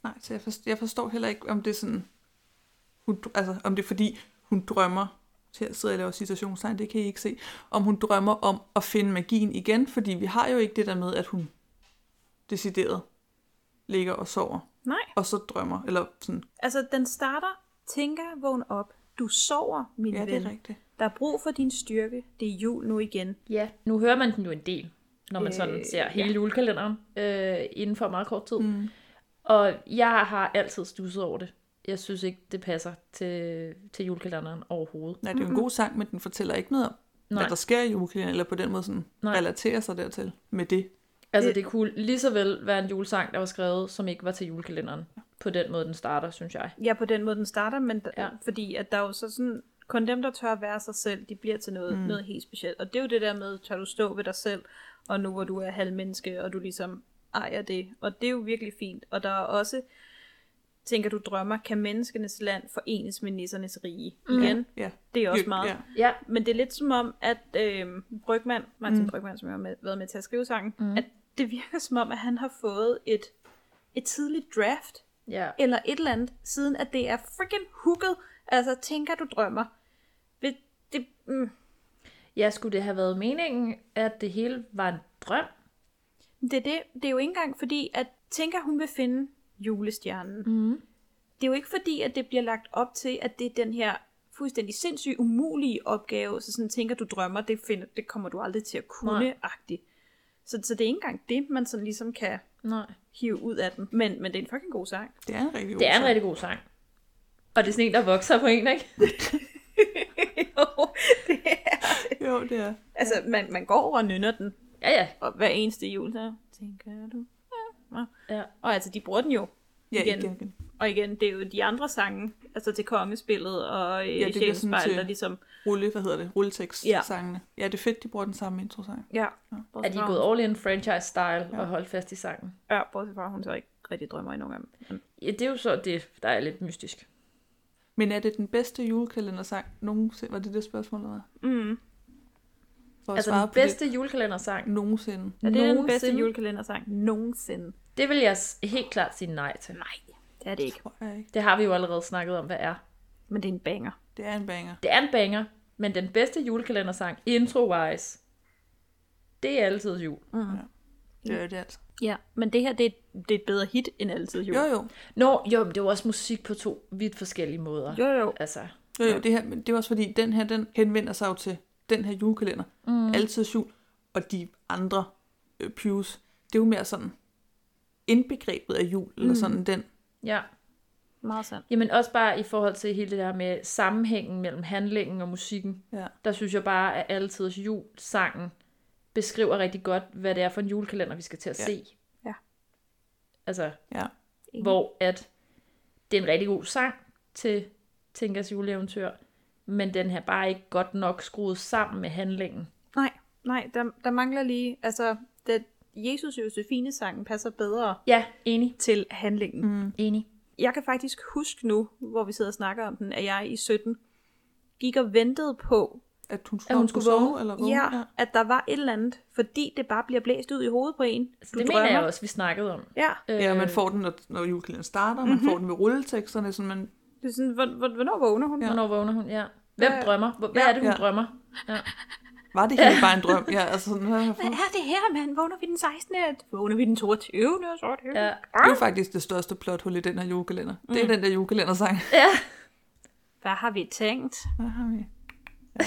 Nej, så jeg forstår, jeg forstår heller ikke, om det er sådan, hun, altså om det er fordi, hun drømmer, til at sidde og lave citationstegn, det kan I ikke se, om hun drømmer om at finde magien igen, fordi vi har jo ikke det der med, at hun decideret ligger og sover. Nej. Og så drømmer, eller sådan. Altså, den starter, tænker, vågn op. Du sover, min Ja, ven. det er rigtigt. Der er brug for din styrke. Det er jul nu igen. Ja, nu hører man den jo en del, når man sådan Øh, ser hele ja. julekalenderen øh, inden for meget kort tid. Mm. Og jeg har altid stusset over det. Jeg synes ikke, det passer til, til julekalenderen overhovedet. Nej, det er jo en god sang, men den fortæller ikke noget om, Nej. hvad der sker i julekalenderen, eller på den måde sådan Nej. relaterer sig dertil med det. Altså, det kunne lige så vel være en julesang, der var skrevet, som ikke var til julekalenderen. På den måde, den starter, synes jeg. Ja, på den måde, den starter, men Ja. ja. fordi at der er jo så sådan, kun dem, der tør være sig selv, de bliver til noget, Mm. mm. noget helt specielt. Og det er jo det der med, tør du stå ved dig selv, og nu hvor du er halvmenneske, og du ligesom ejer det. Og det er jo virkelig fint. Og der er også, tænker du drømmer, kan menneskenes land forenes med nissernes rige? Mm. Igen, Ja. det er også Ja. meget. Ja. Ja. Men det er lidt som om, at øh, Brygmann, Martin Mm. mm. Brygmann, som jeg har med, været med til at skrive sangen, Mm. at det virker som om, at han har fået et, et tidligt draft, Ja. eller et eller andet, siden at det er freaking hooket. Altså, tænker du drømmer. Ved det, mm. Ja, skulle det have været meningen, at det hele var en drøm? Det, er det, det er jo ikke engang fordi, at tænker hun vil finde julestjernen. Mm. Det er jo ikke fordi, at det bliver lagt op til, at det er den her fuldstændig sindssygt umulige opgave, så sådan tænker du drømmer, det, finder, det kommer du aldrig til at kunne-agtigt. Så, så det er ikke engang det, man sådan ligesom kan Nej. hive ud af den. Men, men det er en fucking god sang. Det er en rigtig god Det er en sang. rigtig god sang. Og det er sådan en, der vokser på en, ikke? Jo, det er det. Jo, det er. Altså, man, man går over og nynner den. Ja, ja. Og hver eneste jul, så tænker du. Ja. Ja. Og altså, de bruger den jo. Ja, igen. igen, igen. Og igen, det er jo de andre sange, altså til kongespillet og øh, Ja, det bliver sådan Sjælsspejl, til der ligesom... rulle, hvad hedder det, rulletekst-sangene. Ja. ja, det er fedt, de bruger den samme intro-sang. Ja. Er de gået all in franchise-style ja. og holdt fast i sangen? Ja, bortset fra, at hun så ikke rigtig drømmer i nogen af dem. Men... Ja, det er jo så det, der er lidt mystisk. Men er det den bedste julekalendersang nogensinde? Var det det spørgsmål, eller hvad? Mm. For at Altså svare den på bedste julekalendersang? Nogensinde. Ja, det er den bedste Nogensinde? julekalendersang nogensinde. Det vil jeg s- helt klart sige nej til. Nej, det er det ikke. ikke. Det har vi jo allerede snakket om, hvad er. Men det er en banger. Det er en banger. Det er en banger, men den bedste julekalendersang, intro-wise, det er altid jul. Mm. Ja. Det er det altså. Ja, men det her, det er, det er et bedre hit end altid jul. Jo, jo. Nå, jo, men det er jo også musik på to vidt forskellige måder. Jo, jo. Altså, Jo, jo, det, her, men det er også fordi, den her, den henvender sig jo til den her julekalender. Mm. Altid jul. Og de andre øh, pews, det er jo mere sådan indbegrebet af jul, mm. eller sådan den. ja. Meget sandt. Jamen også bare i forhold til hele det der med sammenhængen mellem handlingen og musikken. Ja. Der synes jeg bare, at altid jul-sangen beskriver rigtig godt, hvad det er for en julekalender, vi skal til at Ja. se. Ja. Altså, Ja. hvor at det er en rigtig god sang til Tinkas juleeventyr, men den her bare ikke godt nok skruet sammen med handlingen. Nej, nej, der, der mangler lige, altså, det, Jesus Josefine-sangen passer bedre Ja, enig. til handlingen. Mm. Enig. Jeg kan faktisk huske nu, hvor vi sidder og snakker om den, at jeg i sytten gik og ventede på, At hun skulle, At hun hun skulle skulle sove, vågne. eller vågne. ja, at der var et eller andet, fordi det bare bliver blæst ud i hovedet på en. Altså, Du det drømmer. mener jeg også, vi snakkede om. Ja, Ja, man får den, når, når julekalenderen starter, man Mhm. får den ved rulleteksterne, sådan man... det er sådan, hvor- hvor- hvornår vågner hun? Ja. Hvornår vågner hun? Ja. Hvem Ja. drømmer? Hvor- Hvad Ja. er det, hun Ja. drømmer? Ja. Var det helt bare en drøm? Ja, altså sådan, hvad, Hvad er det her, mand? Vågner vi den sekstende? Vågner vi den toogtyvende? Så er det Ja. det er jo faktisk det største plothul i den her julekalender. Det er Mm. den der julekalendersang. ja. Hvad har vi tænkt? Hvad har vi? Ja.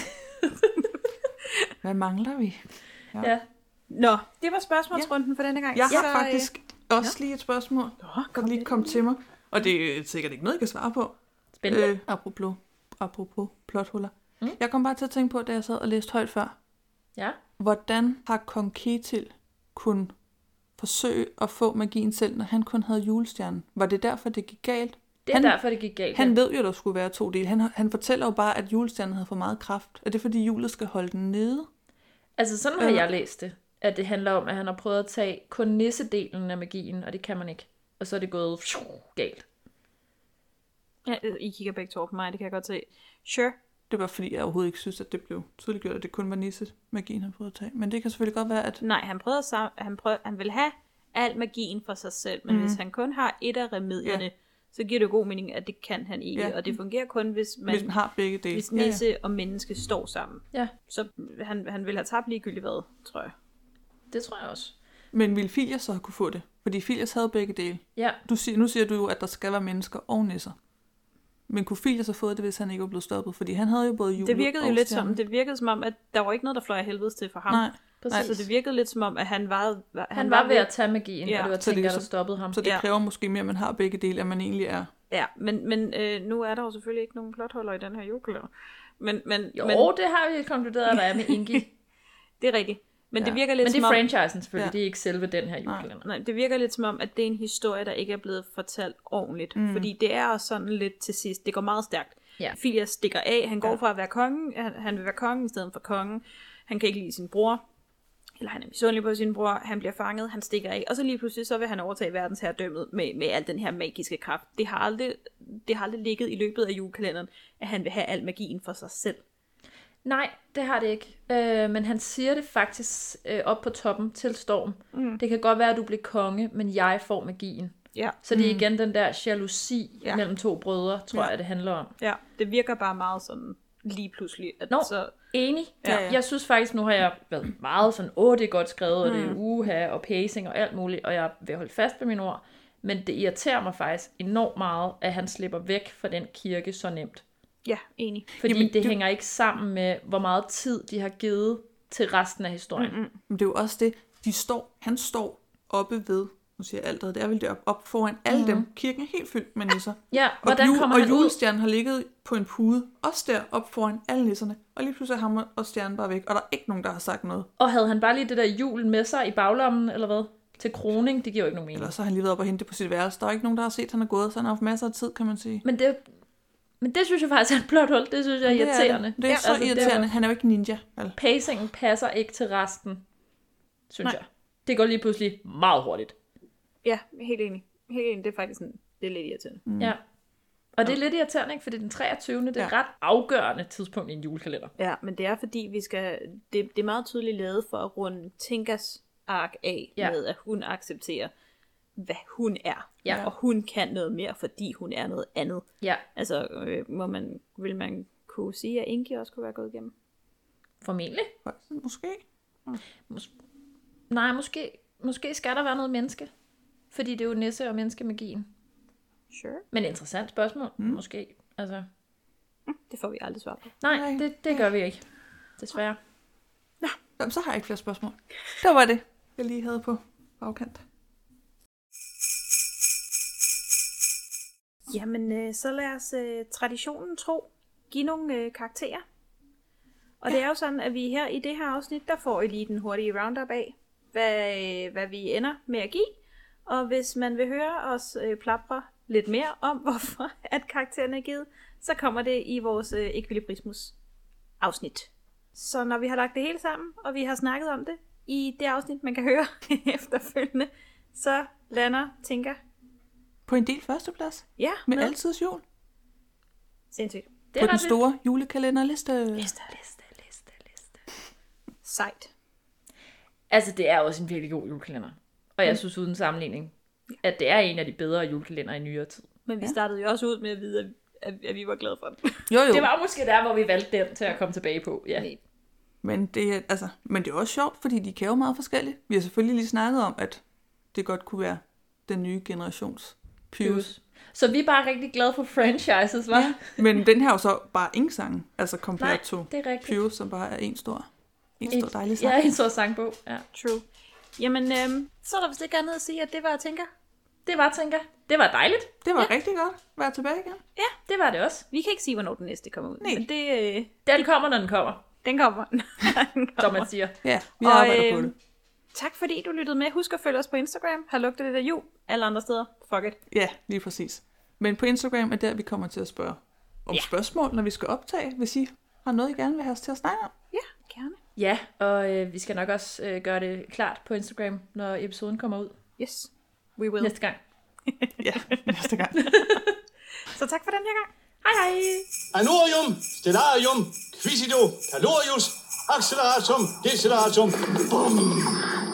Hvad mangler vi? Ja. ja. Nå, det var spørgsmålsrunden for denne gang. Jeg Så, har øh, faktisk også lige et spørgsmål, der lige kom til mig. Og det er sikkert ikke noget, jeg kan svare på. Spændende. Øh, apropos, apropos plothuller. Mm. Jeg kom bare til at tænke på, da jeg sad og læste højt før. Ja. Hvordan har kong Ketil kun forsøge at få magien selv, når han kun havde julestjernen? Var det derfor, det gik galt? Det er han, derfor, det gik galt. Han ja. ved jo, der skulle være to dele. Han, han fortæller jo bare, at julestjernen havde for meget kraft. Er det, fordi julet skal holde den nede? Altså, sådan har Eller- jeg læst det. At det handler om, at han har prøvet at tage kun nissedelen af magien, og det kan man ikke. Og så er det gået pfiuh, galt. Ja, I kigger begge to på mig, det kan jeg godt se. Sure. Det var, fordi jeg overhovedet ikke synes, at det blev tydeligt gjort, at det kun var nisset magien, han prøvede at tage. Men det kan selvfølgelig godt være, at... Nej, han prøvede at sam- han, prøvede, han ville have, al magien for sig selv, men mm. hvis han kun har et af remedierne, ja. så giver det god mening, at det kan han ikke, ja. og det fungerer kun, hvis man, hvis man har begge dele. Hvis nisse ja, ja. og menneske står sammen. Ja. Så han, han vil have tabt ligegyldigt hvad, tror jeg. Det tror jeg også. Men ville Filias så kunne få det? Fordi Filias havde begge dele. Ja. Du siger, nu siger du jo, at der skal være mennesker og nisser. Men kunne Filias så fået det, hvis han ikke var blevet stoppet? Fordi han havde jo både jule Det virkede og jo lidt stjerne. som, det virkede som om, at der var ikke noget, der fløj af helvedes til for ham. Nej, præcis. Så det virkede lidt som om, at han var... Han, han var ved at tage magien, ja. og det var Tinker, der stoppede ham. Så det kræver ja. måske mere, at man har begge dele, at man egentlig er... Ja, men, men øh, nu er der jo selvfølgelig ikke nogen plotholder i den her julekalender. Men, men, jo, men, det har vi konkluderet, at der er med Ingi. Det er rigtigt. Men ja. det virker lidt men det er som franchisen selvfølgelig, ja. ja. det er ikke selve den her julekalender. Nej, nej, det virker lidt som om, at det er en historie, der ikke er blevet fortalt ordentligt. Mm. Fordi det er også sådan lidt til sidst, det går meget stærkt. Ja. Filias stikker af, han går ja. fra at være kongen, han, han vil være kongen i stedet for kongen. Han kan ikke lide sin bror, eller han er misundelig på sin bror, han bliver fanget, han stikker af, og så lige pludselig så vil han overtage verdensherredømmet med, med al den her magiske kraft. Det har, aldrig, det har aldrig ligget i løbet af julekalenderen, at han vil have al magien for sig selv. Nej, det har det ikke. Øh, men han siger det faktisk øh, op på toppen til Storm. Mm. Det kan godt være, at du bliver konge, men jeg får magien. Ja. Så det er igen den der jalousi ja. mellem to brødre, tror ja. jeg, det handler om. Ja, det virker bare meget sådan lige pludselig. At Nå, så... enig. Ja, ja. Jeg synes faktisk, nu har jeg været meget sådan, åh, det er godt skrevet, og det er uha, og pacing og alt muligt, og jeg vil holde fast ved mine ord. Men det irriterer mig faktisk enormt meget, at han slipper væk fra den kirke så nemt. Ja, enig. Fordi Jamen, det du... hænger ikke sammen med, hvor meget tid de har givet til resten af historien. Mm-hmm. Men det er jo også det, de står, han står oppe ved, nu siger jeg altid, det er vel det op, op foran alle mm. dem. Kirken er helt fyldt med nisser. Ja, og hvordan jul, kommer og han ud? Og julestjernen har ligget på en pude, også der op foran alle nisserne. Og lige pludselig er ham og stjernen bare væk, og der er ikke nogen, der har sagt noget. Og havde han bare lige det der jul med sig i baglommen, eller hvad? Til kroning, det giver jo ikke nogen mening. Eller så har han lige været op og hente det på sit værelse. Der er ikke nogen, der har set, at han er gået, så han har haft masser af tid, kan man sige. Men det, men det synes jeg faktisk er et plot hul. Det synes jeg er irriterende. Det er, det. Det er ja, så altså, irriterende. Det er, han er jo ikke ninja. Vel? Pacingen passer ikke til resten, synes Nej. jeg. Det går lige pludselig meget hurtigt. Ja, helt enig. Helt enig. Det er faktisk sådan, det er lidt irriterende. Mm. Ja. Og det er lidt irriterende, ikke? Fordi den treogtyvende det er et ja. ret afgørende tidspunkt i en julekalender. Ja, men det er fordi, vi skal... Det, det er meget tydeligt lavet for at runde Tinkas ark af ja. med, at hun accepterer, hvad hun er. Ja. Og hun kan noget mere, fordi hun er noget andet. Ja. Altså, øh, må man, vil man kunne sige, at Ingi også kunne være gået igennem? Formentlig. Måske. Mås- Nej, måske, måske skal der være noget menneske. Fordi det er jo nisse- og menneskemagien. Sure. Men interessant spørgsmål, mm. måske. Altså. Det får vi aldrig svar på. Nej, Nej. Det, det gør vi ikke. Desværre. Ja, jamen, så har jeg ikke flere spørgsmål. Det var det, jeg lige havde på bagkant. Jamen, øh, så lad os øh, traditionen tro give nogle øh, karakterer. Og ja. det er jo sådan, at vi her i det her afsnit, der får I lige den hurtige roundup af, hvad, øh, hvad vi ender med at give. Og hvis man vil høre os øh, plapre lidt mere om, hvorfor at karaktererne er givet, så kommer det i vores øh, Equilibrismus afsnit. Så når vi har lagt det hele sammen, og vi har snakket om det i det afsnit, man kan høre efterfølgende, så lander Tinka på en del førsteplads. Ja. Med Altids jul. Sindssygt. Det på den store vildt. Julekalenderliste. Liste, liste, liste, liste. Sejt. Altså, det er også en virkelig god julekalender. Og jeg mm. synes uden sammenligning, at det er en af de bedre julekalender i nyere tid. Men vi ja. startede jo også ud med at vide, at, at vi var glade for den. Jo, jo. Det var måske der, hvor vi valgte den til at komme tilbage på. Ja. Men det, er, altså, men det er også sjovt, fordi de kan jo meget forskelligt. Vi har selvfølgelig lige snakket om, at det godt kunne være den nye generations Pius. Så vi er bare rigtig glade for franchises, hva'? Ja, men den her er jo så bare ingen sang, altså compared to Pius, som bare er en stor, en stor dejlig sang. Ja, en stor sangbog. Ja. True. Jamen, øhm, så er der vist ikke andet at sige, at det var Tinka. Det var Tinka. Det var dejligt. Det var ja. rigtig godt at være tilbage igen. Ja, det var det også. Vi kan ikke sige, hvornår den næste kommer ud. Nej. Men det, øh, den kommer, når den kommer. Den kommer. den kommer. Som man siger. Ja, vi arbejder og, øh, på det. Tak fordi du lyttede med. Husk at følge os på Instagram. Har lugtet lidt af jul. Alle andre steder. Fuck it. Ja, lige præcis. Men på Instagram er der, vi kommer til at spørge om ja. spørgsmål, når vi skal optage, hvis I har noget, I gerne vil have os til at snakke om. Ja, gerne. Ja, og øh, vi skal nok også øh, gøre det klart på Instagram, når episoden kommer ud. Yes, we will. Næste gang. Ja, næste gang. Så tak for den her gang. Hej hej. Anorium, stellarium, quisido, calorius, acceleratum, deceleratum. Bum.